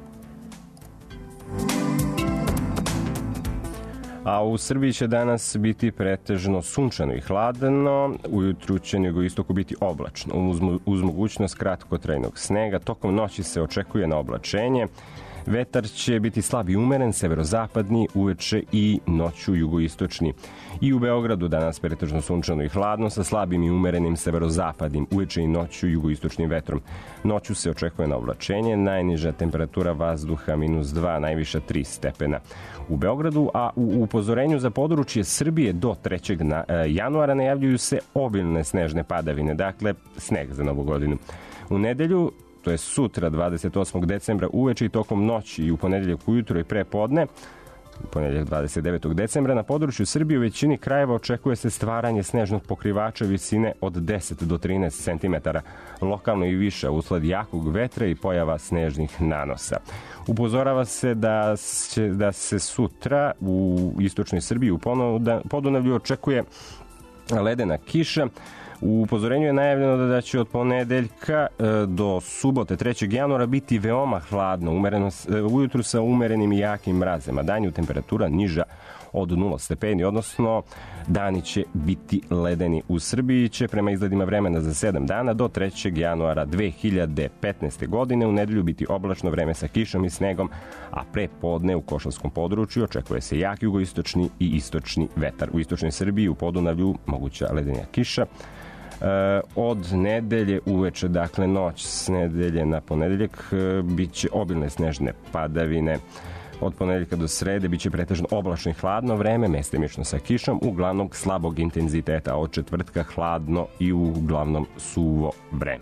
A u Srbiji će danas biti pretežno sunčano i hladno, ujutru će na jugoistoku biti oblačno, uz, uz mogućnost kratkotrajnog snega. Tokom noći se očekuje na oblačenje. Vetar će biti slab i umeren, severozapadni, uveče i noću jugoistočni. I u Beogradu danas pretežno sunčano i hladno sa slabim i umerenim severozapadnim, uveče i noću jugoistočnim vetrom. Noću se očekuje na oblačenje, najniža temperatura vazduha minus dva, najviša tri stepena u Beogradu, a u upozorenju za područje Srbije do trećeg januara najavljuju se obilne snežne padavine, dakle sneg za novu godinu. U nedelju, to je sutra dvadeset osmog decembra uveče i tokom noći i u ponedeljak ujutro i pre podne, ponedeljak dvadeset devetog decembra, na području Srbije u većini krajeva očekuje se stvaranje snežnog pokrivača visine od deset do trinaest centimetara, lokalno i više usled jakog vetra i pojava snežnih nanosa. Upozorava se da, će, da se sutra u istočnoj Srbiji u Podunavlju očekuje ledena kiša. U upozorenju je najavljeno da će od ponedeljka do subote trećeg januara biti veoma hladno, umereno, ujutru sa umerenim i jakim mrazima. Danju temperatura niža od nula stepeni, odnosno dani će biti ledeni. U Srbiji će prema izgledima vremena za sedam dana do trećeg januara dve hiljade petnaeste. godine u nedelju biti oblačno vreme sa kišom i snegom, a pre podne u Košavskom području očekuje se jak jugoistočni i istočni vetar. U istočnoj Srbiji u Podunavlju moguća ledenja kiša. E, od nedelje uveče, dakle noć s nedelje na ponedeljak, e, bit će obilne snežne padavine. Od ponedeljka do srede biće pretežno oblačno i hladno vreme, mestimično sa kišom, uglavnom slabog intenziteta. Od četvrtka hladno i uglavnom suvo vreme.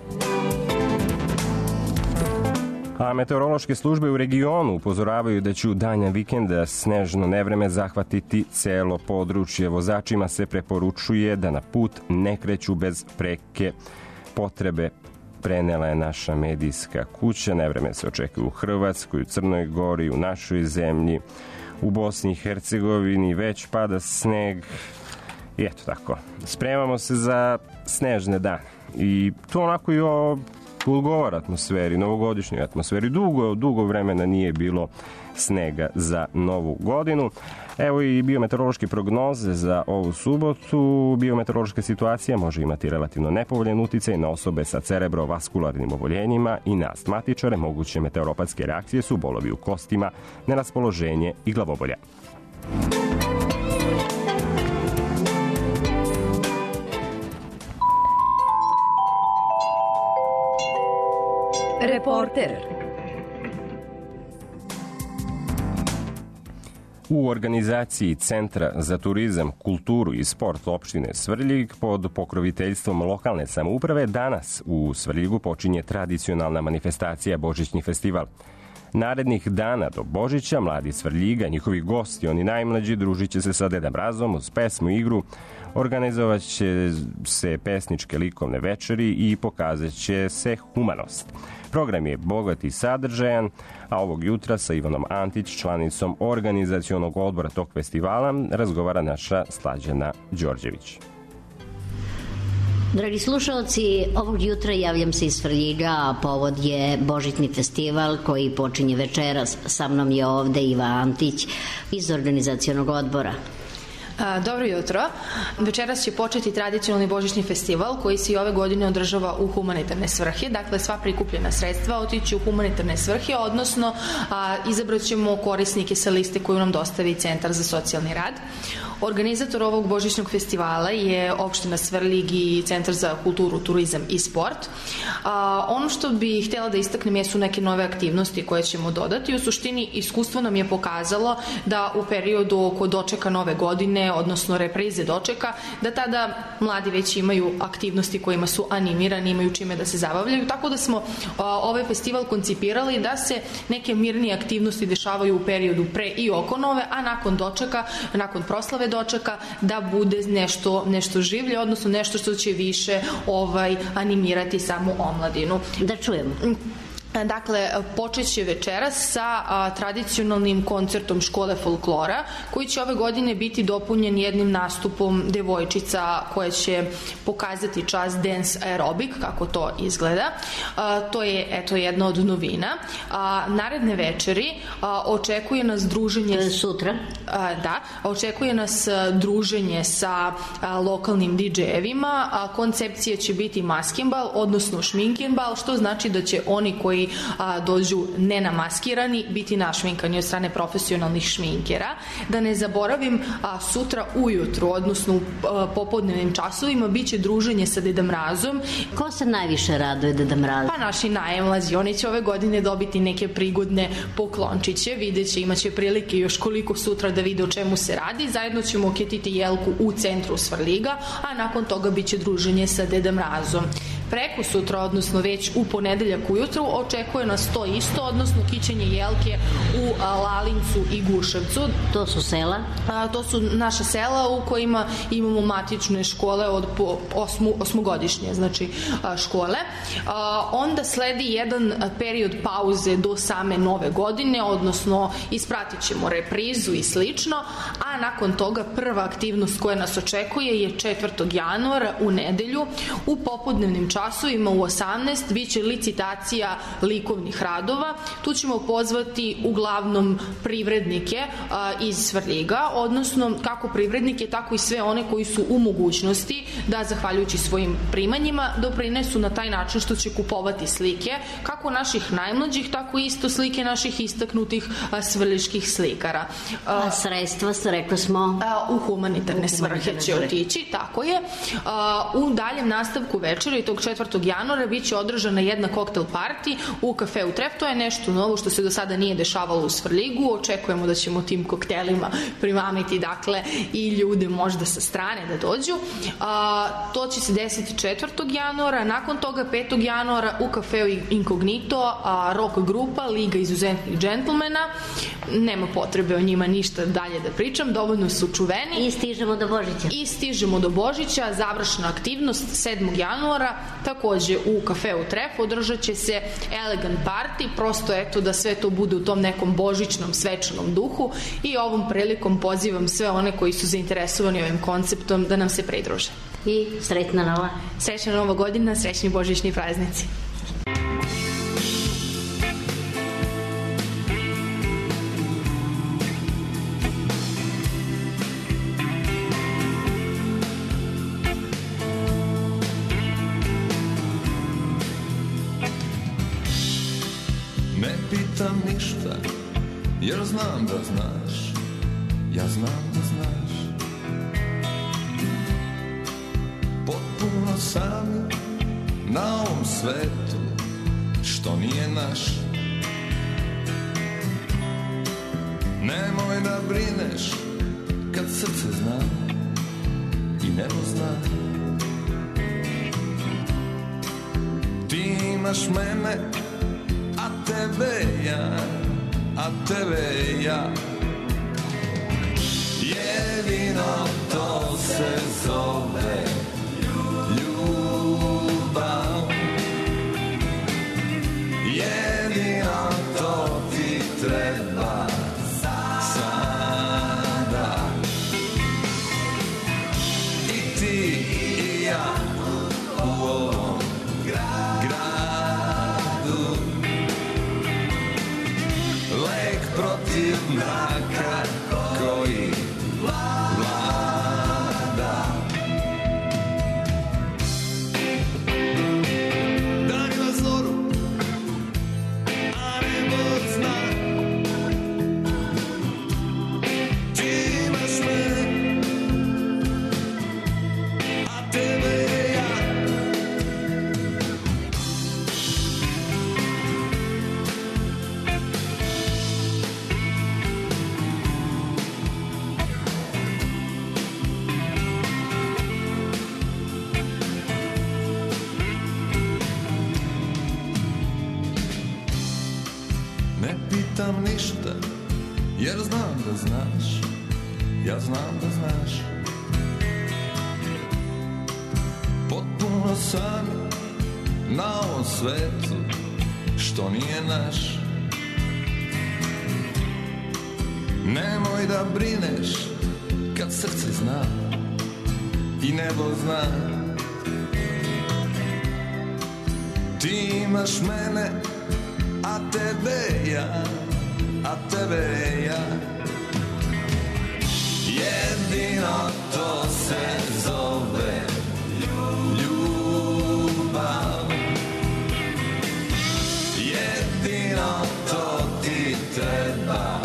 A meteorološke službe u regionu upozoravaju da će u danjem vikenda snežno nevreme zahvatiti celo područje. Vozačima se preporučuje da na put ne kreću bez preke potrebe. Prenela je naša medijska kuća. Nevreme se očekuje u Hrvatskoj, u Crnoj Gori, u našoj zemlji, u Bosni i Hercegovini već pada sneg. I eto tako, spremamo se za snežne dane. I to onako i o ulgovor atmosferi, novogodišnjoj atmosferi. Dugo, dugo vremena nije bilo snega za novu godinu. Evo i biometeorološke prognoze za ovu subotu. Biometeorološka situacija može imati relativno nepovoljan uticaj na osobe sa cerebrovaskularnim oboljenjima i na astmatičare. Moguće meteoropatske reakcije su bolovi u kostima, neraspoloženje i glavobolja. Reporter. U organizaciji Centra za turizam, kulturu i sport opštine Svrljig pod pokroviteljstvom lokalne samouprave danas u Svrljigu počinje tradicionalna manifestacija Božićni festival. Narednih dana do Božića mladi Svrljiga, njihovi gosti, oni najmlađi, družit će se sa Deda Mrazom uz pesmu, igru, organizovat će se pesničke likovne večeri i pokazat će se humanost. Program je bogat i sadržajan, a ovog jutra sa Ivanom Antić, članicom organizacionog odbora tog festivala, razgovara naša Slađana Đorđević. Dragi slušalci, ovog jutra javljam se iz Svrljiga, a povod je Božićni festival koji počinje večeras. Sa mnom je ovde Iva Antić iz organizacionog odbora. Dobro jutro. Večeras će početi tradicionalni božićni festival koji se i ove godine održava u humanitarne svrhe. Dakle, sva prikupljena sredstva otići u humanitarne svrhe, odnosno a, izabrat ćemo korisnike sa liste koju nam dostavi Centar za socijalni rad. Organizator ovog božićnog festivala je opština Svrljig i Centar za kulturu, turizam i sport. A, ono što bih htjela da istaknem jesu neke nove aktivnosti koje ćemo dodati. U suštini, iskustvo nam je pokazalo da u periodu oko dočeka nove godine, odnosno reprize dočeka, da tada mladi već imaju aktivnosti kojima su animirani, imaju čime da se zabavljaju, tako da smo a, ovaj festival koncipirali da se neke mirnije aktivnosti dešavaju u periodu pre i oko nove, a nakon dočeka, nakon proslave dočeka, da bude nešto, nešto življe, odnosno nešto što će više ovaj, animirati samu omladinu. Da čujemo. Dakle, počet će večeras sa a, tradicionalnim koncertom škole folklora, koji će ove godine biti dopunjen jednim nastupom devojčica koje će pokazati čas dance aerobik, kako to izgleda. A, to je, eto, jedna od novina. A, naredne večeri a, očekuje nas druženje... To je sutra? A, da, očekuje nas druženje sa a, lokalnim didžejevima, a koncepcija će biti maskenbal, odnosno šminkenbal, što znači da će oni koji A, dođu nenamaskirani biti našminkani od strane profesionalnih šminkera. Da ne zaboravim, a, sutra ujutru, odnosno u a, popodnevnim časovima, bit će druženje sa Deda Mrazom. Ko se najviše raduje Deda Mrazu? Pa naši najmlađi, oni će ove godine dobiti neke prigodne poklončiće, videće, imaće prilike još koliko sutra da vide o čemu se radi. Zajedno ćemo oketiti jelku u centru Svrljiga, a nakon toga bit će druženje sa Deda Mrazom. Preko sutra, odnosno već u ponedeljak ujutru, očekuje nas to isto, odnosno kićenje jelke u a, Lalincu i Guševcu. To su sela? A, to su naša sela u kojima imamo matične škole od po osmu, osmogodišnje, znači a, škole. A, onda sledi jedan period pauze do same nove godine, odnosno ispratit ćemo reprizu i slično, a nakon toga prva aktivnost koja nas očekuje je četvrtog januara u nedelju u popodnevnim časovima u osamnaest biće licitacija likovnih radova. Tu ćemo pozvati uglavnom privrednike a, iz Svrljiga, odnosno kako privrednike, tako i sve one koji su u mogućnosti da, zahvaljujući svojim primanjima, doprinesu na taj način što će kupovati slike, kako naših najmlađih, tako isto slike naših istaknutih a, svrljiških slikara. A, a sredstva, rekli smo... A, u humanitarne svrhe će otići, tako je. A, u daljem nastavku večera i tog četvrtog januara biće održana jedna koktel party u kafeu Tref. To je nešto novo što se do sada nije dešavalo u Svrljigu. Očekujemo da ćemo tim koktelima primamiti, dakle, i ljude možda sa strane da dođu. A, to će se desiti četvrtog januara. Nakon toga petog januara u kafeu Inkognito a, rock grupa Liga izuzetnih džentlmena. Nema potrebe o njima ništa dalje da pričam, dovoljno su čuveni. I stižemo do Božića. I stižemo do Božića. Završna aktivnost sedmog januara, takođe u kafeu Tref, održat će se elegant party, prosto eto da sve to bude u tom nekom božićnom, svečanom duhu, i ovom prilikom pozivam sve one koji su zainteresovani ovim konceptom da nam se pridruže. I sretna nova. Srećna nova godina, srećni božićni praznici. Pitam ništa, jer znam da znaš, ja znam da znaš. Potpuno sam na ovom svetu, što nije naš. Nemoj da brineš, kad srce zna i nebo zna. Ti imaš mene, a tebe ja, a tebe ja. Jedino to se zove ljubav. Jedino to ti treba sada. I ti i ja u ovom gradu. Lek protiv mraka koji vlada. ništa, jer znam da znaš, ja znam da znaš. Potpuno sam na ovom svetu što nije naš. Nemoj da brineš kad srce zna i nebo zna. Ti imaš mene, a tebe ja, a tebe ja. Jedino to se zove ljubav. Jedino to ti treba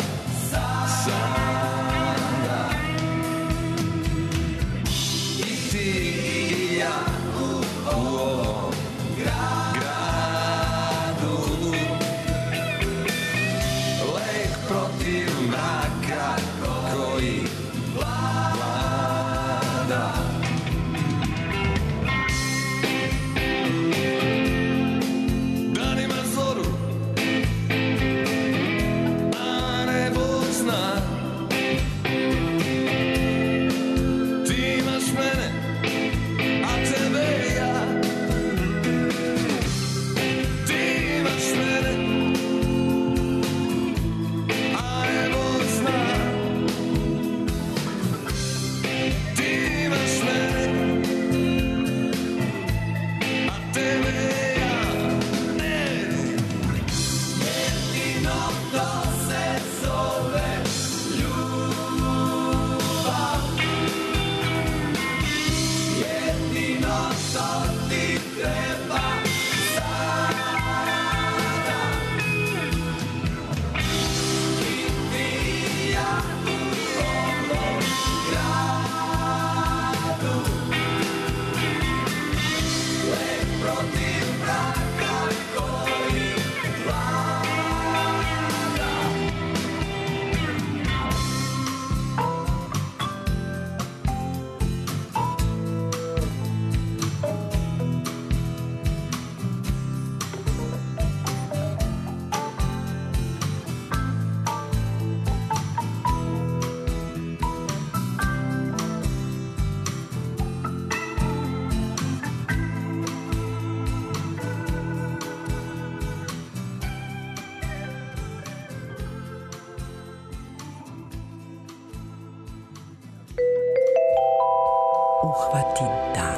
sada. I ti i ja u ovom gradu. Lek protiv mraka koji vlada. Danima zoru, a nebo zna. Ti imaš mene, a tebe ja. Ti imaš mene, a nebo zna. Ti imaš mene, a tebe ja. Ne. Jedino to se zove ljubav. Jedino to ti treba sada. I ti i ja u ovom gradu. Lek protiv mraka koji vlada. Uhvati dan.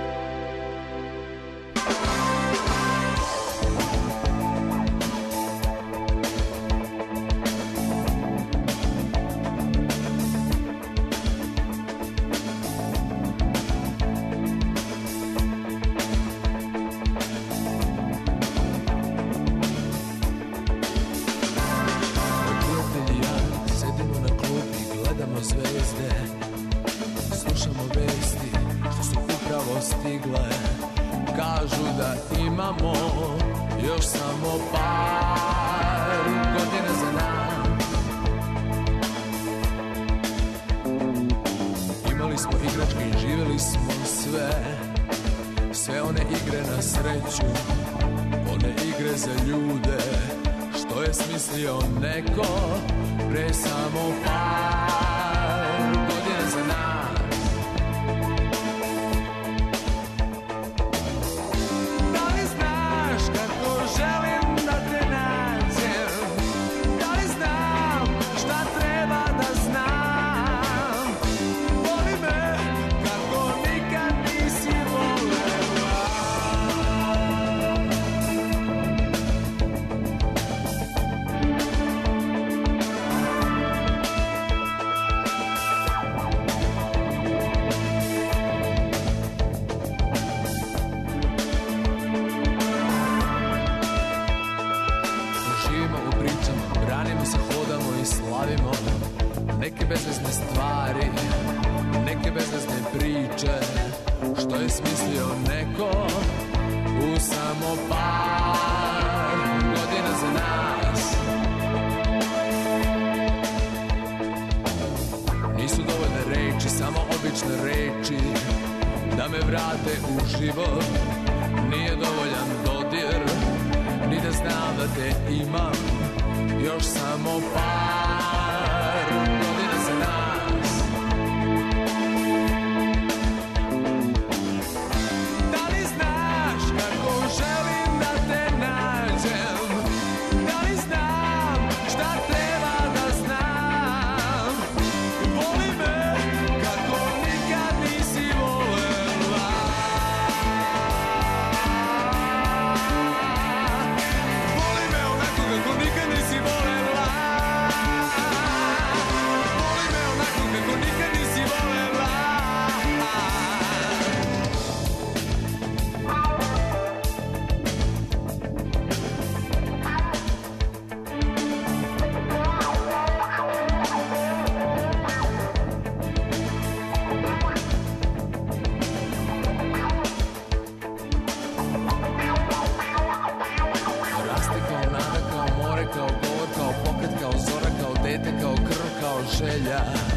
Prijatelji i ja sedimo na klupi, gledamo zvezde, slušamo vesti što su upravo stigle. Kažu da imamo još samo par godina za nam. Imali smo igračke i živjeli smo sve, sve one igre na sreću, one igre za ljude, što je smislio neko pre samo par godina za nas. Da li znaš kako želim da te nađem? Da li znam šta treba da znam? Voli me kako nikad nisi volela. Živimo u pričama, branimo se, hodamo i slavimo neke bezvezne stvari, neke bezvezne priče, što je smislio neko u samo par godina za nas. Nisu dovoljne reči, samo obične reči, da me vrate u život. Nije dovoljan dodir, ni da znam da te imam još samo par godina za nas. Da li znaš kako želim da te nađem? Da li znam šta treba da znam? Voli me kako nikad nisi volela. Voli me onako kako nikad nisi volela. Voli me onako kako nikad nisi volela. Raste kao nada, kao more, kao govor, kao pokret, kao zora, kao dete, kao krv, kao želja.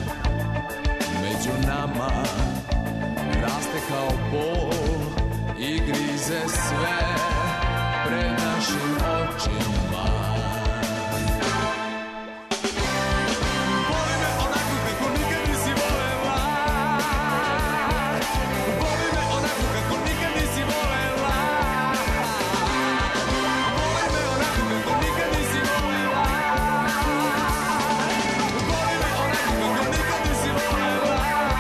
Među nama raste kao bol i grize sve pred našim očima. Voli me onako kako nikad nisi volela. Voli me onako kako nikad nisi volela. Voli me onako kako nikad nisi volela. Voli me onako kako nikad nisi volela.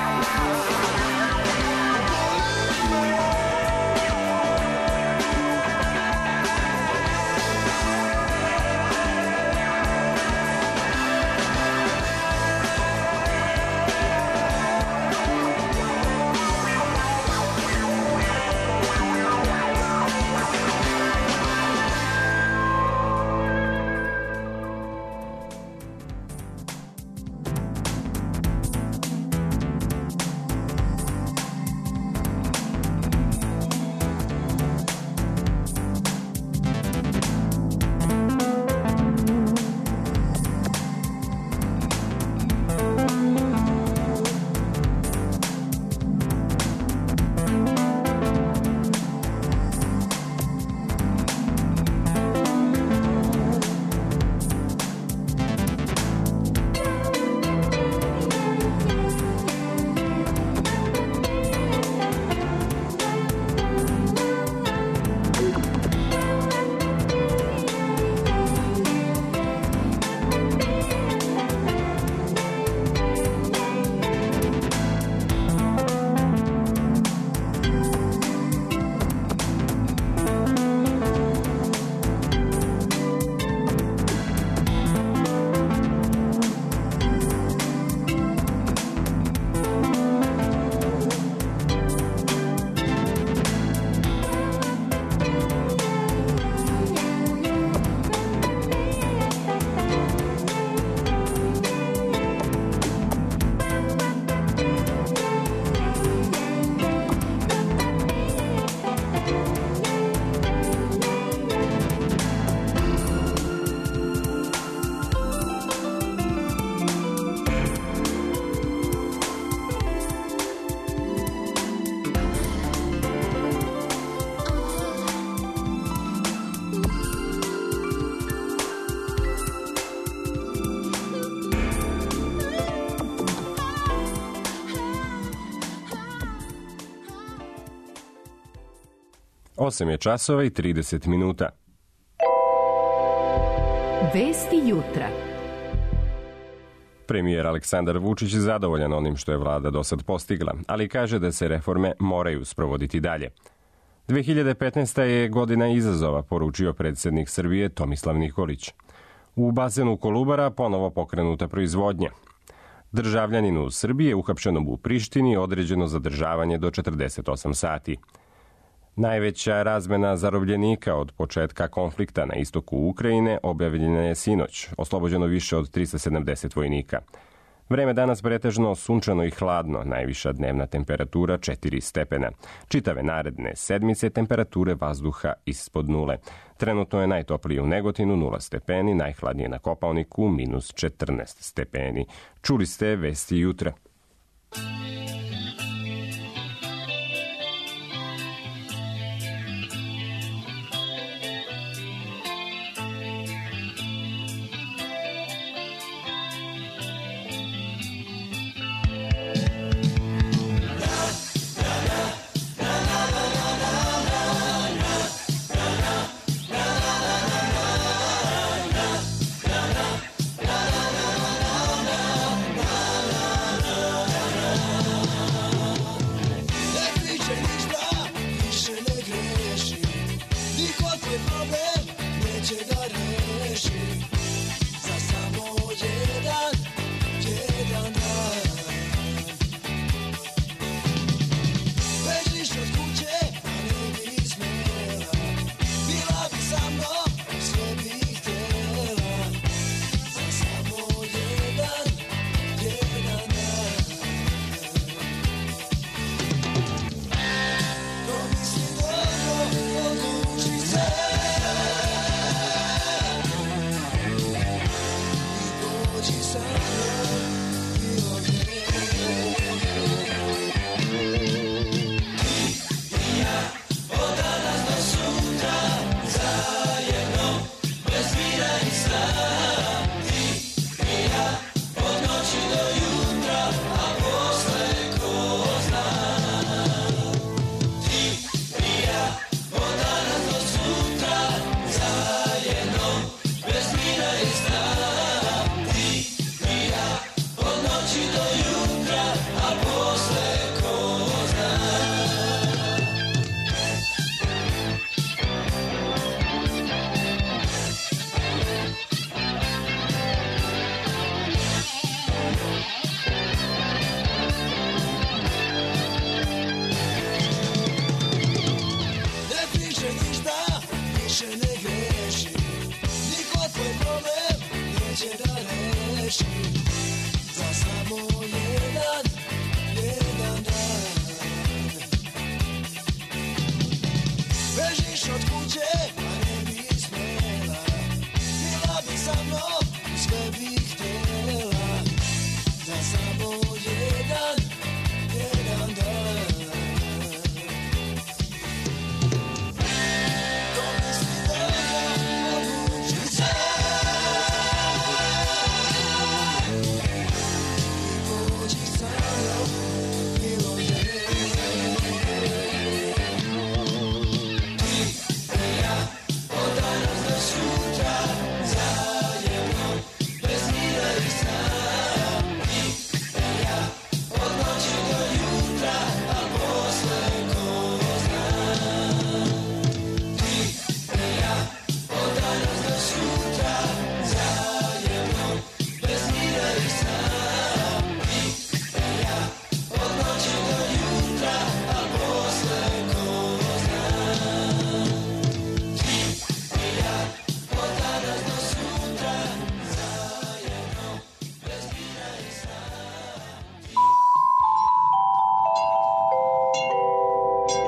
osam je časova i trideset minuta. Vesti jutra. Premijer Aleksandar Vučić je zadovoljan onim što je vlada do sad postigla, ali kaže da se reforme moraju sprovoditi dalje. dve hiljade petnaesta. je godina izazova, poručio predsjednik Srbije Tomislav Nikolić. U bazenu Kolubara ponovo pokrenuta proizvodnja. Državljaninu Srbije uhapšenom u Prištini određeno zadržavanje do četrdeset osam sati. Najveća razmena zarobljenika od početka konflikta na istoku Ukrajine objavljena je sinoć, oslobođeno više od trista sedamdeset vojnika. Vreme danas pretežno sunčano i hladno, najviša dnevna temperatura četiri stepena. Čitave naredne sedmice temperature vazduha ispod nule. Trenutno je najtoplije u Negotinu nula stepeni, najhladnije na Kopaoniku minus četrnaest stepeni. Čuli ste vesti jutra.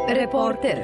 Reporter.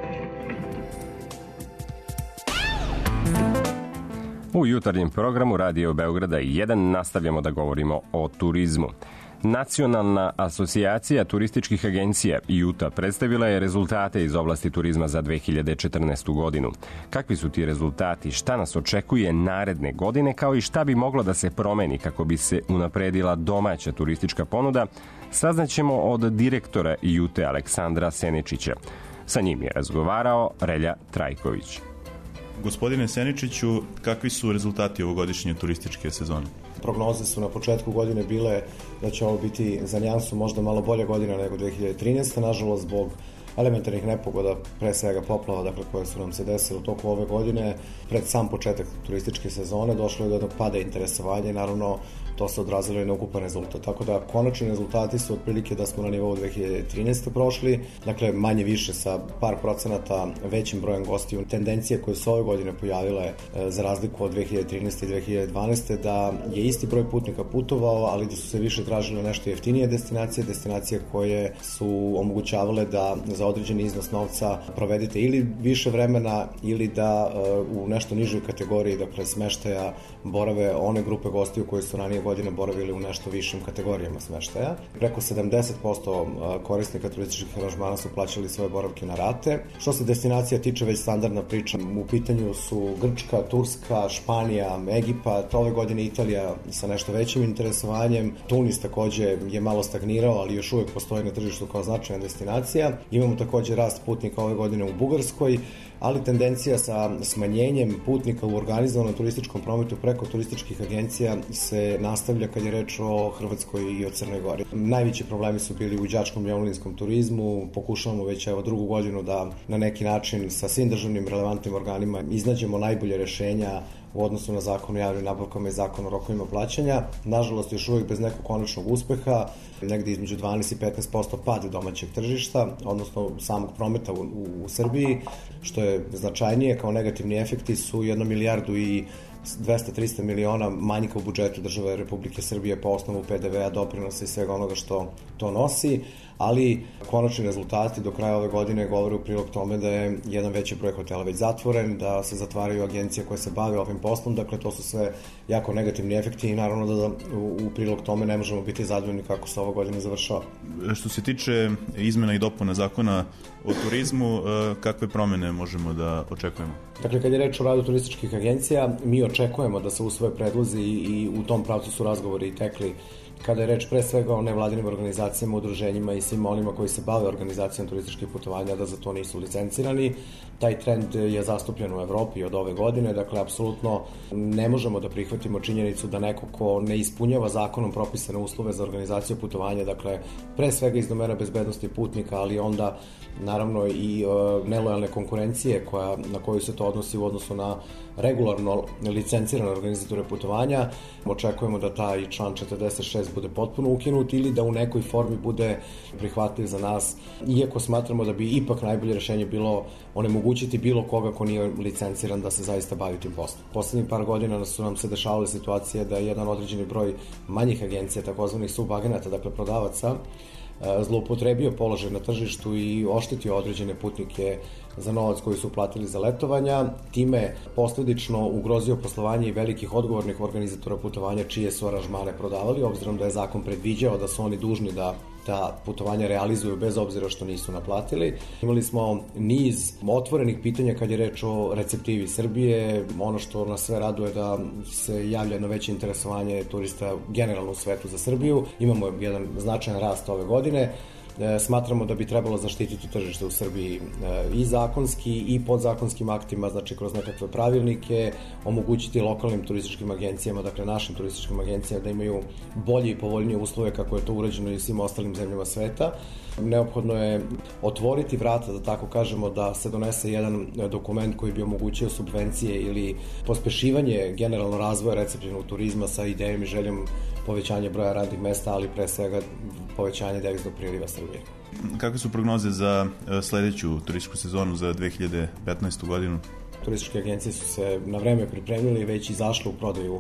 U jutarnjem programu Radio Beograda jedan nastavljamo da govorimo o turizmu. Nacionalna asocijacija turističkih agencija I U T A predstavila je rezultate iz oblasti turizma za dve hiljade četrnaestu godinu. Kakvi su ti rezultati, šta nas očekuje naredne godine, kao I šta bi moglo da se promeni kako bi se unapredila domaća turistička ponuda, saznaćemo od direktora I U T A Aleksandra Seničića. Sa njim je razgovarao Relja Trajković. Gospodine Seničiću, kakvi su rezultati ovogodišnje turističke sezone? Prognoze su na početku godine bile da će ovo biti za nijansu možda malo bolja godina nego dve hiljade trinaeste. Nažalost, zbog elementarnih nepogoda, pre svega poplava, dakle, koje su nam se desile u toku ove godine, pred sam početak turističke sezone došlo je do jednog pada interesovanja I naravno to se odrazilo I na ukupan rezultat. Tako da konačni rezultati su otprilike da smo na nivou dve hiljade trinaeste prošli, dakle manje više sa par procenata većim brojem gostiju. Tendencije koje su ove godine pojavile za razliku od dve hiljade trinaeste I dve hiljade dvanaeste da je isti broj putnika putovao, ali da su se više tražile nešto jeftinije destinacije, destinacije koje su omogućavale da za određeni iznos novca provedete ili više vremena ili da u nešto nižoj kategoriji, dakle smeštaja, borave one grupe gostiju koje su ranije godine boravili u nešto višim kategorijama smeštaja. Preko sedamdeset posto korisnika turističkih aranžmana su plaćali svoje boravke na rate. Što se destinacija tiče, već standardna priča. U pitanju su Grčka, Turska, Španija, Egipat, ove godine Italija sa nešto većim interesovanjem. Tunis takođe je malo stagnirao, ali još uvek postoji na tržištu kao značajna destinacija. Imamo takođe rast putnika ove godine u Bugarskoj, ali tendencija sa smanjenjem putnika u organizovanom turističkom prometu preko turističkih agencija se nastavlja kad je reč o Hrvatskoj I o Crnoj Gori. Najveći problemi su bili u đačkom i omladinskom turizmu. Pokušavamo već evo drugu godinu da na neki način sa svim državnim relevantnim organima iznađemo najbolje rešenja u odnosu na zakon o javnim nabavkama I zakon o rokovima plaćanja. Nažalost, još uvijek bez nekog konačnog uspeha, negde između dvanaest I petnaest posto pad domaćeg tržišta, odnosno samog prometa u, u, u Srbiji, što je značajnije. Kao negativni efekti su jednu milijardu I dvesta do trista miliona manjka u budžetu države Republike Srbije po osnovu P D V-a, doprinosa I svega onoga što to nosi, ali konačni rezultati do kraja ove godine govore u prilog tome da je jedan veći broj hotela već zatvoren, da se zatvaraju agencije koje se bave ovim poslom, dakle to su sve jako negativni efekti I naravno da u, u prilog tome ne možemo biti zadovoljni kako se ova godina završava. Što se tiče izmena I dopuna zakona o turizmu, kakve promene možemo da očekujemo? Dakle, kad je reč o radu turističkih agencija, mi očekujemo da se usvoje predlozi I u tom pravcu su razgovori I tekli kada je reč pre svega o nevladinim organizacijama, udruženjima I svima onima koji se bave organizacijom turističkih putovanja, da za to nisu licencirani. Taj trend je zastupljen u Evropi od ove godine, dakle, apsolutno ne možemo da prihvatimo činjenicu da neko ko ne ispunjava zakonom propisane uslove za organizaciju putovanja, dakle, pre svega iz domena bezbednosti putnika, ali onda naravno I e, nelojalne konkurencije koja, na koju se to odnosi u odnosu na regularno licencirane organizatore putovanja. Očekujemo da taj član četrdeset šest bude potpuno ukinut ili da u nekoj formi bude prihvatljiv za nas, iako smatramo da bi ipak najbolje rešenje bilo onemogućiti bilo koga ko nije licenciran da se zaista bavi tim poslom. Poslednjih par godina su nam se dešavale situacije da je jedan određeni broj manjih agencija, takozvanih subagenata, dakle prodavaca, zloupotrebio položaj na tržištu I oštetio određene putnike za novac koji su platili za letovanja, time posledično ugrozio poslovanje I velikih odgovornih organizatora putovanja čije su aranžmane prodavali, obzirom da je zakon predviđao da su oni dužni da ta putovanja realizuju bez obzira što nisu naplatili. Imali smo niz otvorenih pitanja kad je reč o receptivi Srbije. Ono što nas sve raduje da se javlja jedno veće interesovanje turista generalno u svetu za Srbiju. Imamo jedan značajan rast ove godine. Smatramo da bi trebalo zaštititi tržište u Srbiji I zakonski I podzakonskim aktima, znači kroz nekakve pravilnike, omogućiti lokalnim turističkim agencijama, dakle našim turističkim agencijama da imaju bolje I povoljnije uslove kako je to urađeno I svim ostalim zemljama sveta. Neophodno je otvoriti vrata, da tako kažemo, da se donese jedan dokument koji bi omogućio subvencije ili pospešivanje generalno razvoja receptivnog turizma sa idejom I željom povećanja broja radnih mesta, ali pre svega povećanje deviznog priliva Srbije. Kakve su prognoze za sledeću turističku sezonu za dve hiljade petnaestu godinu? Turističke agencije su se na vreme pripremili I već izašle u prodaju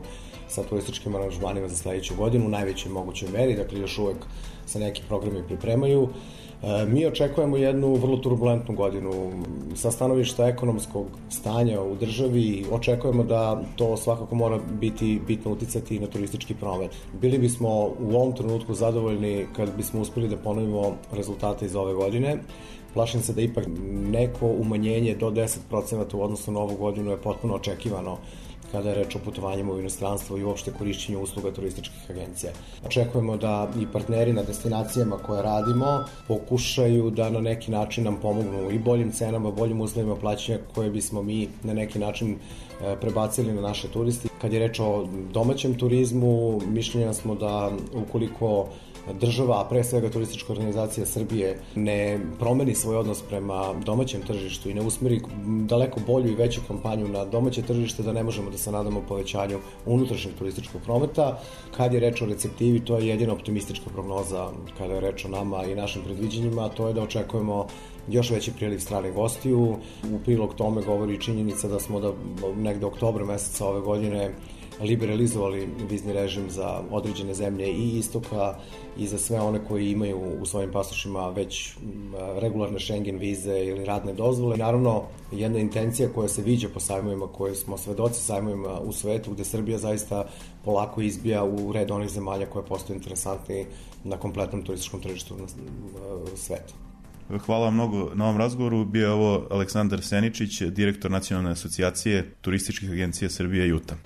sa turističkim aranžmanima za sledeću godinu u najvećoj mogućoj meri, dakle još uvek se neki programi pripremaju. Mi očekujemo jednu vrlo turbulentnu godinu. Sa stanovišta ekonomskog stanja u državi očekujemo da to svakako mora biti bitno uticati na turistički promet. Bili bismo u ovom trenutku zadovoljni kad bismo uspeli da ponovimo rezultate iz ove godine. Plašim se da ipak neko umanjenje do deset procenata u odnosu na ovu godinu je potpuno očekivano kada je reč o putovanjima u inostranstvo i uopšte korišćenju usluga turističkih agencija. Očekujemo da i partneri na destinacijama koje radimo pokušaju da na neki način nam pomognu i boljim cenama, boljim uslovima plaćanja koje bismo mi na neki način prebacili na naše turisti. Kad je reč o domaćem turizmu, mišljenja smo da ukoliko država, a pre svega turistička organizacija Srbije, ne promeni svoj odnos prema domaćem tržištu i ne usmeri daleko bolju i veću kampanju na domaće tržište, da ne možemo da se nadamo povećanju unutrašnjeg turističkog prometa. Kad je reč o receptivi, to je jedina optimistička prognoza kada je reč o nama i našim predviđenjima, to je da očekujemo još veći priliv stranih gostiju. U prilog tome govori činjenica da smo da negde oktobra meseca ove godine liberalizovali vizni režim za određene zemlje i istoka i za sve one koji imaju u svojim pasošima već regularne Schengen vize ili radne dozvole. Naravno, jedna intencija koja se viđa po sajmovima, koje smo svedoci sajmovima u svetu, gde Srbija zaista polako izbija u red onih zemalja koje postaju interesantni na kompletnom turističkom tržištu na svetu. Hvala vam mnogo na ovom razgovoru. Bio je ovo Aleksandar Seničić, direktor Nacionalne asocijacije turističkih agencija Srbije Juta.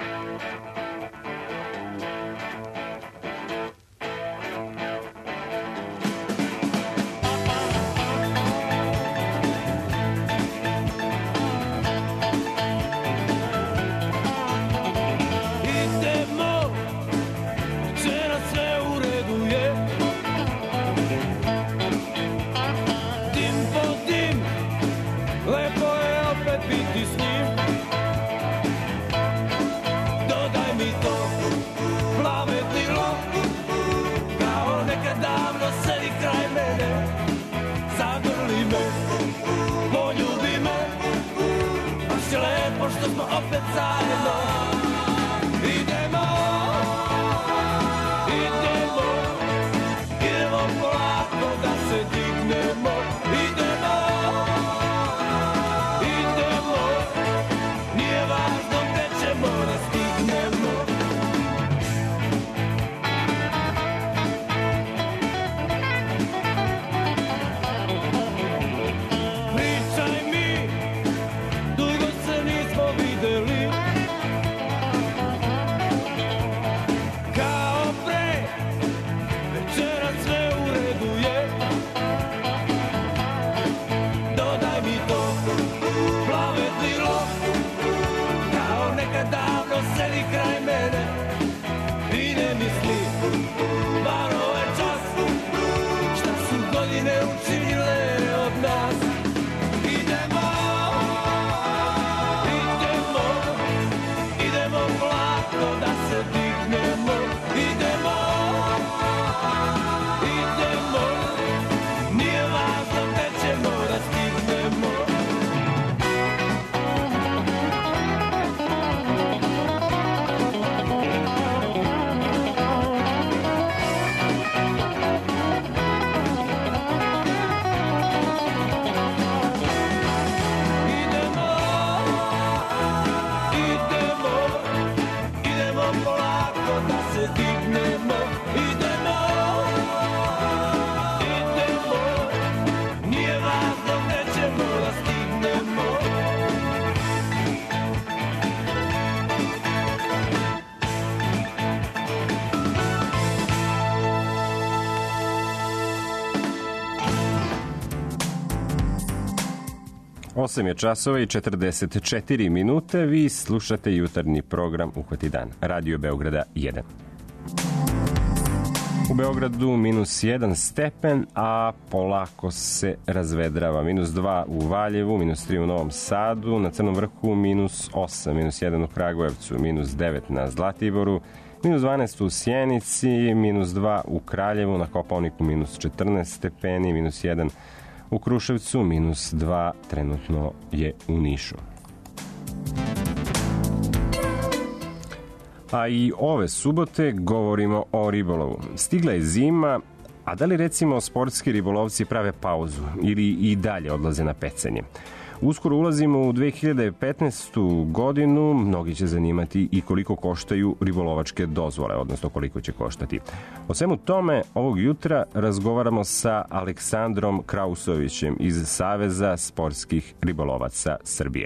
osam je časova i četrdeset četiri minute. Vi slušate jutarnji program Uhvati dan. Radio Beograda jedan. U Beogradu minus jedan stepen, a polako se razvedrava. Minus dva u Valjevu, minus tri u Novom Sadu, na Crnom vrhu minus osam, minus jedan u Kragujevcu, minus devet na Zlatiboru, minus dvanaest u Sjenici, minus dva u Kraljevu, na Kopaoniku minus četrnaest stepeni, minus jedan u Kruševcu, minus dva trenutno je u Nišu. A i ove subote govorimo o ribolovu. Stigla je zima, a da li recimo sportski ribolovci prave pauzu ili i dalje odlaze na pecanje? Uskoro ulazimo u dve hiljade petnaestu godinu, mnogi će zanimati i koliko koštaju ribolovačke dozvole, odnosno koliko će koštati. O svemu tome ovog jutra razgovaramo sa Aleksandrom Krausovićem iz Saveza sportskih ribolovaca Srbije.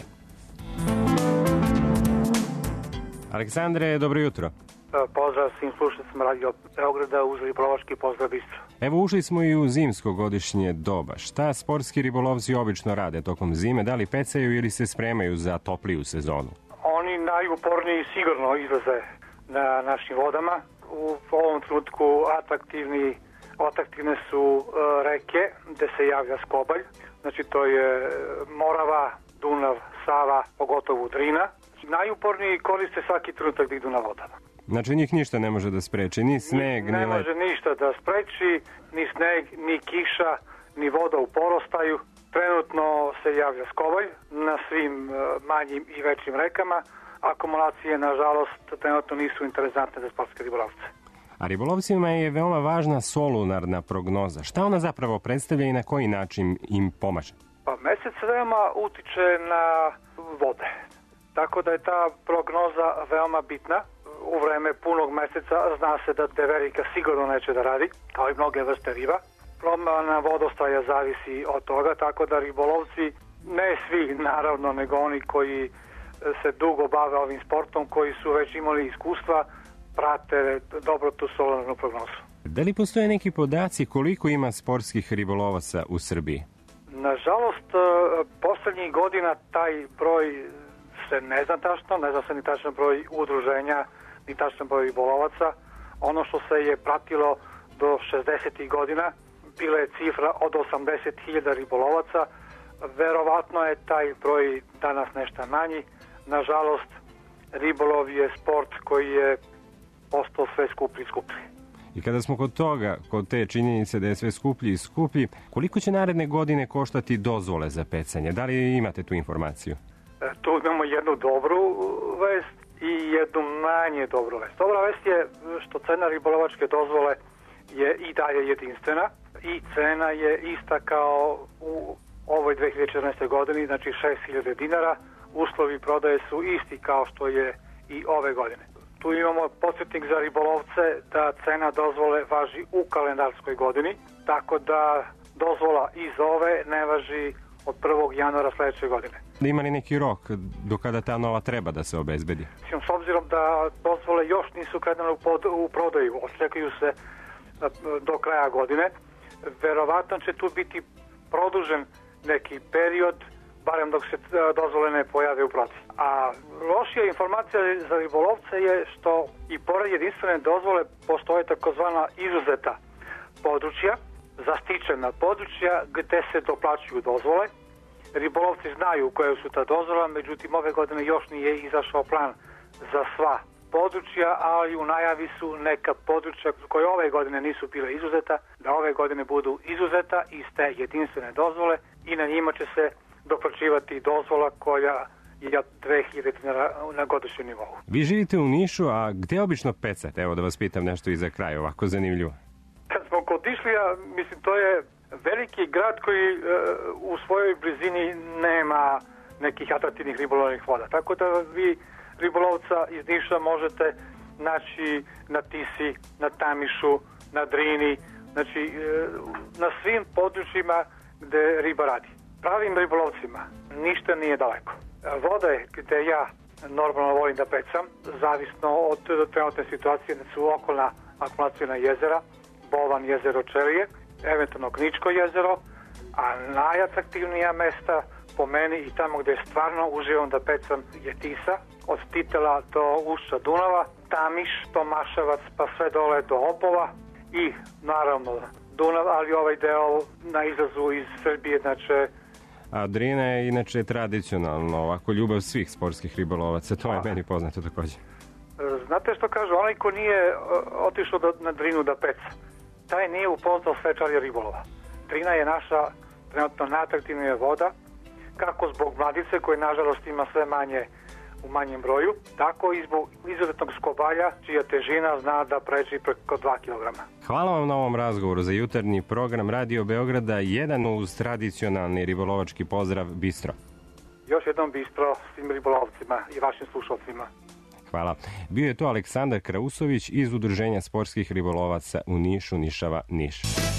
Aleksandre, dobro jutro. Pozdrav svim slušateljima Radio Beograda uz ribolovački pozdrav Istro. Evo, ušli smo i u zimsko godišnje doba. Šta sportski ribolovci obično rade tokom zime? Da li pecaju ili se spremaju za topliju sezonu? Oni najuporniji sigurno izlaze na našim vodama. U ovom trenutku atraktivni, atraktivne su uh, reke gde se javlja skobalj. Znači to je Morava, Dunav, Sava, pogotovo Drina. Najuporniji koriste svaki trenutak da idu na vodama. Znači njih ništa ne može da spreči, ni sneg, ni led. Ne može ništa da spreči, ni sneg, ni kiša, ni voda u porostaju. Trenutno se javlja skobalj na svim manjim i većim rekama. Akumulacije, nažalost, trenutno nisu interesantne za sportske ribolovce. A ribolovcima je veoma važna solunarna prognoza. Šta ona zapravo predstavlja i na koji način im pomaže? Pa mesec veoma utiče na vode. Tako da je ta prognoza veoma bitna. U vreme punog meseca zna se da deverika sigurno neće da radi, kao i mnoge vrste riba. Promena vodostaja zavisi od toga, tako da ribolovci, ne svi naravno, nego oni koji se dugo bave ovim sportom, koji su već imali iskustva, prate dobro tu solarnu prognozu. Da li postoje neki podaci koliko ima sportskih ribolovaca u Srbiji? Nažalost, poslednjih godina taj broj se ne zna tačno, ne zna se ni tačan broj udruženja, ni tačan broj ribolovaca. Ono što se je pratilo do šezdesetih godina, bila je cifra od osamdeset hiljada ribolovaca. Verovatno je taj broj danas nešto manji. Nažalost, ribolov je sport koji je postao sve skuplji i skuplji. I kada smo kod toga, kod te činjenice da je sve skuplji i skuplji, koliko će naredne godine koštati dozvole za pecanje? Da li imate tu informaciju? E, tu imamo jednu dobru vest i jednu manje dobru vest. Dobra vest je što cena ribolovačke dozvole je i dalje jedinstvena i cena je ista kao u ovoj dve hiljade četrnaestoj godini, znači šest hiljada dinara. Uslovi prodaje su isti kao što je i ove godine. Tu imamo podsjetnik za ribolovce da cena dozvole važi u kalendarskoj godini, tako da dozvola iz ove ne važi od prvog januara sledeće godine. Ima li neki rok do kada ta nova treba da se obezbedi? S obzirom da dozvole još nisu krenule u, pod, u prodaju, očekuju se do kraja godine, verovatno će tu biti produžen neki period, barem dok se dozvole ne pojave u prodaji. A lošija informacija za ribolovce je što i pored jedinstvene dozvole postoje takozvana izuzeta područja, zaštićena područja gde se doplaćuju dozvole. Ribolovci znaju koje su ta dozvola, međutim ove godine još nije izašao plan za sva područja, ali u najavi su neka područja koje ove godine nisu bile izuzeta, da ove godine budu izuzeta iz te jedinstvene dozvole i na njima će se doplaćivati dozvola koja je dve hiljade dinara na godišnjem nivou. Vi živite u Nišu, a gde obično pecate? Evo da vas pitam nešto i za kraj, ovako zanimljivo. Kad smo kod Nišlija, mislim, to je veliki grad koji e, u svojoj blizini nema nekih atraktivnih ribolovnih voda. Tako da vi ribolovca iz Niša možete naći na Tisi, na Tamišu, na Drini, znači e, na svim područjima gde riba radi. Pravim ribolovcima ništa nije daleko. Vode gde ja normalno volim da pecam, zavisno od trenutne situacije, da su okolna akumulacijna jezera, Bovan, jezero Čelije, eventualno Kničko jezero, a najatraktivnija mesta po meni i tamo gde stvarno uživam da pecam je Tisa, od Titela do ušća Dunava, Tamiš, Tomaševac, pa sve dole do Opova i naravno Dunav, ali ovaj deo na izlazu iz Srbije, znači. A Drina je inače tradicionalno ovako ljubav svih sportskih ribolovaca, to je meni poznato takođe. Znate što kažu, onaj ko nije otišao na Drinu da peca, taj nije upoznao sve čarje ribolova. Drina je naša trenutno najatraktivnija voda, kako zbog mladice koje nažalost ima sve manje u manjem broju, tako i zbog izuzetnog skobalja, čija težina zna da pređe preko dva kilograma. Hvala vam na ovom razgovoru za jutarnji program Radio Beograda, jedan uz tradicionalni ribolovački pozdrav Bistro. Još jednom Bistro svim ribolovcima i vašim slušalcima. Hvala. Bio je to Aleksandar Krausović iz Udruženja sportskih ribolovaca u Nišu, Nišava, Niš.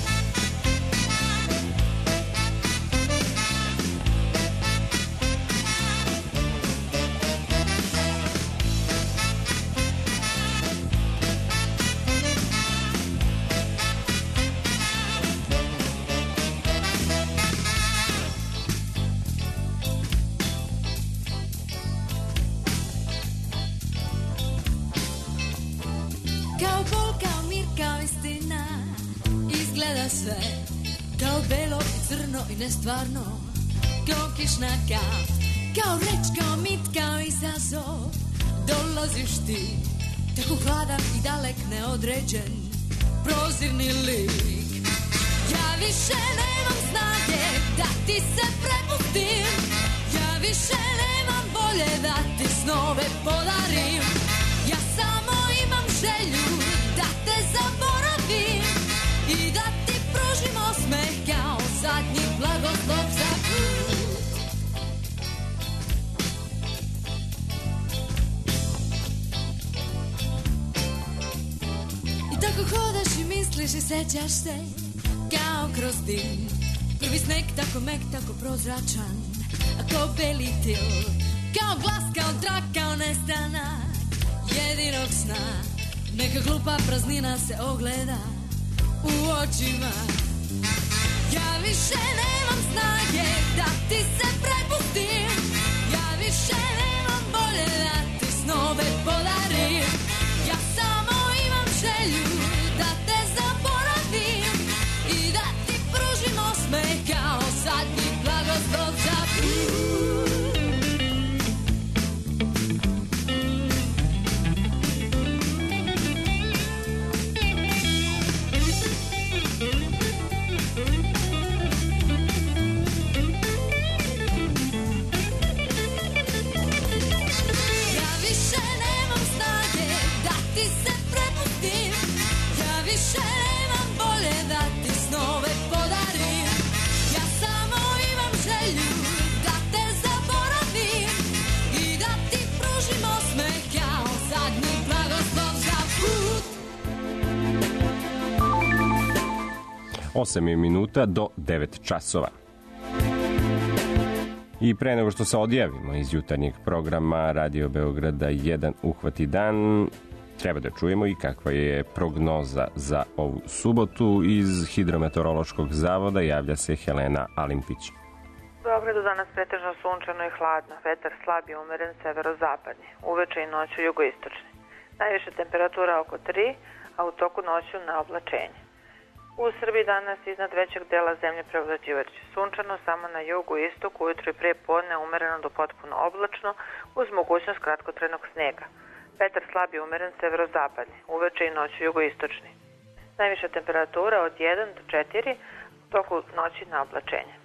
Nestvarno, kao kišna kap, kao reč, kao mit, kao izazov. Dolaziš ti, tako hladan i dalek, neodređen, prozirni lik. Ja više nemam snage da ti se prepustim, ja više nemam volje da ti snove podarim. Ja samo imam želju da te zaboravim i da ti pružim osmeh kao zadnji blagoslov za put. I tako hodaš i misliš i sećaš se kao kroz dim. Prvi sneg tako mek, tako prozračan, a kao beli til, kao glas, kao trak, kao nestanak jedinog sna. Neka glupa praznina se ogleda u očima. Ja više nemam snage da ti se prepustim, ja više nemam volje da ti snove podarim. Ja samo imam želju da te zaboravim i da ti pružim osmeh kao zadnji blagoslov za put. osam minuta do devet časova. I pre nego što se odjavimo iz jutarnjeg programa Radio Beograda jedan uhvati dan, treba da čujemo i kakva je prognoza za ovu subotu. Iz Hidrometeorološkog zavoda javlja se Helena Alimpić. U Beogradu danas pretežno sunčano i hladno, vetar slab i umeren severozapadni, uveče i noću jugoistočni. Najviša temperatura oko tri, a u toku noću na oblačenje. U Srbiji danas iznad većeg dela zemlje prevlađivaće sunčano, samo na jugu i istoku, ujutro i prije podne umereno do potpuno oblačno, uz mogućnost kratkotrajnog snega. Vetar slab i umeren severozapadni, uveče i noću jugoistočni. Najviša temperatura od jedan do četiri, u toku noći na oblačenje.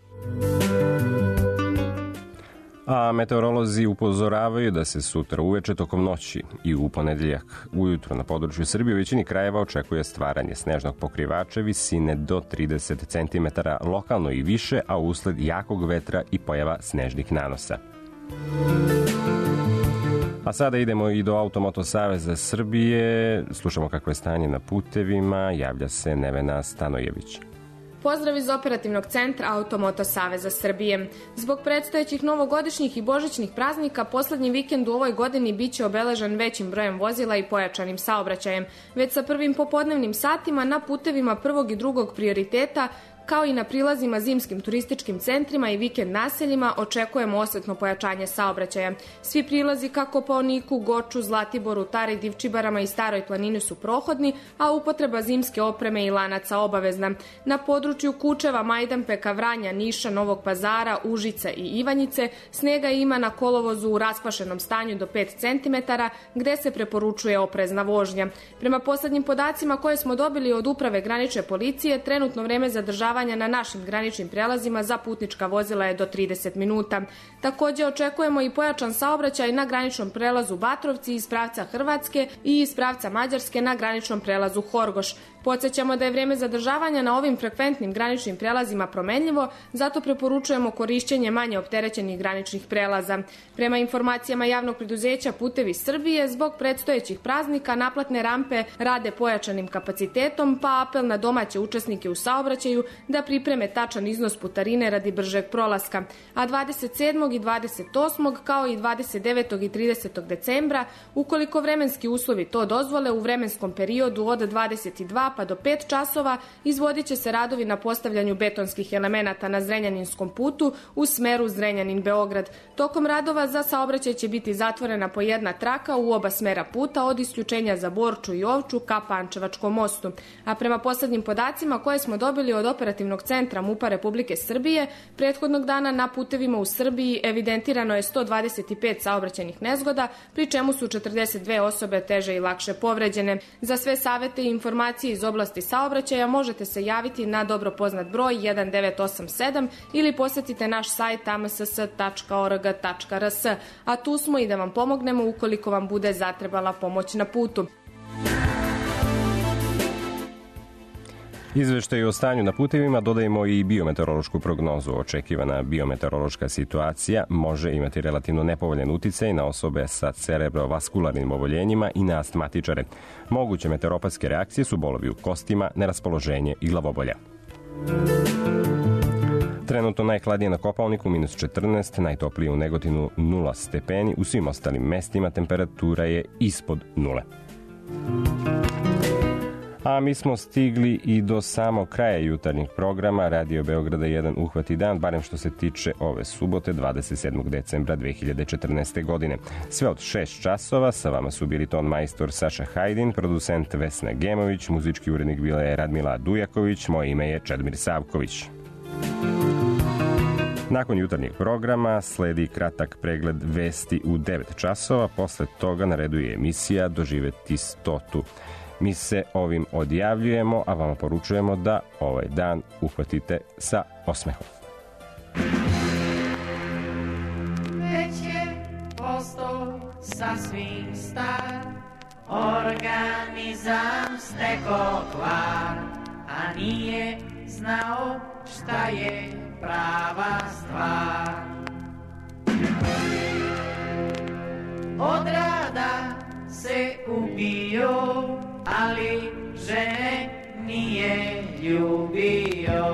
A meteorolozi upozoravaju da se sutra uveče tokom noći i u ponedeljak ujutro na području Srbije u većini krajeva očekuje stvaranje snežnog pokrivača visine do trideset centimetara, lokalno i više, a usled jakog vetra i pojava snežnih nanosa. A sada idemo i do Automoto Saveza Srbije, slušamo kakvo je stanje na putevima, javlja se Nevena Stanojević. Pozdrav iz operativnog centra Automoto Saveza Srbije. Zbog predstojećih novogodišnjih i božićnih praznika, poslednji vikend u ovoj godini biće obeležen većim brojem vozila i pojačanim saobraćajem. Već sa prvim popodnevnim satima na putevima prvog i drugog prioriteta, kao i na prilazima zimskim turističkim centrima i vikend naseljima, očekujemo osetno pojačanje saobraćaja. Svi prilazi ka Kopaoniku, Goču, Zlatiboru, Tari, Divčibarama i Staroj planini su prohodni, a upotreba zimske opreme i lanaca obavezna. Na području Kučeva, Majdanpeka, Vranja, Niša, Novog Pazara, Užice i Ivanjice snega ima na kolovozu u raskvašenom stanju do pet centimetara, gde se preporučuje oprezna vožnja. Prema poslednjim podacima koje smo dobili od Uprave granične policije, trenutno vreme zadržavanja zadržavanja na našim graničnim prelazima za putnička vozila je do trideset minuta. Takođe očekujemo i pojačan saobraćaj na graničnom prelazu Batrovci iz pravca Hrvatske i iz pravca Mađarske na graničnom prelazu Horgoš. Podsećamo da je vreme zadržavanja na ovim frekventnim graničnim prelazima promenljivo, zato preporučujemo korišćenje manje opterećenih graničnih prelaza. Prema informacijama javnog preduzeća Putevi Srbije, zbog predstojećih praznika naplatne rampe rade pojačanim kapacitetom, pa apel na domaće učesnike u saobraćaju da pripreme tačan iznos putarine radi bržeg prolaska. A dvadeset sedmog i dvadeset osmog kao i dvadeset devetog i tridesetog decembra, ukoliko vremenski uslovi to dozvole, u vremenskom periodu od dvadeset dva pa do pet časova izvodit će se radovi na postavljanju betonskih elemenata na Zrenjaninskom putu u smeru Zrenjanin-Beograd. Tokom radova za saobraćaj će biti zatvorena po jedna traka u oba smera puta od isključenja za Borču i Ovču ka Pančevačkom mostu. A prema poslednjim podacima koje smo dobili od Operativnog centra MUP-a Republike Srbije, prethodnog dana na putevima u Srbiji evidentirano je sto dvadeset pet saobraćajnih nezgoda, pri čemu su četrdeset dve osobe teže i lakše povređene. Za sve savete i informacije iz oblasti saobraćaja možete se javiti na dobro poznat broj jedan devet osam sedam ili posetite naš sajt a m s s tačka org tačka r s, a tu smo i da vam pomognemo ukoliko vam bude zatrebala pomoć na putu. Izveštaj o stanju na putevima dodajemo i biometeorološku prognozu. Očekivana biometeorološka situacija može imati relativno nepovoljan uticaj na osobe sa cerebrovaskularnim oboljenjima i na astmatičare. Moguće meteoropatske reakcije su bolovi u kostima, neraspoloženje i glavobolja. Trenutno najhladnije na Kopaoniku minus četrnaest, najtoplije u Negotinu nula stepeni, u svim ostalim mestima temperatura je ispod nule. A mi smo stigli i do samog kraja jutarnjeg programa Radio Beograda jedan uhvati dan, barem što se tiče ove subote, dvadeset sedmog decembra dve hiljade četrnaeste. godine. Sve od šest časova, sa vama su bili ton majstor Saša Hajdin, producent Vesna Gemović, muzički urednik bila je Radmila Dujaković, moje ime je Čedomir Savković. Nakon jutarnjeg programa sledi kratak pregled vesti u devet časova, posle toga na redu je emisija Doživeti stotu. Mi se ovim odjavljujemo, a vama poručujemo da ovaj dan uhvatite sa osmehom. Već je postao sasvim star, organizam steko kvar, a nije znao šta je prava stvar. Od rada se ubio, ali žene nije ljubio.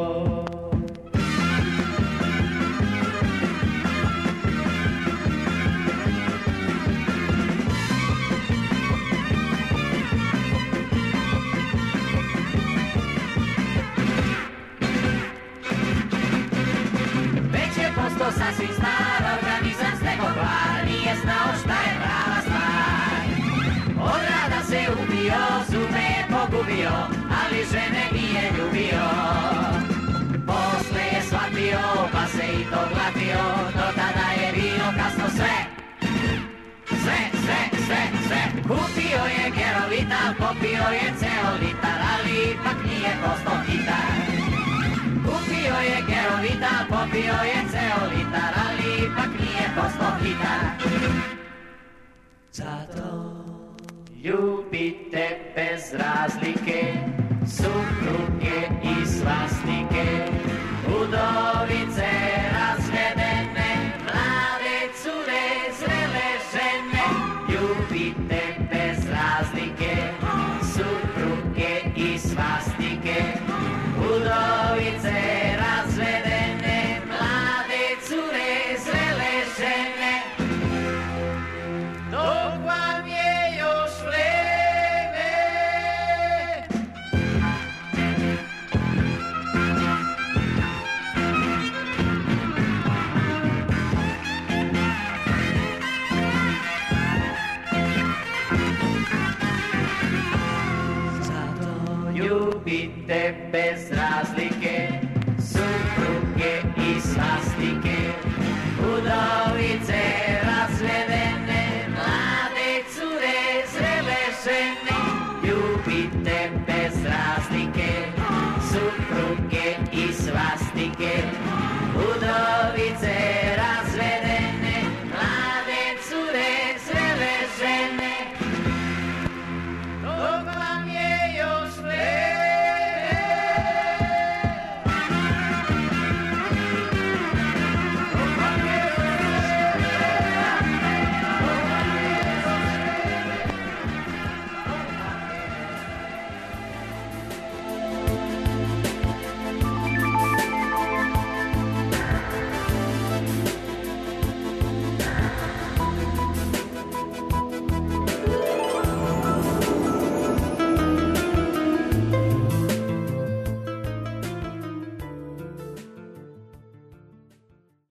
Već je postao sasvim star, organizam steko kvar, nije znao šta je prava stvar. Od rada se ubio, zube je pogubio, ali žene nije ljubio. Posle je shvatio, pa se i to glatio, do tada je bilo kasno sve. Sve, sve, sve, sve. Kupio je Gerovital, popio je ceo litar, ali ipak nije postao hitar. Kupio je Gerovital, popio je ceo litar, ali ipak nije postao hitar. Zato ljubite bez razlike, supruge i svastike, udovice razvedene, mlade cure, zrele žene. Ljubite bez razlike, supruge i svastike, udovice razvedene, mlade cure, zrele žene. Dok vam je još vreme, zato ljubite bez razlike, supruge i svastike, udovice razvedene, mlade cure, zrele žene. Ljubite bez razlike, supruge i sva